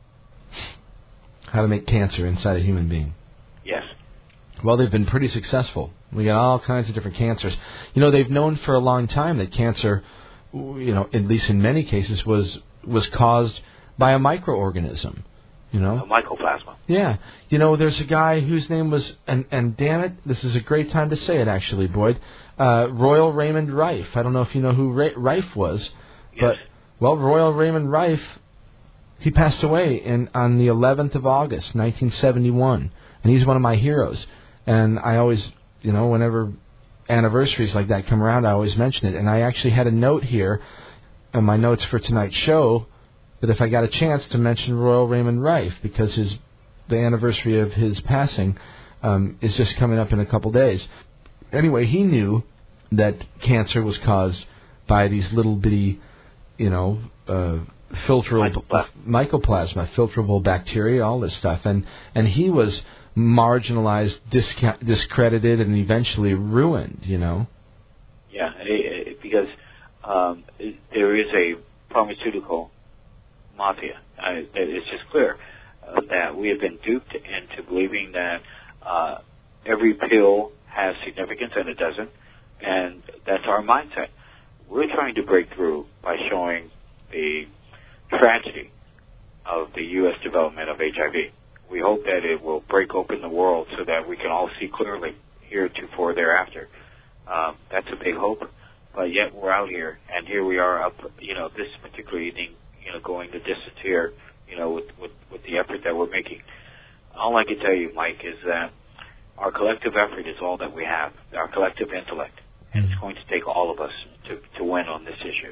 How to make cancer inside a human being. Yes. Well, they've been pretty successful. We got all kinds of different cancers. You know, they've known for a long time that cancer, you know, at least in many cases, was was caused by a microorganism. You know? A mycoplasma. Yeah. You know, there's a guy whose name was, and, and damn it, this is a great time to say it, actually, Boyd, uh, Royal Raymond Rife. I don't know if you know who Ra- Rife was. Yes. But, well, Royal Raymond Rife, he passed away in on the eleventh of August, nineteen seventy-one. And he's one of my heroes. And I always, you know, whenever anniversaries like that come around, I always mention it. And I actually had a note here in my notes for tonight's show that if I got a chance to mention Royal Raymond Rife, because his the anniversary of his passing um, is just coming up in a couple days. Anyway, he knew that cancer was caused by these little bitty, you know, uh, filterable mycoplasma. mycoplasma, filterable bacteria, all this stuff, and and he was marginalized, disca- discredited, and eventually ruined. You know. Yeah, it, it, because um, it, there is a pharmaceutical mafia. I, it's just clear uh, that we have been duped into believing that uh, every pill has significance, and it doesn't, and that's our mindset. We're trying to break through by showing the tragedy of the U S development of H I V. We hope that it will break open the world so that we can all see clearly heretofore thereafter. Um, that's a big hope, but yet we're out here, and here we are up, you know, this particular evening, you know, going the distance here, you know, with, with, with the effort that we're making. All I can tell you, Mike, is that our collective effort is all that we have, our collective intellect, and it's going to take all of us to, to win on this issue.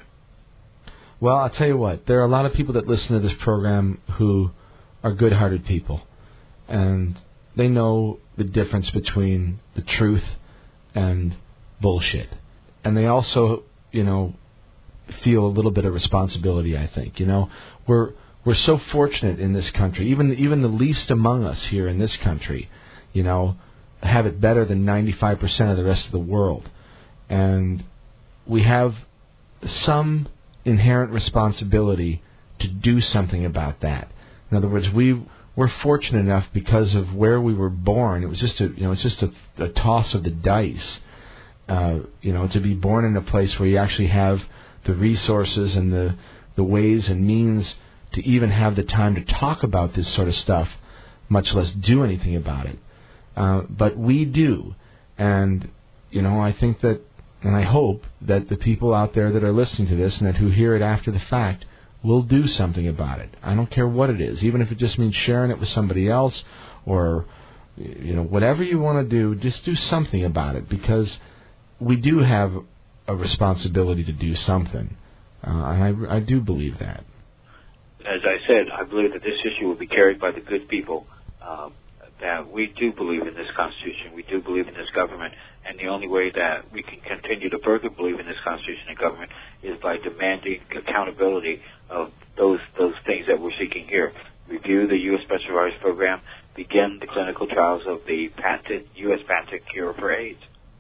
Well, I'll tell you what, there are a lot of people that listen to this program who are good-hearted people, and they know the difference between the truth and bullshit. And they also, you know, feel a little bit of responsibility, I think. You know, we're we're so fortunate in this country. Even even the least among us here in this country, you know, have it better than ninety-five percent of the rest of the world. And we have some inherent responsibility to do something about that. In other words, we we're fortunate enough because of where we were born. It was just a you know it's just a, a toss of the dice. Uh, you know, to be born in a place where you actually have the resources and the the ways and means to even have the time to talk about this sort of stuff, much less do anything about it. Uh, but we do, and you know, I think that, and I hope that the people out there that are listening to this and that who hear it after the fact will do something about it. I don't care what it is, even if it just means sharing it with somebody else, or you know, whatever you want to do, just do something about it, because we do have a responsibility to do something. Uh, and I, I do believe that. As I said, I believe that this issue will be carried by the good people, um, that we do believe in this Constitution, we do believe in this government, and the only way that we can continue to further believe in this Constitution and government is by demanding accountability of those those things that we're seeking here. Review the U S Special Virus Program, begin the clinical trials of the patented U S patented cure for AIDS.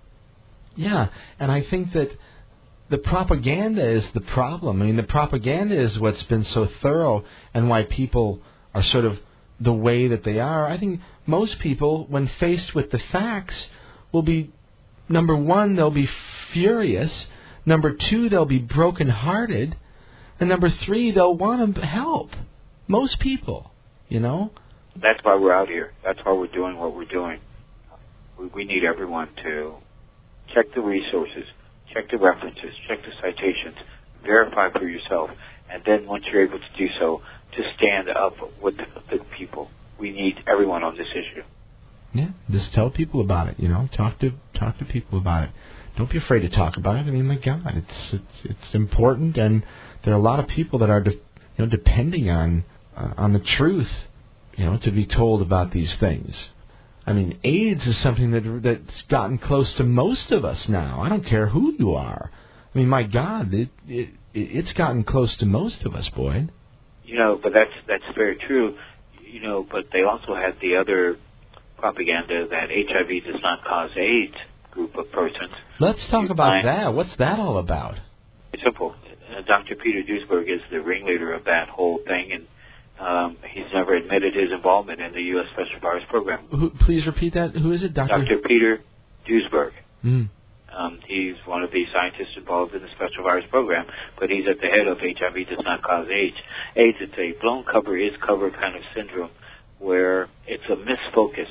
Yeah, and I think that the propaganda is the problem. I mean, the propaganda is what's been so thorough and why people are sort of the way that they are. I think most people, when faced with the facts, will be, number one, they'll be furious. Number two, they'll be brokenhearted. And number three, they'll want to help. Most people, you know? That's why we're out here. That's why we're doing what we're doing. We, we need everyone to check the resources, check the references, check the citations, verify for yourself, and then once you're able to do so, to stand up with the, the people. We need everyone on this issue. Yeah, just tell people about it. You know, talk to talk to people about it. Don't be afraid to talk about it. I mean, my God, it's it's it's important, and there are a lot of people that are, de- you know, depending on uh, on the truth, you know, to be told about these things. I mean, AIDS is something that that's gotten close to most of us now. I don't care who you are. I mean, my God, it it it's gotten close to most of us, Boyd. You know, but that's that's very true. You know, but they also had the other propaganda that H I V does not cause AIDS group of persons. Let's talk about that. What's that all about? It's simple. Uh, Doctor Peter Duesberg is the ringleader of that whole thing, and um, he's never admitted his involvement in the U S Special Virus Program. Who, please repeat that. Who is it, Doctor Doctor Peter Duesberg. Mm. Um, he's one of the scientists involved in the Special Virus Program, but he's at the head of H I V does not cause AIDS. AIDS, it's a blown cover is cover kind of syndrome where it's a misfocus.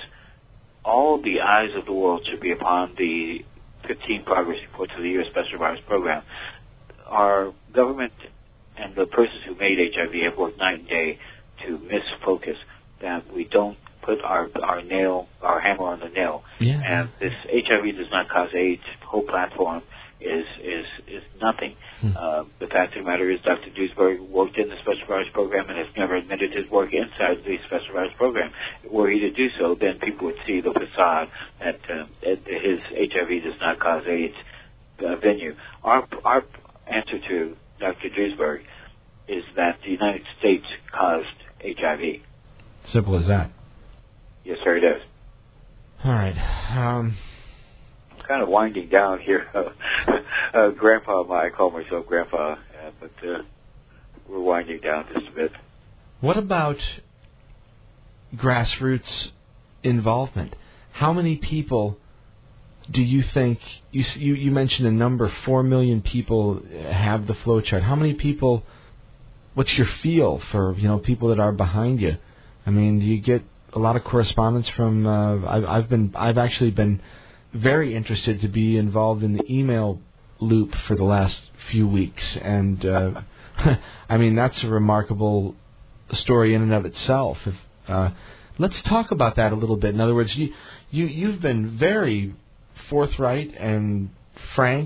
All the eyes of the world should be upon the fifteen progress reports of the U S Special Virus Program. Our government and the persons who made H I V have worked night and day to misfocus that we don't put our our nail, our hammer on the nail. Yeah. And this H I V does not cause AIDS whole platform is is is nothing. Hmm. Uh, the fact of the matter is Doctor Duesberg worked in the Special Virus Program and has never admitted his work inside the Special Virus Program. Were he to do so, then people would see the facade that uh, his H I V does not cause AIDS uh, venue. Our our answer to Doctor Duesberg is that the United States caused H I V. Simple as that. Yes, sir, it is. All right. Um, I'm kind of winding down here. uh, Grandpa, I call myself Grandpa, uh, but uh, we're winding down just a bit. What about grassroots involvement? How many people do you think, you you, you mentioned a number, four million people have the flowchart. How many people, what's your feel for, you know, people that are behind you? I mean, do you get a lot of correspondence from, uh, I've, I've been, I've actually been very interested to be involved in the email loop for the last few weeks. And, uh, I mean, that's a remarkable story in and of itself. If, uh, let's talk about that a little bit. In other words, you, you, you've been very forthright and frank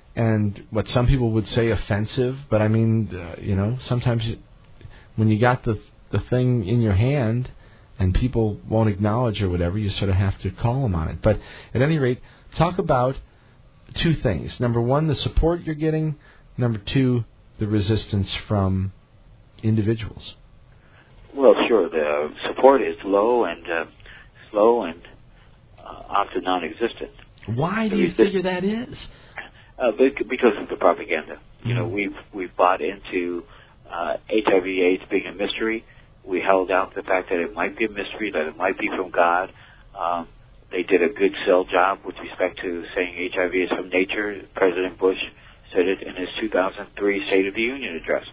and what some people would say offensive. But, I mean, uh, you know, sometimes when you got the the thing in your hand and people won't acknowledge or whatever, you sort of have to call them on it. But at any rate, talk about two things. Number one, the support you're getting. Number two, the resistance from individuals. Well, sure. The support is low and uh, slow and uh, often non-existent. Why do you figure that is? Uh, because of the propaganda. Mm-hmm. You know, we've we've bought into uh, H I V/AIDS being a mystery. We held out the fact that it might be a mystery, that it might be from God. Um, they did a good sell job with respect to saying H I V is from nature. President Bush said it in his two thousand three State of the Union address.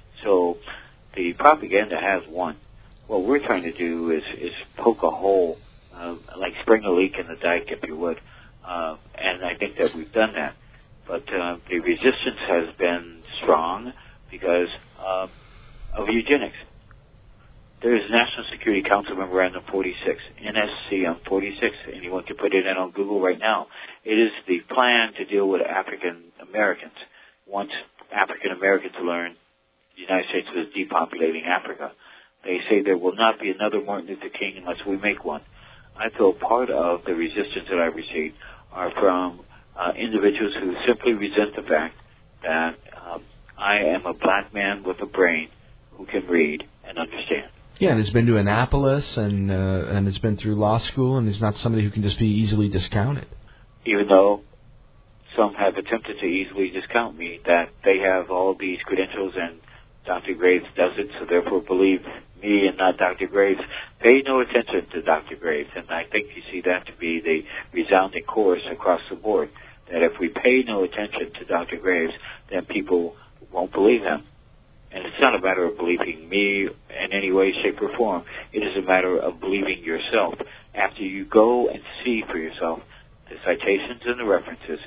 So the propaganda has won. What we're trying to do is, is poke a hole, uh, like spring a leak in the dike, if you would. Uh, and I think that we've done that. But uh, the resistance has been strong because uh, of eugenics. There is National Security Council Memorandum forty-six, N S C M forty-six. Anyone can put it in on Google right now. It is the plan to deal with African Americans. Once African Americans learn the United States was depopulating Africa, they say there will not be another Martin Luther King unless we make one. I feel part of the resistance that I've received are from uh, individuals who simply resent the fact that um, I am a black man with a brain who can read and understand. Yeah, and has been to Annapolis and uh, and has been through law school, and is not somebody who can just be easily discounted. Even though some have attempted to easily discount me, that they have all these credentials and Doctor Graves does it, so therefore believe me and not Doctor Graves. Pay no attention to Doctor Graves, and I think you see that to be the resounding chorus across the board, that if we pay no attention to Doctor Graves, then people won't believe him. And it's not a matter of believing me in any way, shape, or form. It is a matter of believing yourself. After you go and see for yourself the citations and the references,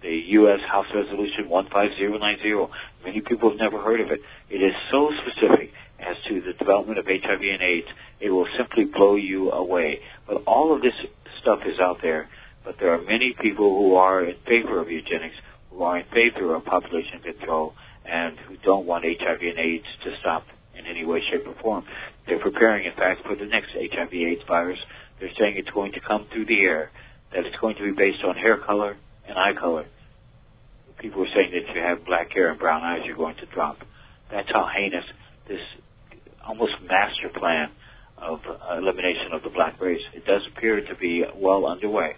the U S House Resolution one five zero nine zero. Many people have never heard of it. It is so specific as to the development of H I V and AIDS, it will simply blow you away. But all of this stuff is out there, but there are many people who are in favor of eugenics, who are in favor of population control, and who don't want H I V and AIDS to stop in any way, shape, or form. They're preparing, in fact, for the next H I V AIDS virus. They're saying it's going to come through the air, that it's going to be based on hair color and eye color. People are saying that if you have black hair and brown eyes, you're going to drop. That's how heinous this almost master plan of uh, elimination of the black race. It does appear to be well underway.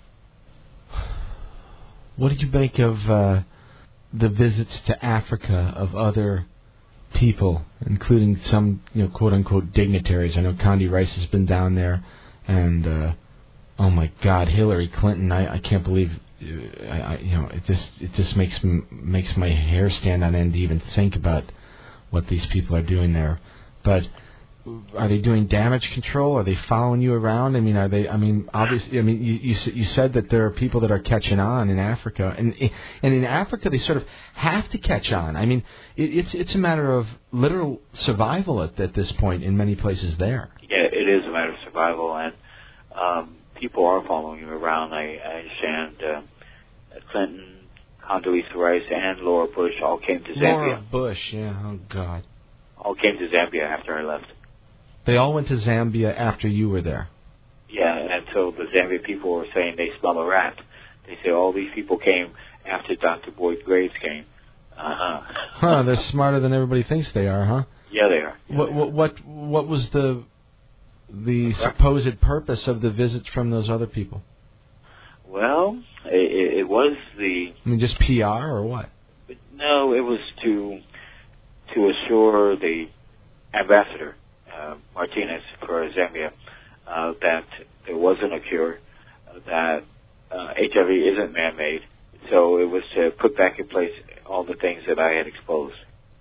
What did you make of uh, the visits to Africa of other people, including some, you know, quote-unquote dignitaries? I know Condi Rice has been down there, and uh, oh my God, Hillary Clinton! I, I can't believe, uh, I, I, you know, it just it just makes makes my hair stand on end to even think about what these people are doing there. But are they doing damage control? Are they following you around? I mean, are they? I mean, obviously, I mean, you you, you said that there are people that are catching on in Africa, and and in Africa they sort of have to catch on. I mean, it, it's it's a matter of literal survival at, at this point in many places there. Yeah, it is a matter of survival, and um, people are following you around. I, I understand uh, Clinton, Condoleezza Rice, and Laura Bush all came to Zambia. Laura Bush, yeah, oh God. All came to Zambia after I left. They all went to Zambia after you were there. Yeah, and so the Zambia people were saying they smell a rat. They say all these people came after Doctor Boyd Graves came. Uh-huh. Huh, they're smarter than everybody thinks they are, huh? Yeah, they are. Yeah, what, they are. what what what was the the supposed purpose of the visit from those other people? Well, it, it was the... I mean, just P R or what? No, it was to to assure the ambassador, uh, Martinez, for Zambia, uh, that there wasn't a cure, uh, that uh, H I V isn't man-made. So it was to put back in place all the things that I had exposed.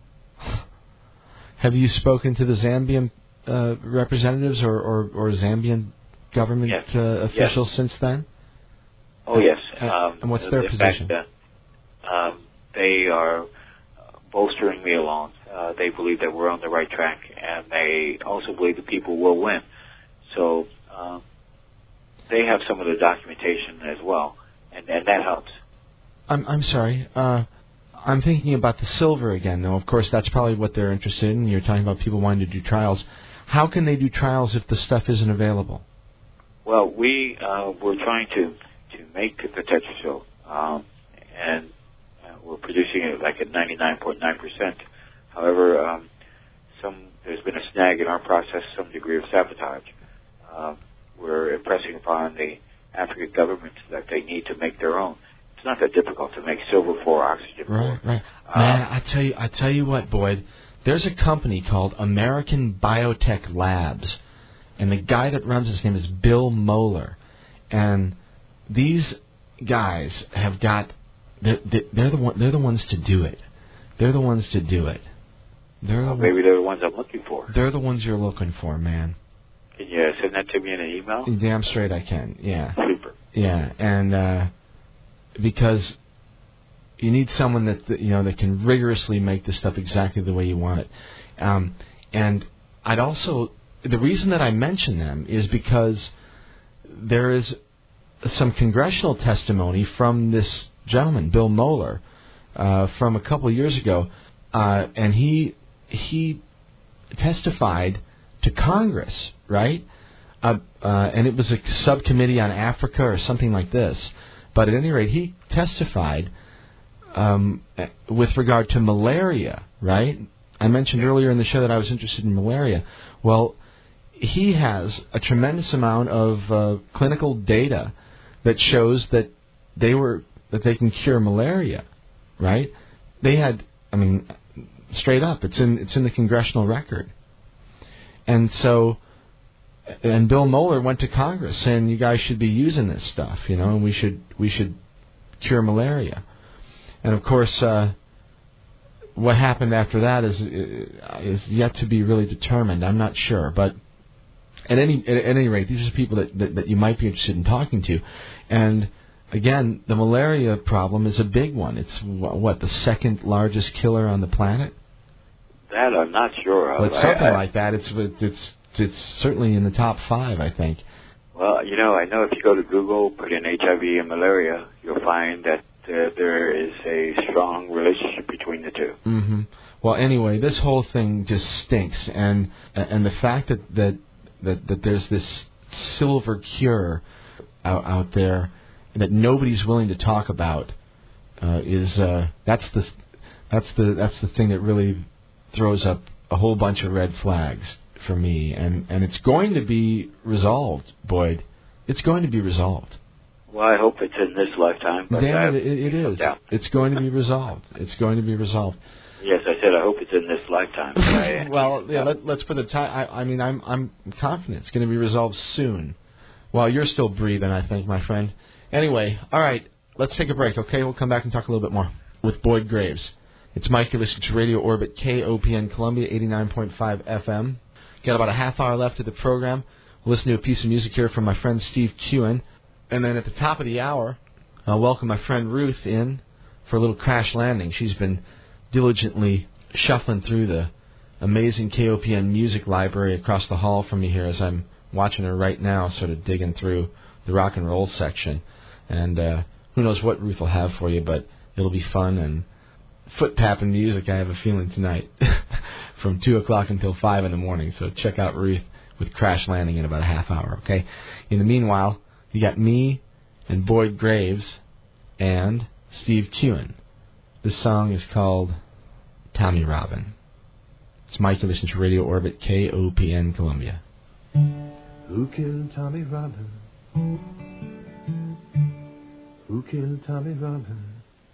Have you spoken to the Zambian uh, representatives or, or, or Zambian government yes. uh, officials yes. since then? Oh, yes. Um, and what's their in position? Fact, uh, um, they are bolstering me along. Uh, they believe that we're on the right track, and they also believe the people will win. So uh, they have some of the documentation as well, and, and that helps. I'm I'm sorry. Uh, I'm thinking about the silver again, though. Of course, that's probably what they're interested in. You're talking about people wanting to do trials. How can they do trials if the stuff isn't available? Well, we uh, we're trying to to make the tetrasil, um, and uh, we're producing it like at ninety-nine point nine percent. However, um, some there's been a snag in our process, some degree of sabotage. Uh, we're impressing upon the African government that they need to make their own. It's not that difficult to make silver for oxygen. Right, for. right. Uh, Man, I tell you, I tell you what, Boyd. There's a company called American Biotech Labs, and the guy that runs his name is Bill Moeller, and these guys have got. They're, they're the one, they're the ones to do it. They're the ones to do it. They're the well, maybe one, they're the ones I'm looking for. They're the ones you're looking for, man. Can you send that to me in an email? Damn straight I can. Yeah. Super. Yeah, and uh, because you need someone that, that you know that can rigorously make the stuff exactly the way you want it. Um, and I'd also the reason that I mention them is because there is some congressional testimony from this gentleman, Bill Moeller, uh, from a couple of years ago, uh, and he he testified to Congress, right? Uh, uh, and it was a subcommittee on Africa or something like this. But at any rate, he testified um, with regard to malaria, right? I mentioned earlier in the show that I was interested in malaria. Well, he has a tremendous amount of uh, clinical data that shows that they were that they can cure malaria, right? They had, I mean, straight up, it's in it's in the congressional record. And so, and Bill Moeller went to Congress saying you guys should be using this stuff, you know, and we should we should cure malaria. And of course, uh, what happened after that is is yet to be really determined. I'm not sure, but at any at any rate, these are people that, that, that you might be interested in talking to. And again, the malaria problem is a big one. It's, what, the second largest killer on the planet? That I'm not sure of. Well, it's something I, I, like that. It's, it's, it's certainly in the top five, I think. Well, you know, I know if you go to Google, put in H I V and malaria, you'll find that uh, there is a strong relationship between the two. Mm-hmm. Well, anyway, this whole thing just stinks, and and the fact that that, that, that there's this silver cure out, out there that nobody's willing to talk about uh, is uh, that's the that's the that's the thing that really throws up a whole bunch of red flags for me, and, and it's going to be resolved, Boyd. It's going to be resolved. Well, I hope it's in this lifetime. But Damn it, it, it is. Yeah. It's going to be resolved. It's going to be resolved. Yes, I said I hope it's in this lifetime. I, well, yeah, let, let's put a time. I, I mean, I'm I'm confident it's going to be resolved soon. While you're still breathing, I think, my friend. Anyway, all right, let's take a break, okay? We'll come back and talk a little bit more with Boyd Graves. It's Mike. You're listening to Radio Orbit, K O P N Columbia, eighty-nine point five F M. Got about a half hour left of the program. We'll listen to a piece of music here from my friend Steve Kewen. And then at the top of the hour, I'll welcome my friend Ruth in for a little crash landing. She's been diligently shuffling through the amazing K O P N music library across the hall from me here as I'm watching her right now, sort of digging through the rock and roll section. And uh, who knows what Ruth will have for you, but it'll be fun and foot-tapping music, I have a feeling, tonight from two o'clock until five in the morning. So check out Ruth with Crash Landing in about a half hour, okay? In the meanwhile, you got me and Boyd Graves and Steve Kewen. This song is called Tommy Robin. It's Mike, you listen to Radio Orbit, K O P N Columbia. Who killed Tommy Robin? Who killed Tommy Robin?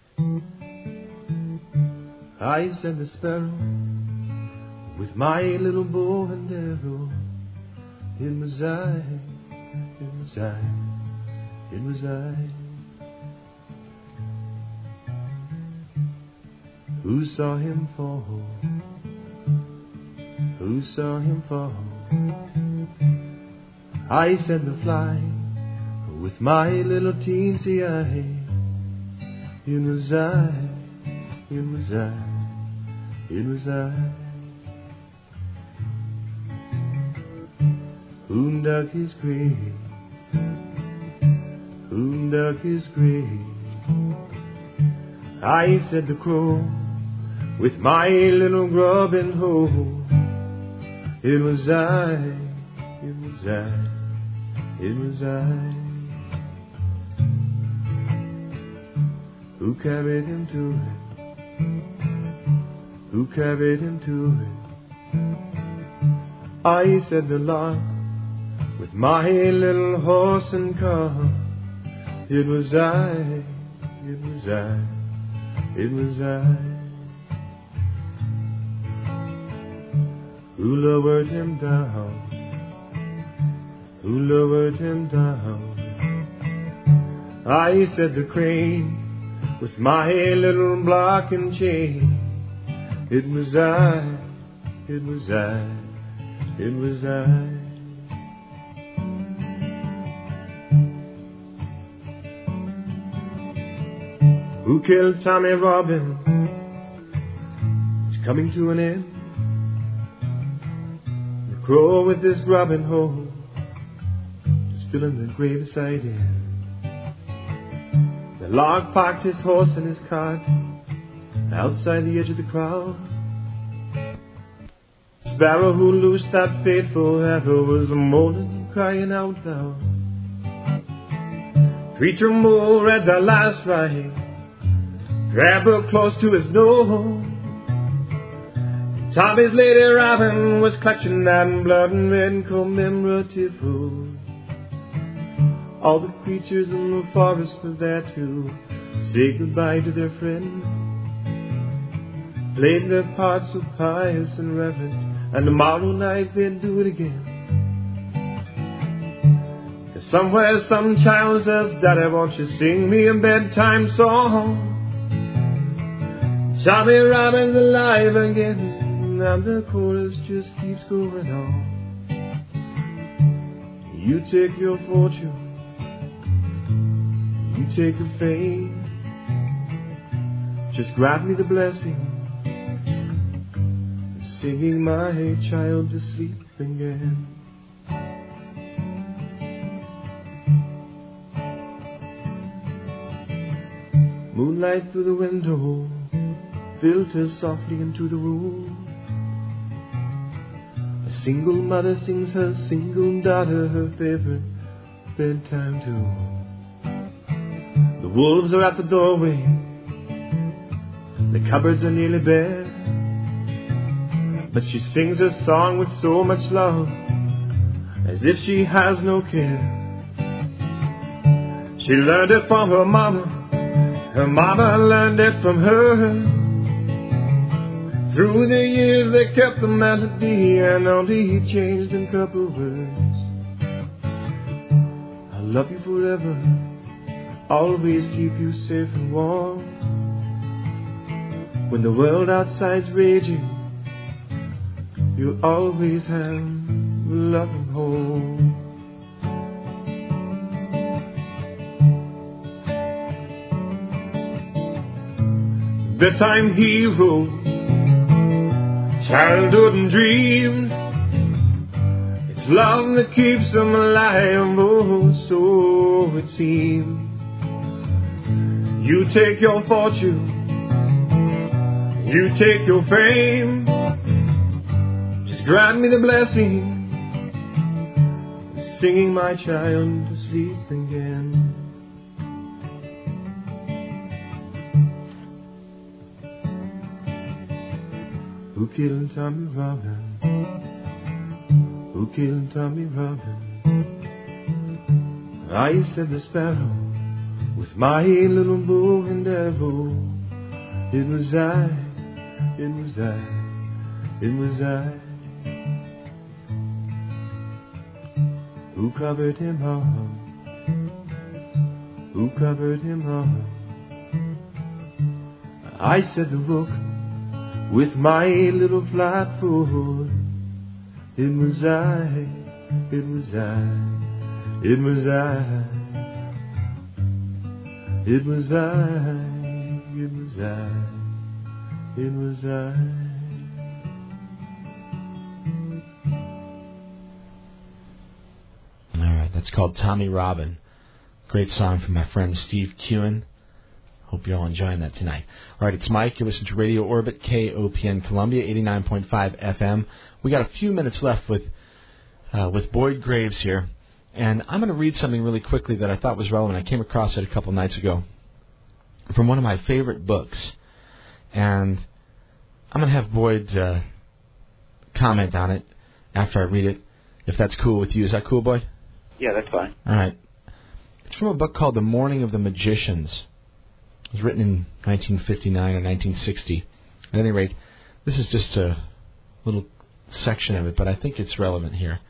I said the sparrow with my little bow and arrow. It was I, it was I, it was I. Who saw him fall? Who saw him fall? I said the fly with my little teensy eye. It was I, it was I. It was I who dug his grave, who dug his grave. I said the crow with my little grubbing hoe. It was I, it was I, it was I who carried him to it. Who carried him to it? I said the lark with my little horse and car. It was I, it was I, it was I who lowered him down, who lowered him down. I said the crane with my little block and chain. It was I, it was I, it was I. Who killed Tommy Robin? It's coming to an end. The crow with his grubbing hoe is filling the grave beside him. The lark parked his horse and his cart outside the edge of the crowd. Sparrow who loosed that fateful arrow was moaning, crying out loud. Preacher Moore read the last rite, grabbed her close to his nose. Tommy's lady Robin was clutching that blood and red commemorative rose. All the creatures in the forest were there to say goodbye to their friend. Played their parts so pious and reverent, and tomorrow night they'd do it again. 'Cause somewhere some child says, Daddy, won't you sing me a bedtime song? Tommy Robin's alive again, and the chorus just keeps going on. You take your fortune, You take the fame. Just grant me the blessing of singing my child to sleep again. Moonlight through the window filters softly into the room. A single mother sings her single daughter her favorite bedtime tune. The wolves are at the doorway. The cupboards are nearly bare. But she sings her song with so much love, as if she has no care. She learned it from her mama. Her mama learned it from her. Through the years they kept the melody and only changed in a couple words. I'll love you forever, always keep you safe and warm. When the world outside's raging, you'll always have a loving home. Bedtime hero, childhood and dreams. It's love that keeps them alive, oh, so it seems. You take your fortune, you take your fame. Just grant me the blessing of singing my child to sleep again. Who killed Tommy Robin? Who killed Tommy Robin? I said the sparrow with my little bow and arrow. It was I, it was I, it was I who covered him up, who covered him up. I said the rook with my little flat foot. It was I, it was I, it was I, it was I, it was I, it was I. All right, that's called Tommy Robin. Great song from my friend Steve Kewen. Hope you're all enjoying that tonight. All right, it's Mike. You listen to Radio Orbit, K O P N Columbia, eighty-nine point five F M. We got a few minutes left with uh, with Boyd Graves here, and I'm going to read something really quickly that I thought was relevant. I came across it a couple nights ago from one of my favorite books, and I'm going to have Boyd uh, comment on it after I read it, if that's cool with you. Is that cool, Boyd? Yeah, that's fine. All right. It's from a book called The Morning of the Magicians. It was written in nineteen fifty-nine or nineteen sixty. At any rate, this is just a little section of it, but I think it's relevant here.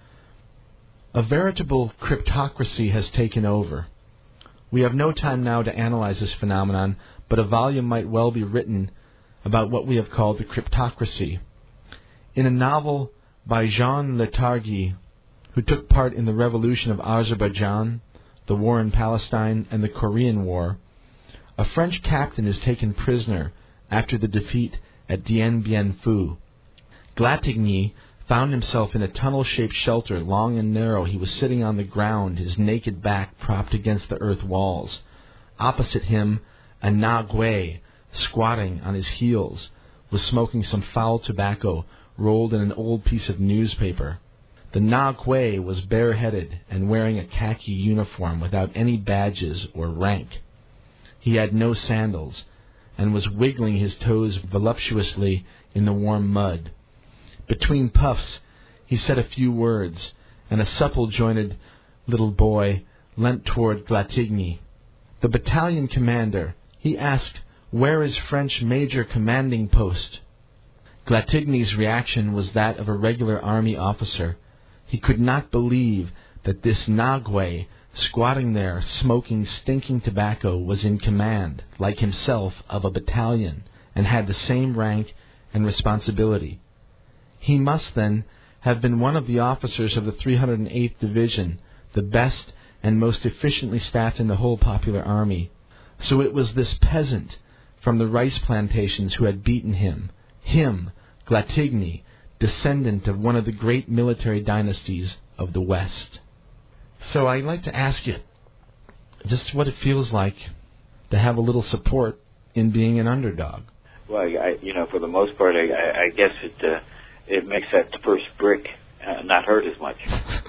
A veritable cryptocracy has taken over. We have no time now to analyze this phenomenon, but a volume might well be written about what we have called the cryptocracy. In a novel by Jean Letargy, who took part in the revolution of Azerbaijan, the war in Palestine, and the Korean War, a French captain is taken prisoner after the defeat at Dien Bien Phu. Glatigny found himself in a tunnel-shaped shelter, long and narrow. He was sitting on the ground, his naked back propped against the earth walls. Opposite him, a Na Gui, squatting on his heels, was smoking some foul tobacco rolled in an old piece of newspaper. The Na Gui was bareheaded and wearing a khaki uniform without any badges or rank. He had no sandals, and was wiggling his toes voluptuously in the warm mud. Between puffs, he said a few words, and a supple-jointed little boy leant toward Glatigny. The battalion commander, he asked, "Where is French major commanding post?" Glatigny's reaction was that of a regular army officer. He could not believe that this Na Gui, squatting there, smoking stinking tobacco, was in command, like himself, of a battalion, and had the same rank and responsibility. He must, then, have been one of the officers of the three hundred eighth Division, the best and most efficiently staffed in the whole popular army. So it was this peasant from the rice plantations who had beaten him, him, Glatigny, descendant of one of the great military dynasties of the West. So I'd like to ask you just what it feels like to have a little support in being an underdog. Well, I, you know, for the most part, I, I guess it uh, it makes that first brick uh, not hurt as much.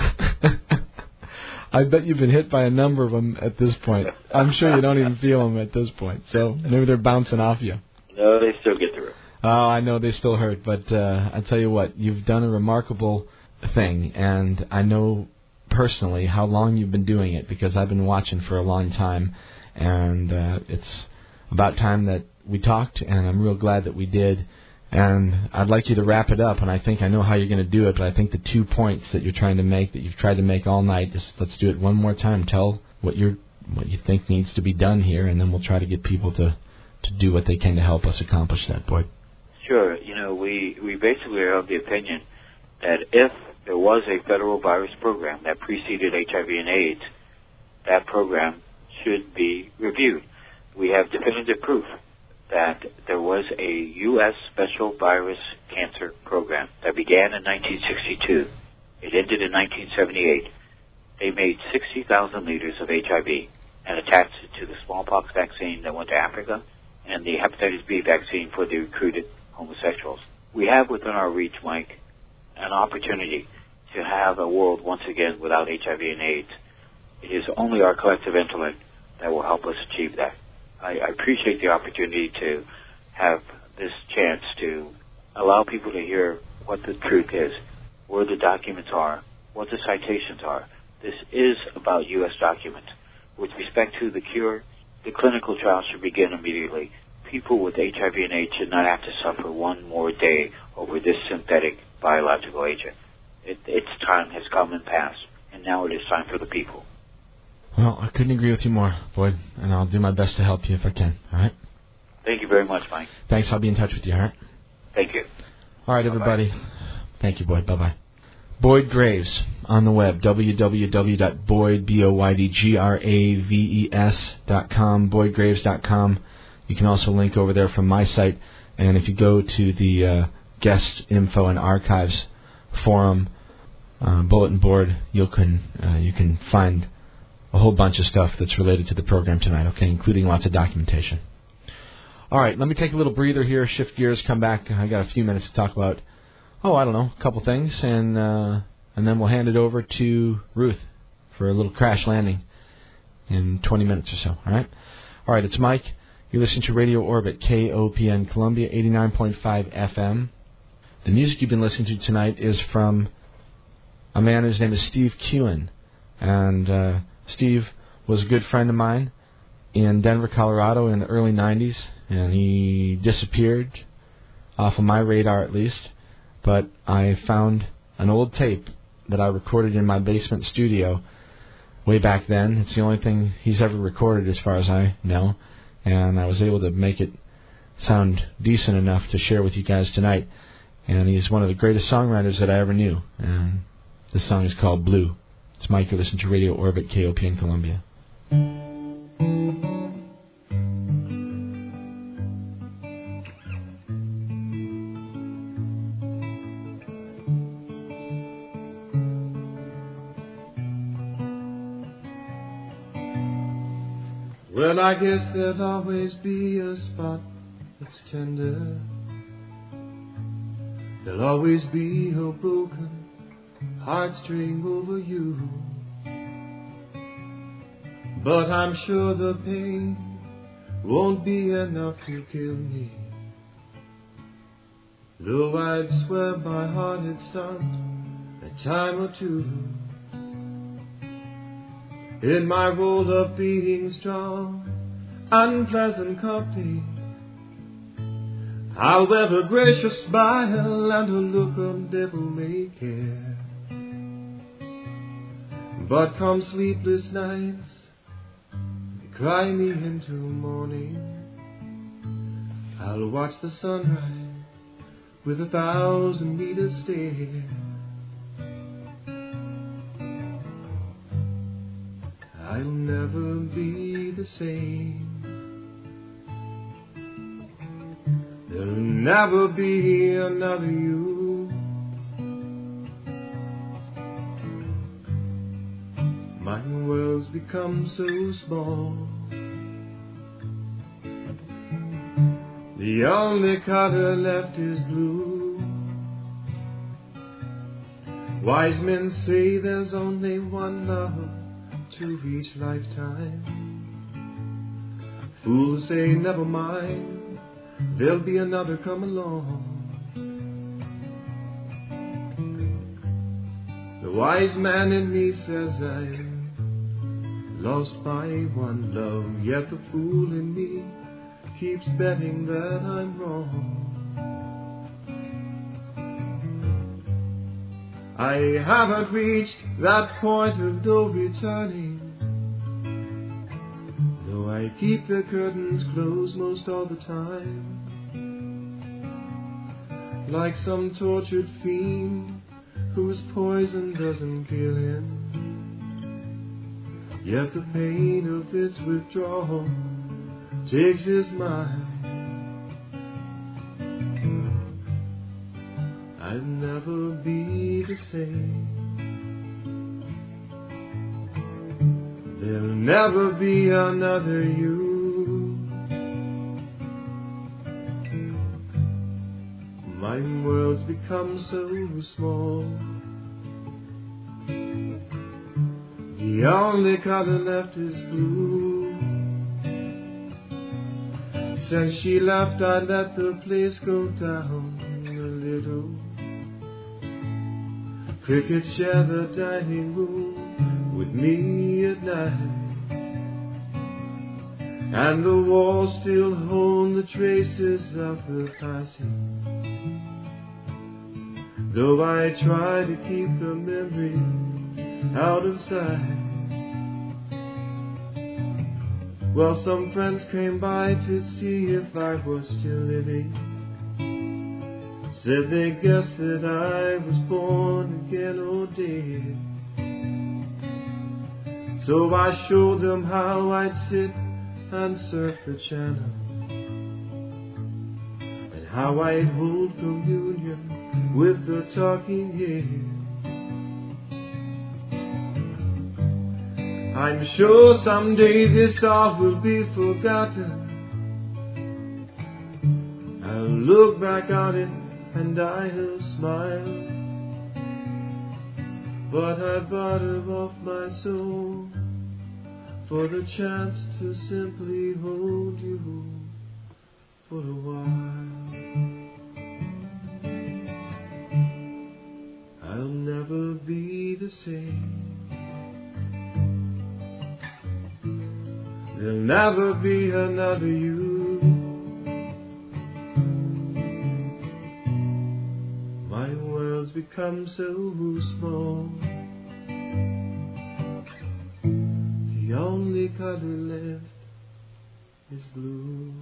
I bet you've been hit by a number of them at this point. I'm sure you don't even feel them at this point. So maybe they're bouncing off you. No, they still get through. Oh, I know they still hurt, but uh, I tell you what, you've done a remarkable thing, and I know personally how long you've been doing it because I've been watching for a long time, and uh, it's about time that we talked, and I'm real glad that we did. And I'd like you to wrap it up, and I think I know how you're going to do it, but I think the two points that you're trying to make, that you've tried to make all night, just let's do it one more time. Tell what you're, what you think needs to be done here, and then we'll try to get people to, to do what they can to help us accomplish that, Boyd. Sure. You know, we, we basically are of the opinion that if there was a federal virus program that preceded H I V and AIDS, that program should be reviewed. We have definitive proof that there was a U S Special Virus Cancer Program that began in nineteen sixty-two. It ended in nineteen seventy-eight. They made sixty thousand liters of H I V and attached it to the smallpox vaccine that went to Africa and the hepatitis B vaccine for the recruited homosexuals. We have within our reach, Mike, an opportunity to have a world once again without H I V and AIDS. It is only our collective intellect that will help us achieve that. I, I appreciate the opportunity to have this chance to allow people to hear what the truth is, where the documents are, what the citations are. This is about U S documents. With respect to the cure, the clinical trial should begin immediately. People with H I V and AIDS should not have to suffer one more day over this synthetic biological agent. It, its time has come and passed, and now it is time for the people. Well, I couldn't agree with you more, Boyd, and I'll do my best to help you if I can, all right? Thank you very much, Mike. Thanks, I'll be in touch with you, all right? Thank you. All right, everybody. Bye-bye. Thank you, Boyd. Bye-bye. Boyd Graves on the web, w w w dot boyd graves dot com, boyd graves dot com. You can also link over there from my site, and if you go to the uh, guest info and archives forum uh, bulletin board, you can uh, you can find a whole bunch of stuff that's related to the program tonight, okay, including lots of documentation. All right, let me take a little breather here, shift gears, come back. I got a few minutes to talk about, oh, I don't know, a couple things, and uh, and then we'll hand it over to Ruth for a little crash landing in twenty minutes or so, all right? All right, it's Mike. You're listening to Radio Orbit, K O P N Columbia, eighty-nine point five F M. The music you've been listening to tonight is from a man whose name is Steve Kewen, and uh, Steve was a good friend of mine in Denver, Colorado in the early nineties, and he disappeared off of my radar at least, but I found an old tape that I recorded in my basement studio way back then. It's the only thing he's ever recorded as far as I know, and I was able to make it sound decent enough to share with you guys tonight, and he's one of the greatest songwriters that I ever knew, and this song is called Blue. It's Mike, you listen to Radio Orbit, K O P N Columbia. Well, I guess there'll always be a spot that's tender. There'll always be a broken heartstring over you. But I'm sure the pain won't be enough to kill me. Though I'd swear my heart had stopped a time or two. In my role of being strong, unpleasant company, however gracious smile and a look of devil may care. But come sleepless nights, they cry me into morning. I'll watch the sunrise with a thousand meters stare. I'll never be the same. There'll never be another you. My world's become so small. The only color left is blue. Wise men say there's only one love to each lifetime. Fools say never mind, there'll be another come along. The wise man in me says I'm lost by one love, yet the fool in me keeps betting that I'm wrong. I haven't reached that point of no returning, though I keep the curtains closed most all the time. Like some tortured fiend whose poison doesn't kill him, yet the pain of its withdrawal takes his mind. I'll never be the same. There'll never be another you. My world's become so small. The only color left is blue. Since she left, I let the place go down a little. Crickets share the dining room with me at night, and the walls still hold the traces of the passing, though I try to keep the memory out of sight. Well, some friends came by to see if I was still living. Said they guessed that I was born again or dead. So I showed them how I'd sit and surf the channel, and how I'd hold communion with the talking head. I'm sure someday this all will be forgotten. I'll look back on it and I'll smile, but I bottom off my soul for the chance to simply hold you for a while. I'll never be the same. There'll never be another you. Become so small. The only color left is blue.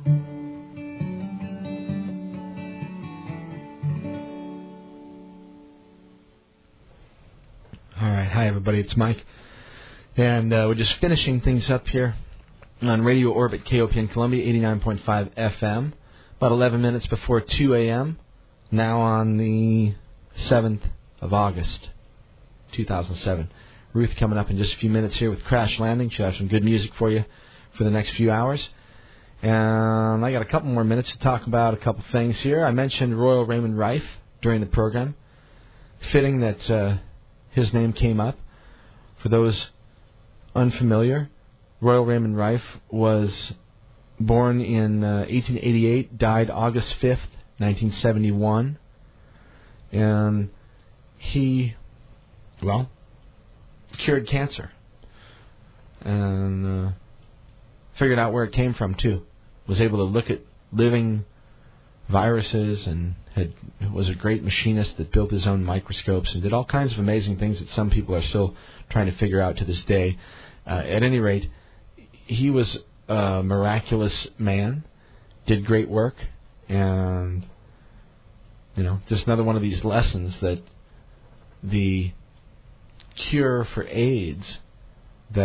All right, hi everybody, it's Mike, and uh, we're just finishing things up here on Radio Orbit K O P N Columbia, eighty-nine point five F M, about eleven minutes before two a.m., now on the seventh of August, two thousand seven. Ruth coming up in just a few minutes here with Crash Landing. She'll have some good music for you for the next few hours. And I got a couple more minutes to talk about a couple things here. I mentioned Royal Raymond Rife during the program. Fitting that uh, his name came up. For those unfamiliar, Royal Raymond Rife was born in uh, eighteen eighty-eight, died August fifth, nineteen seventy-one. And he, well, cured cancer. And uh, figured out where it came from, too. Was able to look at living viruses and had was a great machinist that built his own microscopes and did all kinds of amazing things that some people are still trying to figure out to this day. Uh, at any rate, he was a miraculous man, did great work, and... You know, just another one of these lessons that the cure for AIDS that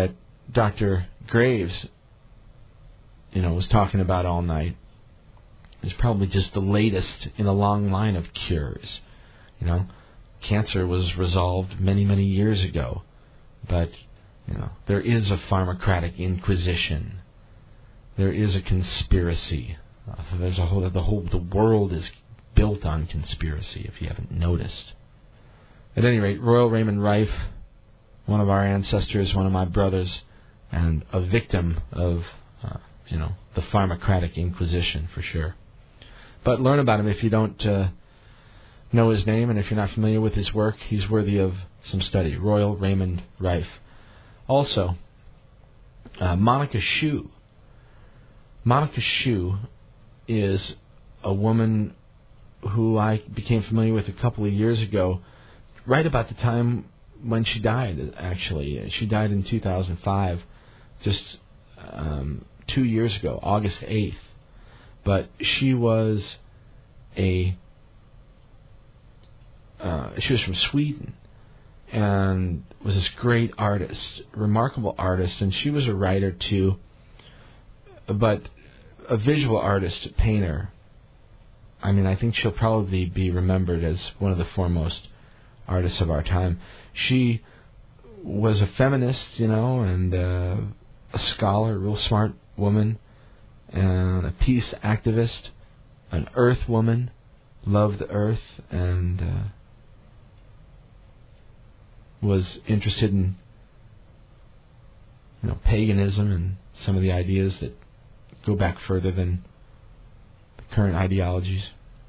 Doctor Graves, you know, was talking about all night is probably just the latest in a long line of cures. You know, cancer was resolved many, many years ago, but, you know, there is a pharmacratic inquisition. There is a conspiracy. Uh, there's a whole, the whole, the world is built on conspiracy, if you haven't noticed. At any rate, Royal Raymond Rife, one of our ancestors, one of my brothers, and a victim of, uh, you know, the pharmacratic inquisition, for sure. But learn about him if you don't uh, know his name, and if you're not familiar with his work, he's worthy of some study. Royal Raymond Rife. Also, uh, Monica Shu. Monica Shu is a woman who I became familiar with a couple of years ago, right about the time when she died, actually. She died in two thousand five, just um, two years ago, August eighth. But she was a, uh, she was from Sweden, and was this great artist, remarkable artist, and she was a writer too, but a visual artist, painter. I mean, I think she'll probably be remembered as one of the foremost artists of our time. She was a feminist, you know, and uh, a scholar, a real smart woman, and a peace activist, an earth woman, loved the earth, and uh, was interested in, you know, paganism and some of the ideas that go back further than the current ideologies.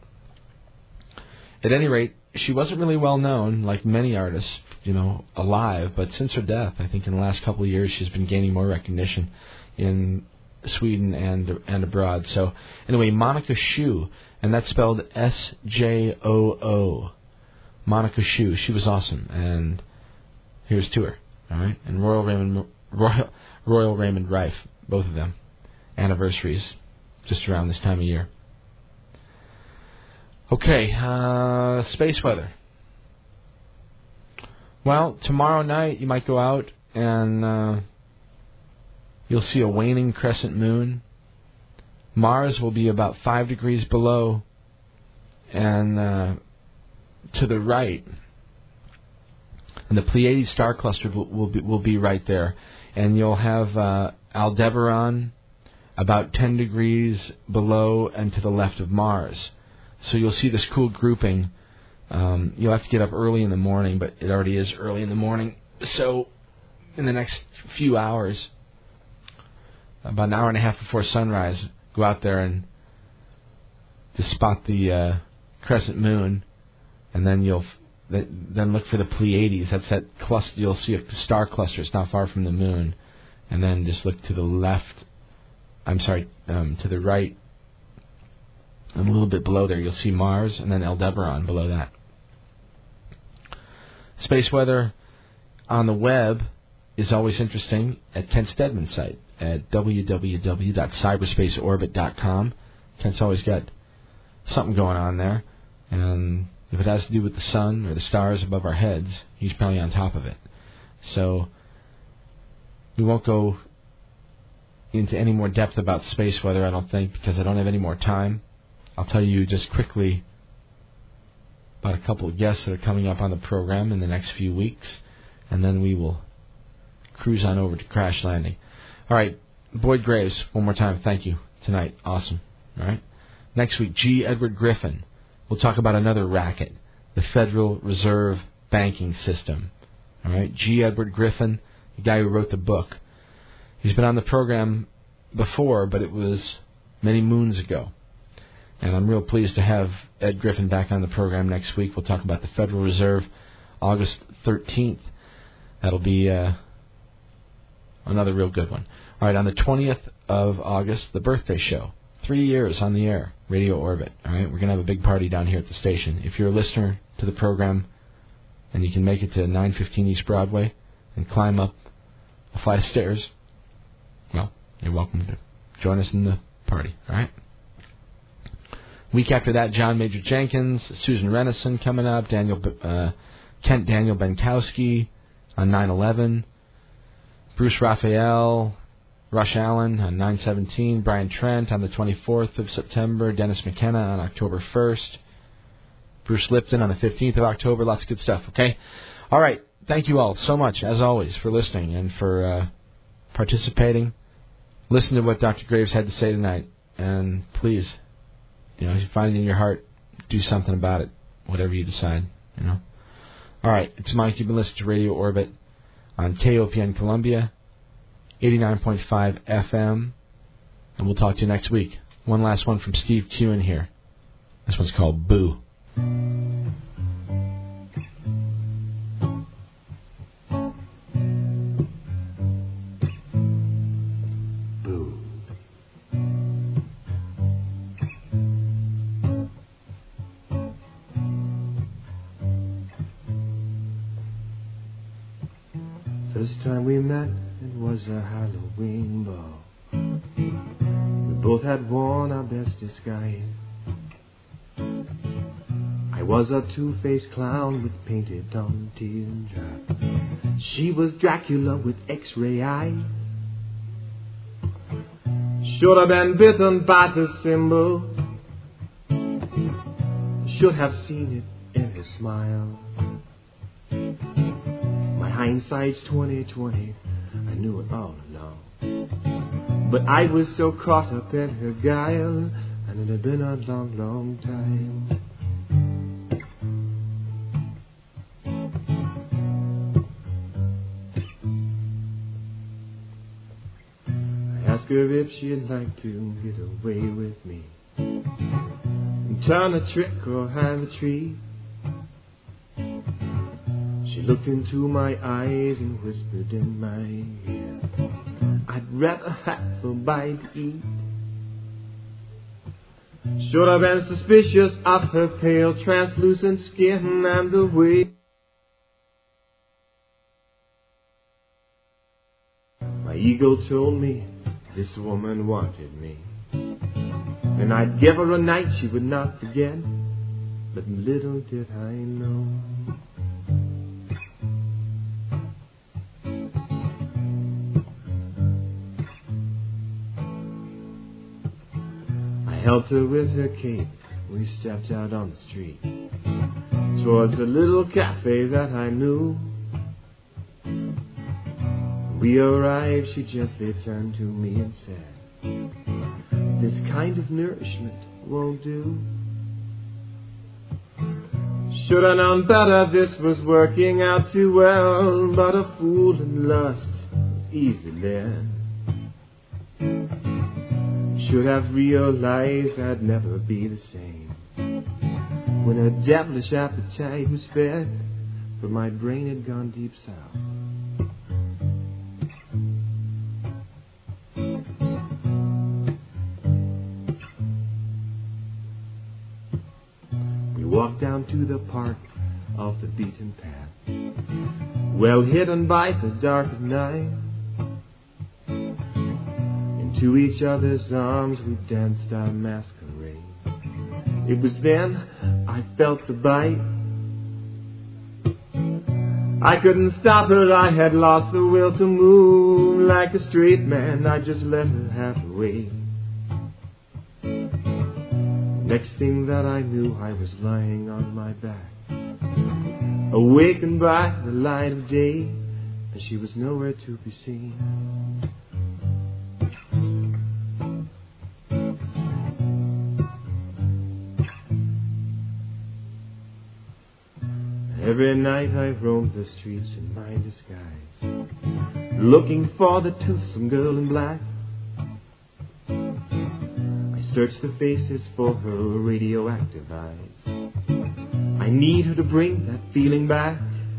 At any rate, she wasn't really well known, like many artists, you know, alive, but since her death, I think in the last couple of years, she's been gaining more recognition in Sweden and and abroad. So, anyway, Monica Shu, and that's spelled S J O O. Monica Shu. She was awesome, and here's to her, all right? And Royal Raymond, Royal, Royal Raymond Rife, both of them, anniversaries, just around this time of year. Okay, uh, space weather. Well, tomorrow night you might go out and uh, you'll see a waning crescent moon. Mars will be about five degrees below, and uh, to the right, and the Pleiades star cluster will, will be will be right there, and you'll have uh, Aldebaran about ten degrees below and to the left of Mars. So you'll see this cool grouping. Um, you'll have to get up early in the morning, but it already is early in the morning. So in the next few hours, about an hour and a half before sunrise, go out there and just spot the uh, crescent moon, and then you'll f- then look for the Pleiades. That's that cluster. You'll see a star cluster. It's not far from the moon, and then just look to the left. I'm sorry, um, to the right. And a little bit below there, you'll see Mars, and then Aldebaran below that. Space weather on the web is always interesting at Kent Stedman's site at w w w dot cyberspace orbit dot com. Kent's always got something going on there, and if it has to do with the sun or the stars above our heads, he's probably on top of it. So we won't go into any more depth about space weather, I don't think, because I don't have any more time. I'll tell you just quickly about a couple of guests that are coming up on the program in the next few weeks, and then we will cruise on over to Crash Landing. All right, Boyd Graves, one more time, thank you tonight. Awesome. All right. Next week, G. Edward Griffin. We'll talk about another racket, the Federal Reserve Banking System. All right, G. Edward Griffin, the guy who wrote the book. He's been on the program before, but it was many moons ago. And I'm real pleased to have Ed Griffin back on the program next week. We'll talk about the Federal Reserve, August thirteenth. That'll be uh, another real good one. All right, on the twentieth of August, the birthday show. Three years on the air, Radio Orbit. All right, we're going to have a big party down here at the station. If you're a listener to the program and you can make it to nine fifteen East Broadway and climb up a flight of stairs, well, you're welcome to join us in the party. All right. Week after that, John Major Jenkins, Susan Renison coming up, Daniel uh, Kent Daniel Benkowski on nine eleven. Bruce Raphael, Rush Allen on nine seventeen, Brian Trent on the twenty-fourth of September, Dennis McKenna on October first, Bruce Lipton on the fifteenth of October. Lots of good stuff, okay? All right. Thank you all so much, as always, for listening and for uh, participating. Listen to what Doctor Graves had to say tonight, and please, you know, if you find it in your heart, do something about it, whatever you decide, you know. All right. It's Mike. You've been listening to Radio Orbit on K O P N Columbia, eighty-nine point five F M, and we'll talk to you next week. One last one from Steve Kewen here. This one's called Boo. Boo. First time we met, it was a Halloween ball. We both had worn our best disguise. I was a two-faced clown with painted on teardrop. She was Dracula with X-ray eyes. Should have been bitten by the symbol. Should have seen it in his smile. My hindsight's twenty twenty. I knew it all along. But I was so caught up in her guile, and it had been a long, long time. Ask her if she'd like to get away with me and turn a trick or have a treat. She looked into my eyes and whispered in my ear, I'd rather have a bite to eat. Should have been suspicious of her pale, translucent skin and the way my ego told me this woman wanted me, and I'd give her a night she would not forget. But little did I know, I held her with her cape. We stepped out on the street towards a little cafe that I knew. We arrived, she gently turned to me and said, this kind of nourishment won't do. Should have known better, this was working out too well. But a fool in lust is easy led. Should have realized I'd never be the same when a devilish appetite was fed, but my brain had gone deep south. Walked down to the park off the beaten path, well hidden by the dark of night. Into each other's arms we danced our masquerade. It was then I felt the bite. I couldn't stop her, I had lost the will to move. Like a straight man, I just let her have her way. Next thing that I knew, I was lying on my back, awakened by the light of day, and she was nowhere to be seen. Every night I roamed the streets in my disguise, looking for the toothsome girl in black. Search the faces for her radioactive eyes. I need her to bring that feeling back.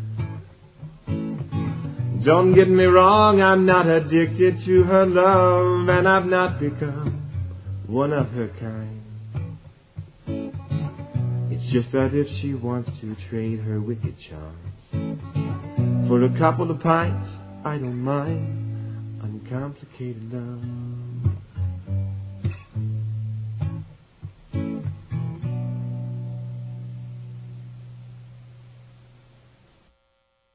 Don't get me wrong, I'm not addicted to her love, and I've not become one of her kind. It's just that if she wants to trade her wicked charms for a couple of pints, I don't mind. Uncomplicated love.